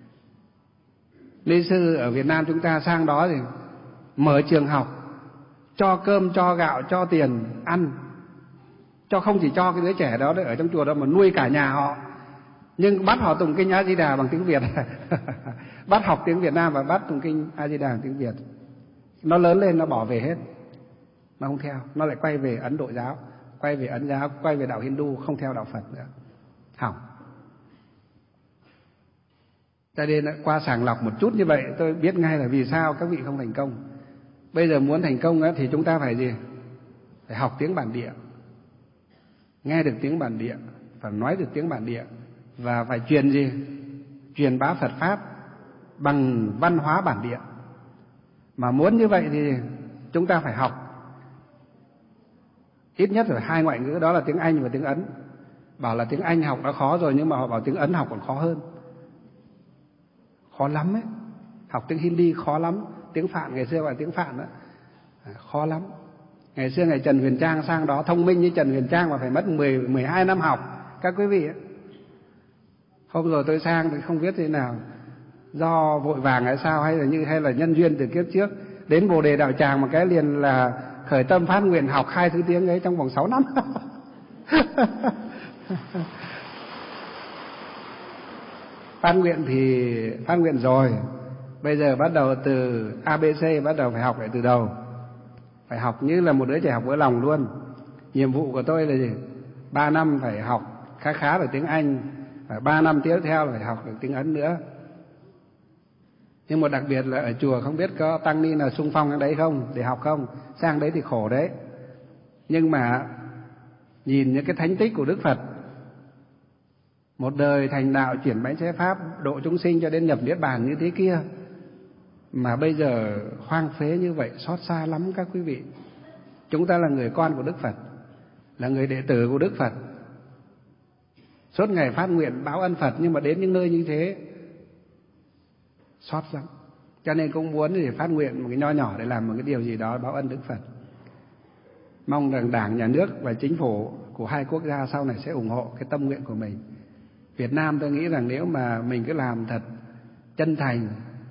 Ni sư ở Việt Nam chúng ta sang đó thì mở trường học, cho cơm, cho gạo, cho tiền ăn, không chỉ cho cái đứa trẻ đó ở trong chùa đó mà nuôi cả nhà họ. Nhưng bắt họ tụng kinh A Di Đà bằng tiếng Việt. Bắt học tiếng Việt Nam và bắt tụng kinh A Di Đà bằng tiếng Việt. Nó lớn lên nó bỏ về hết, nó không theo, nó lại quay về Ấn Độ giáo, quay về Ấn giáo, quay về đạo Hindu, không theo đạo Phật nữa. Hỏng. Cho nên qua sàng lọc một chút như vậy tôi biết ngay là vì sao các vị không thành công. Bây giờ muốn thành công thì chúng ta phải gì? Phải học tiếng bản địa, nghe được tiếng bản địa, phải nói được tiếng bản địa, và phải truyền gì? Truyền bá Phật Pháp bằng văn hóa bản địa. Mà muốn như vậy thì chúng ta phải học ít nhất là 2 ngoại ngữ, đó là tiếng Anh và tiếng Ấn. Bảo là tiếng Anh học đã khó rồi, nhưng mà họ bảo tiếng Ấn học còn khó hơn. Khó lắm ấy. Học tiếng Hindi khó lắm. Tiếng Phạn, ngày xưa gọi là tiếng Phạn đó, khó lắm. Ngày xưa ngày Trần Huyền Trang sang đó, thông minh như Trần Huyền Trang mà phải mất 12 năm học, các quý vị ấy. Hôm rồi tôi sang thì không biết thế nào, do vội vàng hay sao, hay là nhân duyên từ kiếp trước, đến Bồ Đề Đạo Tràng một cái liền là khởi tâm phát nguyện học 2 thứ tiếng ấy trong vòng 6 năm. Phát nguyện rồi, bây giờ bắt đầu từ ABC, bắt đầu phải học lại từ đầu, phải học như là một đứa trẻ học vỡ lòng luôn. Nhiệm vụ của tôi là gì? 3 năm phải học khá về tiếng Anh, và 3 năm tiếp theo là phải học được tiếng Ấn nữa. Nhưng mà đặc biệt là ở chùa không biết có tăng ni nào xung phong ở đấy không, để học không? Sang đấy thì khổ đấy. Nhưng mà nhìn những cái thánh tích của Đức Phật, một đời thành đạo chuyển bánh xe Pháp, độ chúng sinh cho đến nhập Niết Bàn như thế kia, mà bây giờ hoang phế như vậy, xót xa lắm các quý vị. Chúng ta là người con của Đức Phật, là người đệ tử của Đức Phật, suốt ngày phát nguyện báo ân Phật, nhưng mà đến những nơi như thế xót lắm. Cho nên cũng muốn thì phát nguyện một cái nho nhỏ để làm một cái điều gì đó báo ân Đức Phật. Mong rằng Đảng, Nhà nước và chính phủ của 2 quốc gia sau này sẽ ủng hộ cái tâm nguyện của mình. Việt Nam tôi nghĩ rằng nếu mà mình cứ làm thật chân thành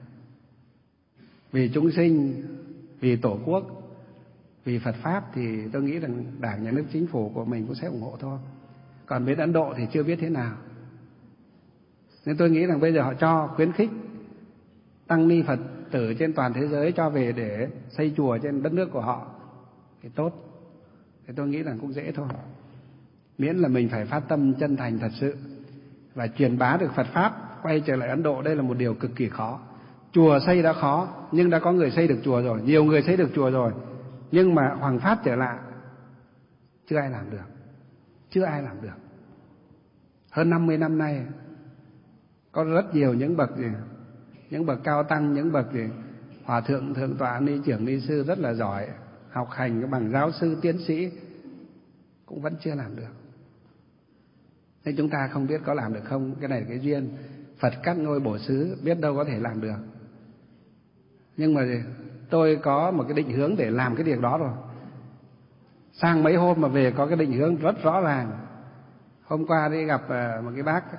vì chúng sinh, vì Tổ quốc, vì Phật Pháp, thì tôi nghĩ rằng Đảng, Nhà nước, chính phủ của mình cũng sẽ ủng hộ thôi. Còn bên Ấn Độ thì chưa biết thế nào. Nên tôi nghĩ rằng bây giờ họ cho khuyến khích tăng ni Phật tử trên toàn thế giới cho về để xây chùa trên đất nước của họ thì tốt. Thì tôi nghĩ rằng cũng dễ thôi. Miễn là mình phải phát tâm chân thành thật sự và truyền bá được Phật Pháp. Quay trở lại Ấn Độ đây là một điều cực kỳ khó. Chùa xây đã khó, nhưng đã có người xây được chùa rồi, nhiều người xây được chùa rồi. Nhưng mà hoằng pháp trở lại chưa ai làm được. Chưa ai làm được. Hơn 50 năm nay có rất nhiều những bậc cao tăng, những bậc Hòa thượng thượng tọa ni trưởng ni sư rất là giỏi, học hành cái bằng giáo sư tiến sĩ cũng vẫn chưa làm được. Nên chúng ta không biết có làm được không, cái này là cái duyên. Phật cắt ngôi bổ xứ, biết đâu có thể làm được. Nhưng mà tôi có một cái định hướng để làm cái việc đó rồi. Sang mấy hôm mà về có cái định hướng rất rõ ràng. Hôm qua đi gặp một cái bác,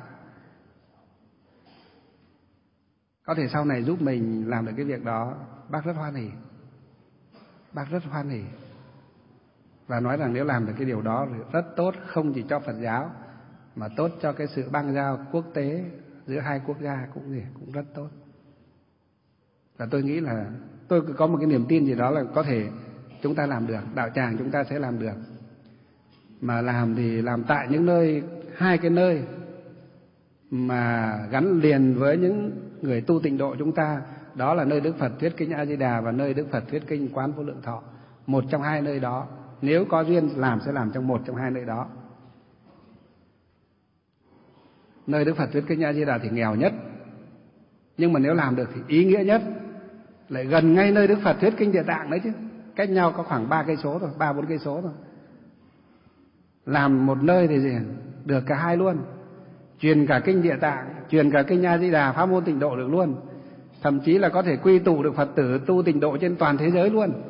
có thể sau này giúp mình làm được cái việc đó. Bác rất hoan hỉ. Bác rất hoan hỉ. Và nói rằng nếu làm được cái điều đó thì rất tốt, không chỉ cho Phật giáo mà tốt cho cái sự bang giao quốc tế giữa hai quốc gia cũng rất tốt. Và tôi nghĩ là tôi có một cái niềm tin gì đó là có thể chúng ta làm được, đạo tràng chúng ta sẽ làm được. Mà làm thì làm tại những nơi, hai cái nơi mà gắn liền với những người tu tịnh độ chúng ta, đó là nơi Đức Phật thuyết kinh A Di Đà và nơi Đức Phật thuyết kinh Quán Vô Lượng Thọ. Một trong hai nơi đó, nếu có duyên làm sẽ làm trong một trong hai nơi đó. Nơi Đức Phật thuyết kinh A Di Đà thì nghèo nhất, nhưng mà nếu làm được thì ý nghĩa nhất, lại gần ngay nơi Đức Phật thuyết kinh Địa Tạng đấy chứ, cách nhau có khoảng 3 cây số thôi, 3-4 cây số thôi. Làm một nơi thì gì? Được cả hai luôn. Truyền cả kinh Địa Tạng, truyền cả kinh A Di Đà, pháp môn tịnh độ được luôn. Thậm chí là có thể quy tụ được Phật tử tu tịnh độ trên toàn thế giới luôn.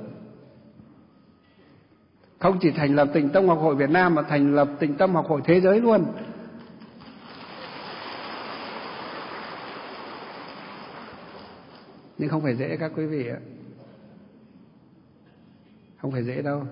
Không chỉ thành lập Tịnh Tông Học hội Việt Nam mà thành lập Tịnh Tâm Học hội thế giới luôn. Nhưng không phải dễ các quý vị ạ. Không phải dễ đâu.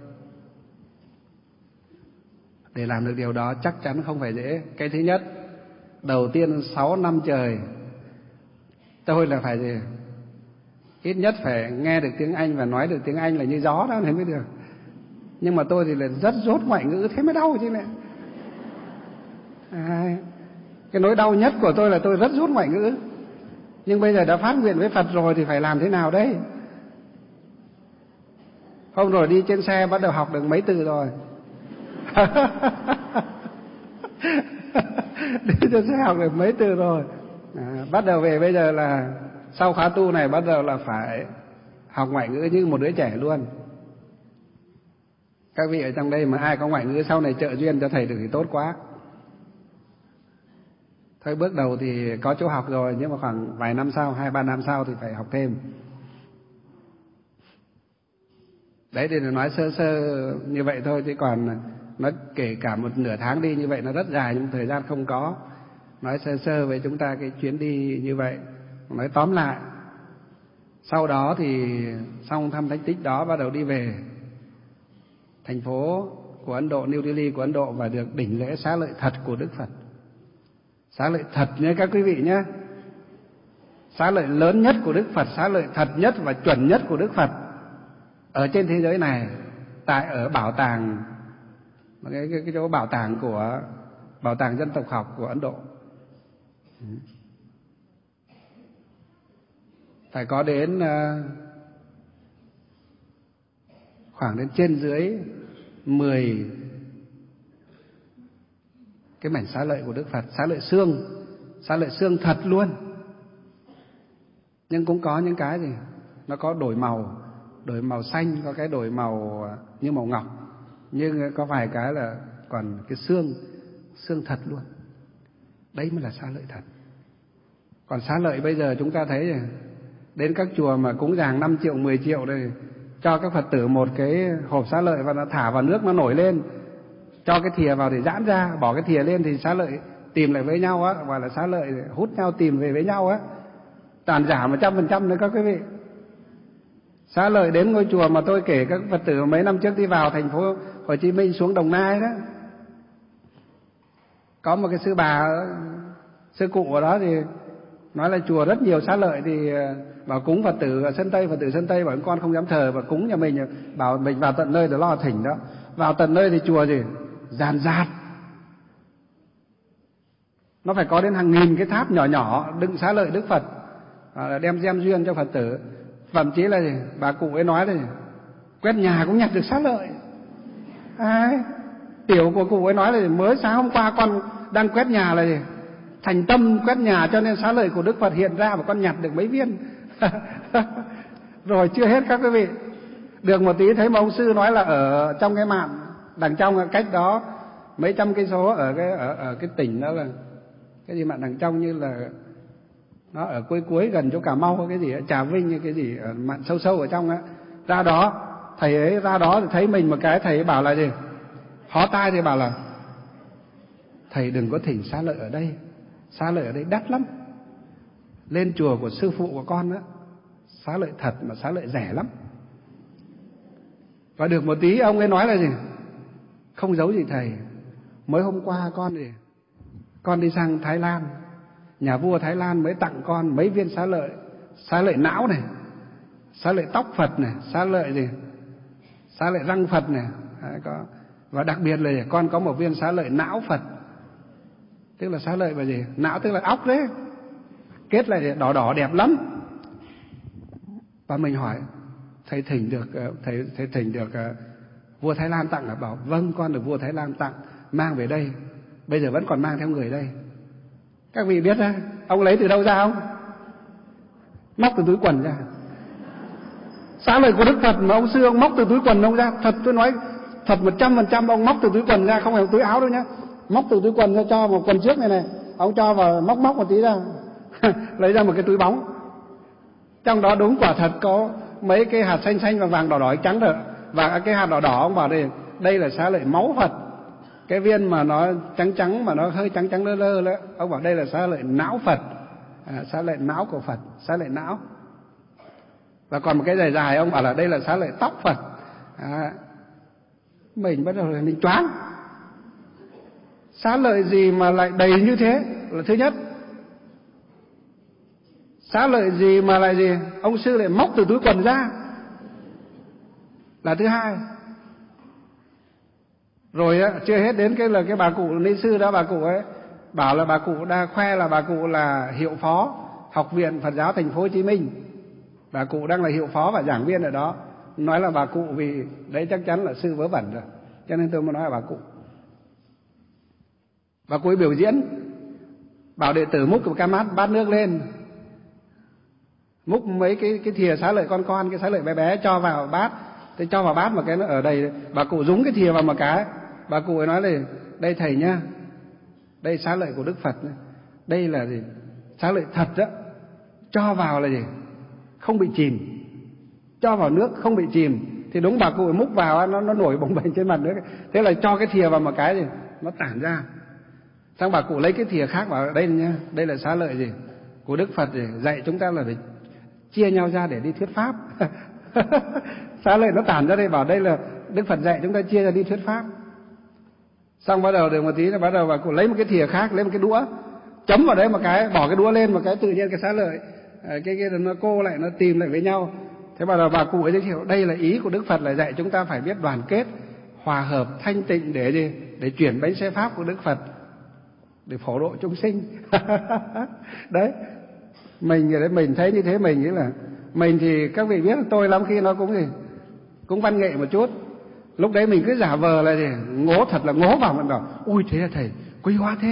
Để làm được điều đó chắc chắn không phải dễ. Cái thứ nhất, đầu tiên 6 năm trời tôi là phải gì? Ít nhất phải nghe được tiếng Anh và nói được tiếng Anh là như gió đó thì mới được. Nhưng mà tôi thì là rất dốt ngoại ngữ, thế mới đau chứ lại. Cái nỗi đau nhất của tôi là tôi rất dốt ngoại ngữ. Nhưng bây giờ đã phát nguyện với Phật rồi thì phải làm thế nào đấy? Hôm rồi đi trên xe bắt đầu học được mấy từ rồi. Đi trên xe học được mấy từ rồi. Bắt đầu về bây giờ là sau khóa tu này bắt đầu là phải học ngoại ngữ như một đứa trẻ luôn. Các vị ở trong đây mà ai có ngoại ngữ sau này trợ duyên cho thầy được thì tốt quá. Thôi bước đầu thì có chỗ học rồi, nhưng mà khoảng vài năm sau, 2-3 năm sau thì phải học thêm. Đấy thì nói sơ sơ như vậy thôi, chứ còn nó kể cả một nửa tháng đi như vậy nó rất dài, nhưng thời gian không có. Nói sơ sơ với chúng ta cái chuyến đi như vậy. Nói tóm lại, sau đó thì xong thăm thánh tích đó bắt đầu đi về thành phố của Ấn Độ, New Delhi của Ấn Độ, và được đỉnh lễ xá lợi thật của Đức Phật. Xá lợi thật nhé các quý vị nhé. Xá lợi lớn nhất của Đức Phật, xá lợi thật nhất và chuẩn nhất của Đức Phật ở trên thế giới này, tại ở bảo tàng, cái chỗ bảo tàng của bảo tàng dân tộc học của Ấn Độ. Phải có đến khoảng đến trên dưới 10 cái mảnh xá lợi của Đức Phật, xá lợi xương thật luôn. Nhưng cũng có những cái gì nó có đổi màu xanh, có cái đổi màu như màu ngọc, nhưng có vài cái là còn cái xương thật luôn. Đấy mới là xá lợi thật. Còn xá lợi bây giờ chúng ta thấy đến các chùa mà cúng dường 5 triệu 10 triệu đây, cho các Phật tử một cái hộp xá lợi và nó thả vào nước nó nổi lên, cho cái thìa vào thì giãn ra, bỏ cái thìa lên thì xá lợi tìm lại với nhau á, gọi là xá lợi hút nhau tìm về với nhau á. Toàn giả 100% nữa các quý vị. Xá lợi đến ngôi chùa mà tôi kể các Phật tử mấy năm trước đi vào thành phố Hồ Chí Minh xuống Đồng Nai đó, có một cái sư bà, sư cụ ở đó thì nói là chùa rất nhiều xá lợi, thì bảo cúng Phật tử ở Sơn Tây, Phật tử Sơn Tây bảo con không dám thờ và cúng nhà mình, bảo mình vào tận nơi để lo thỉnh đó. Vào tận nơi thì chùa gì dàn dạt, nó phải có đến hàng nghìn cái tháp nhỏ nhỏ đựng xá lợi Đức Phật, đem gieo duyên cho Phật tử. Thậm chí là gì? Bà cụ ấy nói là quét nhà cũng nhặt được xá lợi. Tiểu của cụ ấy nói là mới sáng hôm qua con đang quét nhà là gì? Thành tâm quét nhà cho nên xá lợi của Đức Phật hiện ra và con nhặt được mấy viên. Rồi chưa hết các quý vị. Được một tí thấy một ông sư nói là ở trong cái mạn đằng trong, cách đó mấy trăm cây số, ở cái tỉnh đó là cái gì mạn đằng trong, như là nó ở cuối gần chỗ Cà Mau cái gì Trà Vinh hay cái gì, ở mạn sâu ở trong á. Ra đó thầy ấy ra đó thì thấy mình một cái, thầy ấy bảo là gì, hó tai thì bảo là thầy đừng có thỉnh xá lợi ở đây, xá lợi ở đây đắt lắm, lên chùa của sư phụ của con á, xá lợi thật mà xá lợi rẻ lắm. Và được một tí ông ấy nói là gì, không giấu gì thầy, mới hôm qua con đi sang Thái Lan, nhà vua Thái Lan mới tặng con mấy viên xá lợi não này, xá lợi tóc Phật này, xá lợi răng Phật này. Đấy, và đặc biệt là con có một viên xá lợi não Phật, tức là xá lợi và gì, não tức là óc đấy, kết lại đỏ đỏ đẹp lắm. Và mình hỏi thầy thỉnh được vua Thái Lan tặng à? Bảo vâng, con được vua Thái Lan tặng, mang về đây, bây giờ vẫn còn mang theo người đây. Các vị biết á, ông lấy từ đâu ra không? Móc từ túi quần ra. Xá lợi của Đức Phật mà ông sư ông móc từ túi quần ông ra. Thật, tôi nói thật 100% ông móc từ túi quần ra, không phải túi áo đâu nhá. Móc từ túi quần ra, cho một quần trước này ông cho vào, móc một tí ra lấy ra một cái túi bóng, trong đó đúng quả thật có mấy cái hạt xanh vàng vàng đỏ đỏ trắng rồi. Và cái hạt đỏ đỏ ông bảo đây là xá lợi máu Phật. Cái viên mà nó trắng mà nó hơi trắng lơ lơ đó, ông bảo đây là xá lợi não Phật, xá lợi não của Phật, xá lợi não. Và còn một cái dài dài ông bảo là đây là xá lợi tóc Phật. Mình bắt đầu là mình choáng. Xá lợi gì mà lại đầy như thế là thứ nhất. Xá lợi gì mà lại gì, ông sư lại móc từ túi quần ra là thứ hai. Rồi chưa hết đến cái bà cụ ni sư đó, bà cụ ấy bảo là bà cụ đã khoe là bà cụ là hiệu phó Học viện Phật giáo Thành phố Hồ Chí Minh. Bà cụ đang là hiệu phó và giảng viên ở đó. Nói là bà cụ vì đấy chắc chắn là sư vớ vẩn rồi, cho nên tôi mới nói là bà cụ. Bà cụ ấy biểu diễn, bảo đệ tử múc cái bát nước lên, múc mấy cái thìa xá lợi con, cái xá lợi bé bé cho vào bát. Thế cho vào bát một cái nó ở đây, bà cụ dúng cái thìa vào một cái. Bà cụ ấy nói là đây thầy nhá, đây xá lợi của Đức Phật, đây là gì, xá lợi thật đó, cho vào là gì, không bị chìm, cho vào nước không bị chìm. Thì đúng bà cụ ấy múc vào nó nổi bồng bềnh trên mặt nước. Thế là cho cái thìa vào một cái thì nó tản ra. Xong bà cụ lấy cái thìa khác bảo đây nhá, đây là xá lợi gì của Đức Phật, để dạy chúng ta là phải chia nhau ra để đi thuyết pháp. Xá lợi nó tản ra đây, bảo đây là Đức Phật dạy chúng ta chia ra đi thuyết pháp. Xong bắt đầu được một tí, bắt đầu bà cụ lấy một cái thìa khác, lấy một cái đũa, chấm vào đấy một cái, bỏ cái đũa lên một cái, tự nhiên cái xá lợi cái nó cô lại, nó tìm lại với nhau. Thế bắt đầu bà cụ ấy giới thiệu đây là ý của Đức Phật là dạy chúng ta phải biết đoàn kết, hòa hợp, thanh tịnh để gì, để chuyển bánh xe pháp của Đức Phật, để phổ độ chúng sinh. Đấy, mình thấy như thế, mình nghĩ là mình thì các vị biết tôi lắm khi nó cũng văn nghệ một chút. Lúc đấy mình cứ giả vờ là gì, ngố, thật là ngố vào, mình bảo ui thế là thầy quý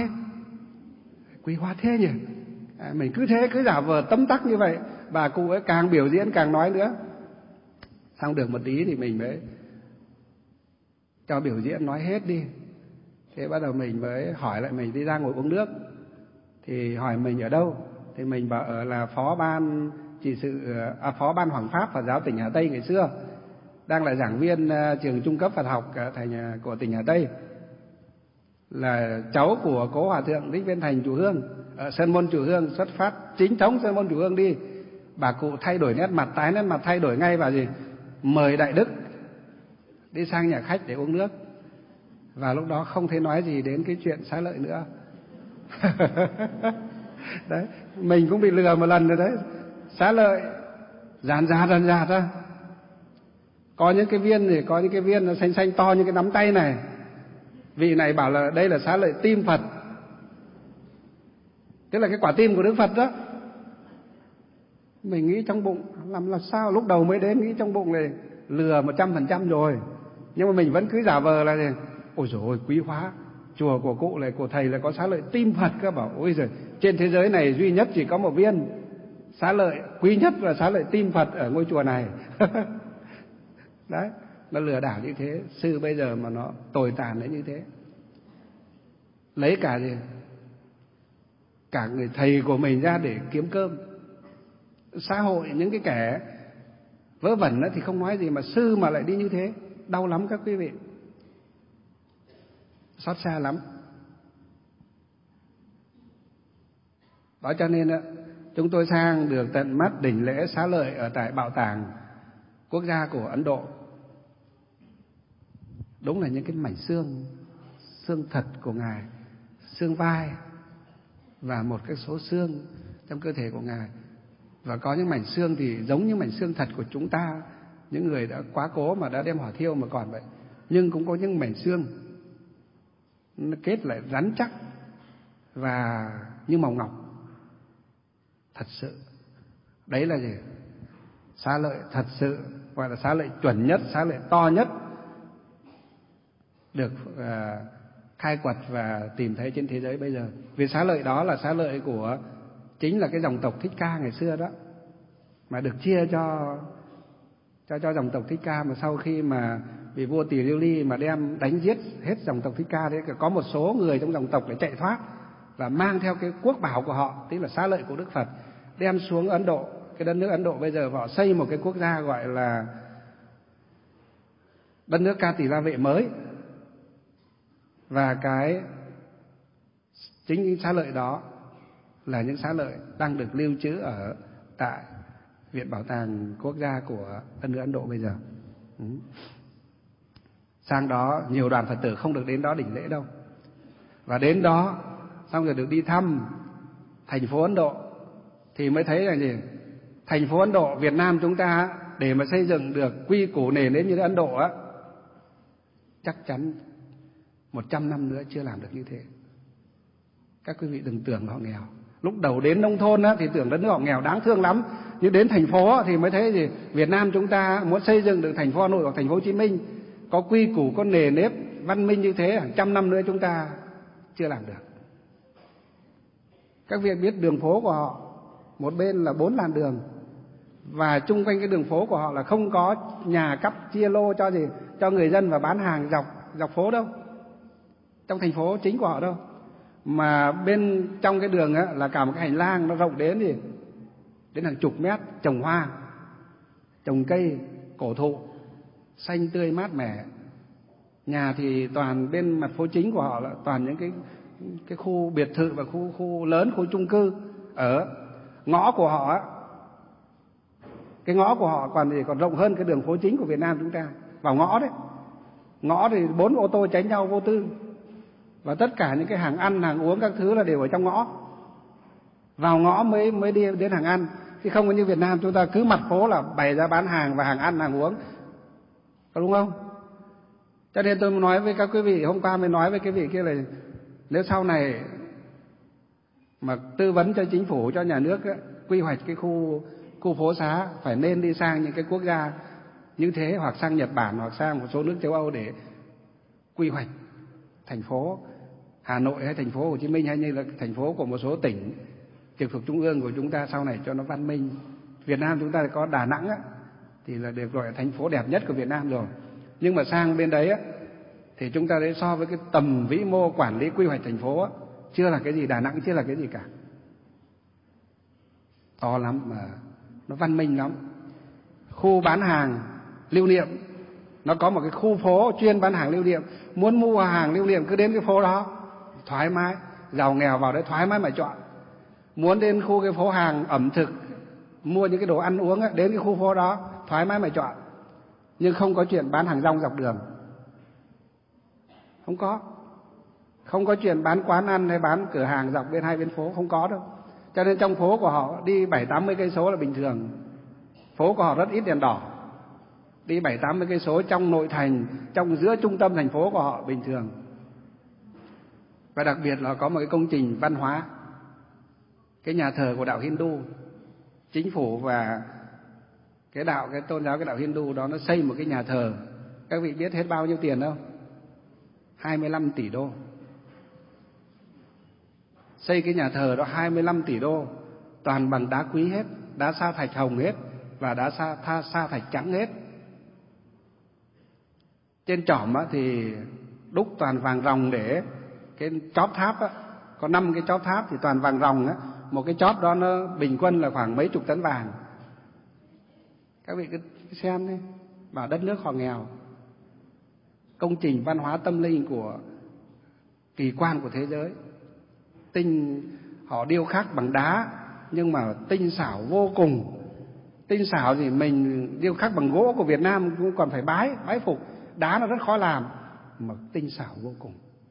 hóa thế nhỉ. Mình cứ giả vờ tấm tắc như vậy. Bà cụ ấy càng biểu diễn càng nói nữa. Xong được một tí thì mình mới cho biểu diễn nói hết đi. Thế bắt đầu mình mới hỏi lại, mình đi ra ngồi uống nước. Thì hỏi mình ở đâu, thì mình bảo ở là phó ban Hoàng Pháp Phật giáo tỉnh Hà Tây ngày xưa, đang là giảng viên trường trung cấp Phật học của tỉnh Hà Tây, là cháu của cố hòa thượng Thích Viên Thành Chùa Hương ở Sơn Môn Chùa Hương, xuất phát chính thống Sơn Môn Chùa Hương đi. Bà cụ thay đổi nét mặt, tái nét mặt, thay đổi ngay và gì, mời Đại Đức đi sang nhà khách để uống nước. Và lúc đó không thấy nói gì đến cái chuyện xá lợi nữa. Đấy, mình cũng bị lừa một lần rồi đấy. Xá lợi dàn dạt ra. Có những cái viên nó xanh to như cái nắm tay này. Vị này bảo là đây là xá lợi tim Phật, tức là cái quả tim của Đức Phật đó. Mình nghĩ trong bụng làm sao, lúc đầu mới đến nghĩ trong bụng này lừa 100% rồi. Nhưng mà mình vẫn cứ giả vờ là ôi dồi ôi quý hóa, chùa của cụ này, của thầy là có xá lợi tim Phật. Các bảo ôi giời, trên thế giới này duy nhất chỉ có một viên xá lợi quý nhất là xá lợi tim Phật ở ngôi chùa này. Đấy, nó lừa đảo như thế. Sư bây giờ mà nó tồi tàn đến như thế, lấy cả gì, cả người thầy của mình ra để kiếm cơm. Xã hội những cái kẻ vớ vẩn thì không nói gì, mà sư mà lại đi như thế, đau lắm các quý vị, xót xa lắm. Đó cho nên chúng tôi sang được tận mắt đỉnh lễ xá lợi ở tại Bảo tàng Quốc gia của Ấn Độ. Đúng là những cái mảnh xương thật của Ngài, xương vai và một cái số xương trong cơ thể của Ngài. Và có những mảnh xương thì giống như mảnh xương thật của chúng ta, những người đã quá cố mà đã đem hỏa thiêu mà còn vậy. Nhưng cũng có những mảnh xương nó kết lại rắn chắc và như màu ngọc. Thật sự đấy là gì? Xá lợi thật sự, gọi là xá lợi chuẩn nhất, xá lợi to nhất được khai quật và tìm thấy trên thế giới bây giờ. Vì xá lợi đó là xá lợi của chính là cái dòng tộc Thích Ca ngày xưa đó, mà được chia cho dòng tộc Thích Ca. Mà sau khi mà vị vua Tỳ Liêu Ly mà đem đánh giết hết dòng tộc Thích Ca, thế có một số người trong dòng tộc để chạy thoát và mang theo cái quốc bảo của họ, tức là xá lợi của Đức Phật, đem xuống Ấn Độ. Cái đất nước Ấn Độ bây giờ họ xây một cái quốc gia gọi là đất nước Ca Tỳ La Vệ mới. Và cái chính những xá lợi đó là những xá lợi đang được lưu trữ ở tại Viện Bảo tàng Quốc gia của đất nước Ấn Độ bây giờ. Sang đó nhiều đoàn Phật tử không được đến đó đỉnh lễ đâu. Và đến đó xong rồi được đi thăm thành phố Ấn Độ thì mới thấy là gì? Thành phố Ấn Độ Việt Nam chúng ta để mà xây dựng được quy củ nền nếp như Ấn Độ á, chắc chắn 100 năm nữa chưa làm được như thế. Các quý vị đừng tưởng họ nghèo. Lúc đầu đến nông thôn á, thì tưởng đất nước họ nghèo đáng thương lắm. Nhưng đến thành phố thì mới thấy gì? Việt Nam chúng ta muốn xây dựng được thành phố Hà Nội hoặc thành phố Hồ Chí Minh có quy củ, có nề nếp văn minh như thế, hàng trăm năm nữa chúng ta chưa làm được. Các vị biết đường phố của họ, một bên là 4 làn đường, và chung quanh cái đường phố của họ là không có nhà cắp chia lô cho gì, cho người dân và bán hàng dọc phố đâu, trong thành phố chính của họ đâu. Mà bên trong cái đường á, là cả một cái hành lang nó rộng đến hàng chục mét, trồng hoa, trồng cây cổ thụ xanh tươi mát mẻ. Nhà thì toàn bên mặt phố chính của họ là toàn những cái khu biệt thự và khu lớn, khu chung cư. Ở ngõ của họ á, cái ngõ của họ còn rộng hơn cái đường phố chính của Việt Nam chúng ta. Vào ngõ đấy, ngõ thì 4 ô tô tránh nhau vô tư, và tất cả những cái hàng ăn, hàng uống các thứ là đều ở trong ngõ. Vào ngõ mới đi đến hàng ăn, chứ không có như Việt Nam chúng ta cứ mặt phố là bày ra bán hàng và hàng ăn, hàng uống, có đúng không? Cho nên tôi nói với các quý vị, hôm qua mới nói với cái vị kia là nếu sau này mà tư vấn cho chính phủ, cho nhà nước ấy, quy hoạch cái khu phố xá, phải nên đi sang những cái quốc gia như thế, hoặc sang Nhật Bản, hoặc sang một số nước châu Âu để quy hoạch thành phố Hà Nội hay thành phố Hồ Chí Minh, hay như là thành phố của một số tỉnh trực thuộc trung ương của chúng ta sau này cho nó văn minh. Việt Nam chúng ta có Đà Nẵng á, thì là được gọi là thành phố đẹp nhất của Việt Nam rồi. Nhưng mà sang bên đấy á, thì chúng ta đấy so với cái tầm vĩ mô quản lý quy hoạch thành phố á, chưa là cái gì. Đà Nẵng chưa là cái gì cả. To lắm mà nó văn minh lắm. Khu bán hàng lưu niệm, nó có một cái khu phố chuyên bán hàng lưu niệm. Muốn mua hàng lưu niệm cứ đến cái phố đó, thoải mái, giàu nghèo vào đấy thoải mái mà chọn. Muốn đến khu cái phố hàng ẩm thực, mua những cái đồ ăn uống á, đến cái khu phố đó thoải mái mà chọn. Nhưng không có chuyện bán hàng rong dọc đường, không có chuyện bán quán ăn hay bán cửa hàng dọc bên hai bên phố, không có đâu. Cho nên trong phố của họ đi 70-80 cây số là bình thường. Phố của họ rất ít đèn đỏ, đi 70-80 cây số trong nội thành, trong giữa trung tâm thành phố của họ bình thường. Và đặc biệt là có một cái công trình văn hóa, cái nhà thờ của đạo Hindu. Chính phủ và cái tôn giáo, cái đạo Hindu đó, nó xây một cái nhà thờ. Các vị biết hết bao nhiêu tiền không? 25 tỷ đô. Xây cái nhà thờ đó 25 tỷ đô, toàn bằng đá quý hết. đá sa thạch hồng hết và đá sa thạch trắng hết. Trên chỏm thì đúc toàn vàng ròng, để cái chóp tháp có 5 cái chóp tháp thì toàn vàng ròng một cái chóp đó nó bình quân là khoảng mấy chục tấn vàng. Các vị cứ xem đi, bảo đất nước họ nghèo. Công trình văn hóa tâm linh của kỳ quan của thế giới. Tinh họ điêu khắc bằng đá nhưng mà tinh xảo vô cùng. Tinh xảo thì mình điêu khắc bằng gỗ của Việt Nam cũng còn phải bái phục. Đá nó rất khó làm mà tinh xảo vô cùng.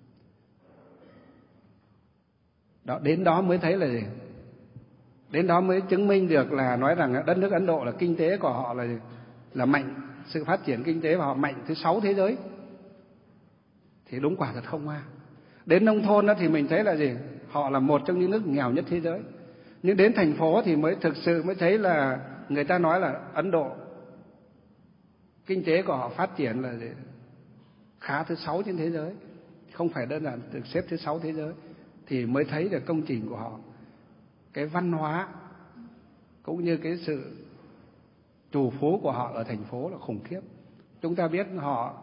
Đó, đến đó mới thấy là gì? Đến đó mới chứng minh được là nói rằng đất nước Ấn Độ là kinh tế của họ là mạnh, sự phát triển kinh tế và họ mạnh thứ 6 thế giới. Thì đúng quả thật không hoa. Đến nông thôn thì mình thấy là gì? Họ là một trong những nước nghèo nhất thế giới. Nhưng đến thành phố thì mới thực sự mới thấy là người ta nói là Ấn Độ kinh tế của họ phát triển là gì? Khá thứ 6 trên thế giới, không phải đơn giản được xếp thứ 6 thế giới. Thì mới thấy được công trình của họ, cái văn hóa cũng như cái sự trù phú của họ ở thành phố là khủng khiếp. Chúng ta biết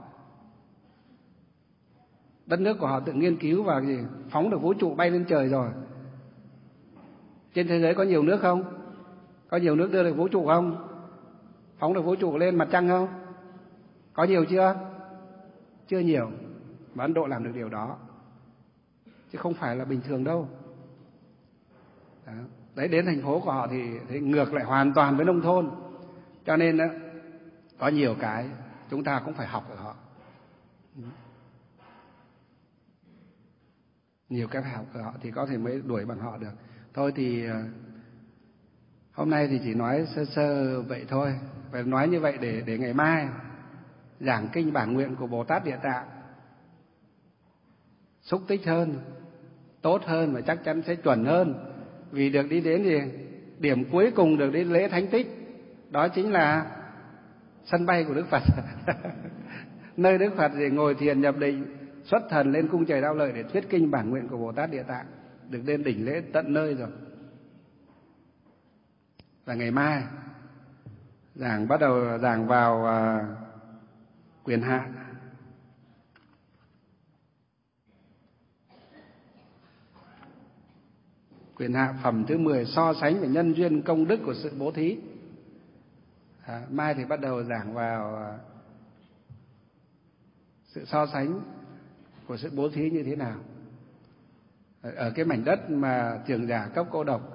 đất nước của họ tự nghiên cứu và gì phóng được vũ trụ bay lên trời rồi. Trên thế giới có nhiều nước không? Có nhiều nước đưa được vũ trụ không? Phóng được vũ trụ lên mặt trăng không? Có nhiều chưa? Chưa nhiều. Mà Ấn Độ làm được điều đó, chứ không phải là bình thường đâu. Đó. Đấy, đến thành phố của họ thì ngược lại hoàn toàn với nông thôn. Cho nên có nhiều cái chúng ta cũng phải học ở họ. Nhiều cái phải học ở họ thì có thể mới đuổi bằng họ được. Thôi thì hôm nay thì chỉ nói sơ sơ vậy thôi. Phải nói như vậy để ngày mai giảng kinh bản nguyện của Bồ Tát Địa Tạng xúc tích hơn, tốt hơn và chắc chắn sẽ chuẩn hơn. Vì được đi đến gì? Điểm cuối cùng được đến lễ thánh tích. Đó chính là sân bay của Đức Phật. Nơi Đức Phật thì ngồi thiền nhập định, xuất thần lên cung trời Đao Lợi để thuyết kinh bản nguyện của Bồ Tát Địa Tạng. Được đến đỉnh lễ tận nơi rồi. Và ngày mai bắt đầu giảng vào quyền hạ. Quyền hạ phẩm thứ 10, so sánh về nhân duyên công đức của sự bố thí. Mai thì bắt đầu giảng vào sự so sánh của sự bố thí như thế nào. Ở cái mảnh đất mà Trưởng Giả Cấp Cô Độc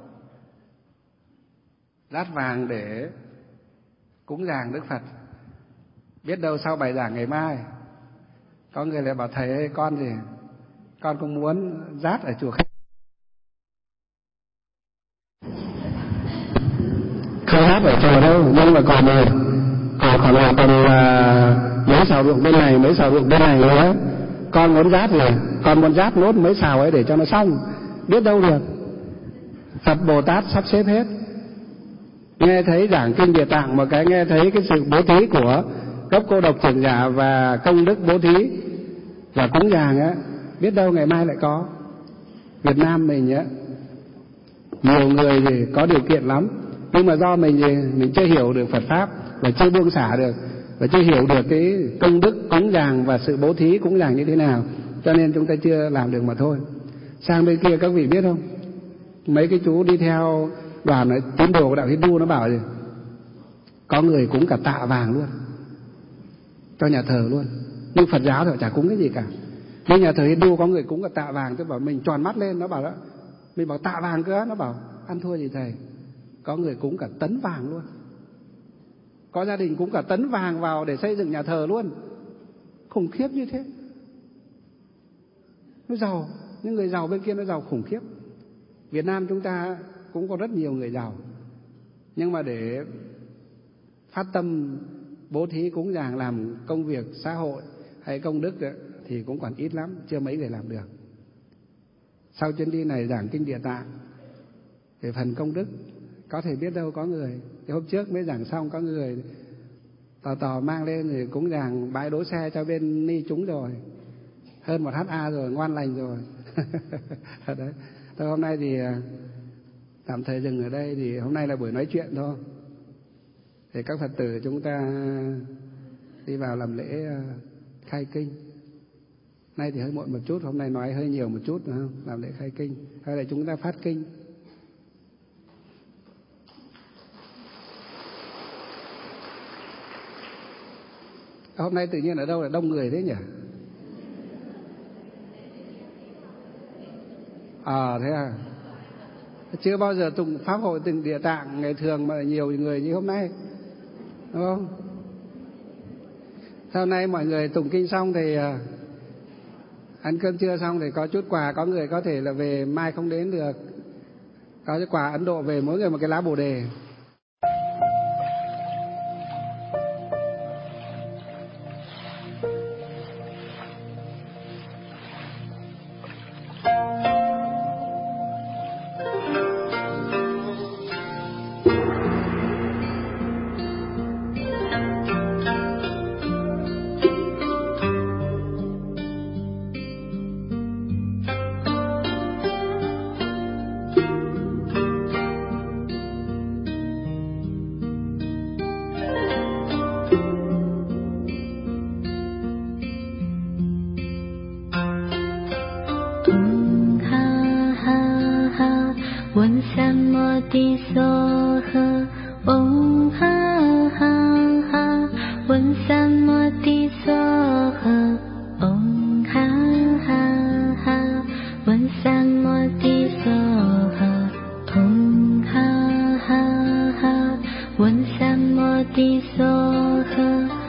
lát vàng để cúng dường Đức Phật, biết đâu sau bài giảng ngày mai có người lại bảo thầy ơi, con cũng muốn rát ở chùa khách. Không rát ở chùa đâu, nhưng mà còn mấy xào ruộng bên này, mấy xào ruộng bên này nữa. Con muốn rát rồi, con muốn rát nốt mấy xào ấy để cho nó xong. Biết đâu được, Phật Bồ Tát sắp xếp hết. Nghe thấy giảng kinh Địa Tạng một cái, nghe thấy cái sự bố thí của Cấp Cô Độc Trưởng Giả và công đức bố thí và cúng dường biết đâu ngày mai lại có. Việt Nam mình nhiều người thì có điều kiện lắm, nhưng mà do mình chưa hiểu được Phật pháp và chưa buông xả được và chưa hiểu được cái công đức cúng dường và sự bố thí cúng dường như thế nào, cho nên chúng ta chưa làm được mà thôi. Sang bên kia các vị biết không, mấy cái chú đi theo đoàn tín đồ của đạo Hindu nó bảo gì, có người cúng cả tạ vàng luôn cho nhà thờ luôn. Nhưng Phật giáo thì chả cúng cái gì cả. Nhưng nhà thờ Hindu có người cúng cả tạ vàng. Tôi bảo mình tròn mắt lên, nó bảo đó, mình bảo tạ vàng cơ, nó bảo ăn thua gì thầy. Có người cúng cả tấn vàng luôn. Có gia đình cúng cả tấn vàng vào để xây dựng nhà thờ luôn. Khủng khiếp như thế. Nó giàu, những người giàu bên kia nó giàu khủng khiếp. Việt Nam chúng ta cũng có rất nhiều người giàu, nhưng mà để phát tâm bố thí cúng dường làm công việc xã hội hay công đức thì cũng còn ít lắm, chưa mấy người làm được. Sau chuyến đi này giảng kinh Địa Tạng về phần công đức, có thể biết đâu có người. Thì hôm trước mới giảng xong, có người tò mang lên thì cúng dường bãi đỗ xe cho bên ni chúng rồi, hơn 1 HA rồi, ngoan lành rồi. Đấy. Thôi hôm nay thì tạm thời dừng ở đây. Thì hôm nay là buổi nói chuyện thôi. Thì các Phật tử chúng ta đi vào làm lễ khai kinh. Nay thì hơi muộn một chút, hôm nay nói hơi nhiều một chút, đúng không? Làm lễ khai kinh. Hay là chúng ta phát kinh. Hôm nay tự nhiên ở đâu là đông người thế nhỉ? Thế à? Chưa bao giờ tụng pháp hội từng Địa Tạng ngày thường mà nhiều người như hôm nay, đúng không? Sau này mọi người tụng kinh xong thì ăn cơm trưa xong thì có chút quà, có người có thể là về mai không đến được, có cái quà Ấn Độ về, mỗi người một cái lá Bồ đề. One Samoti Soha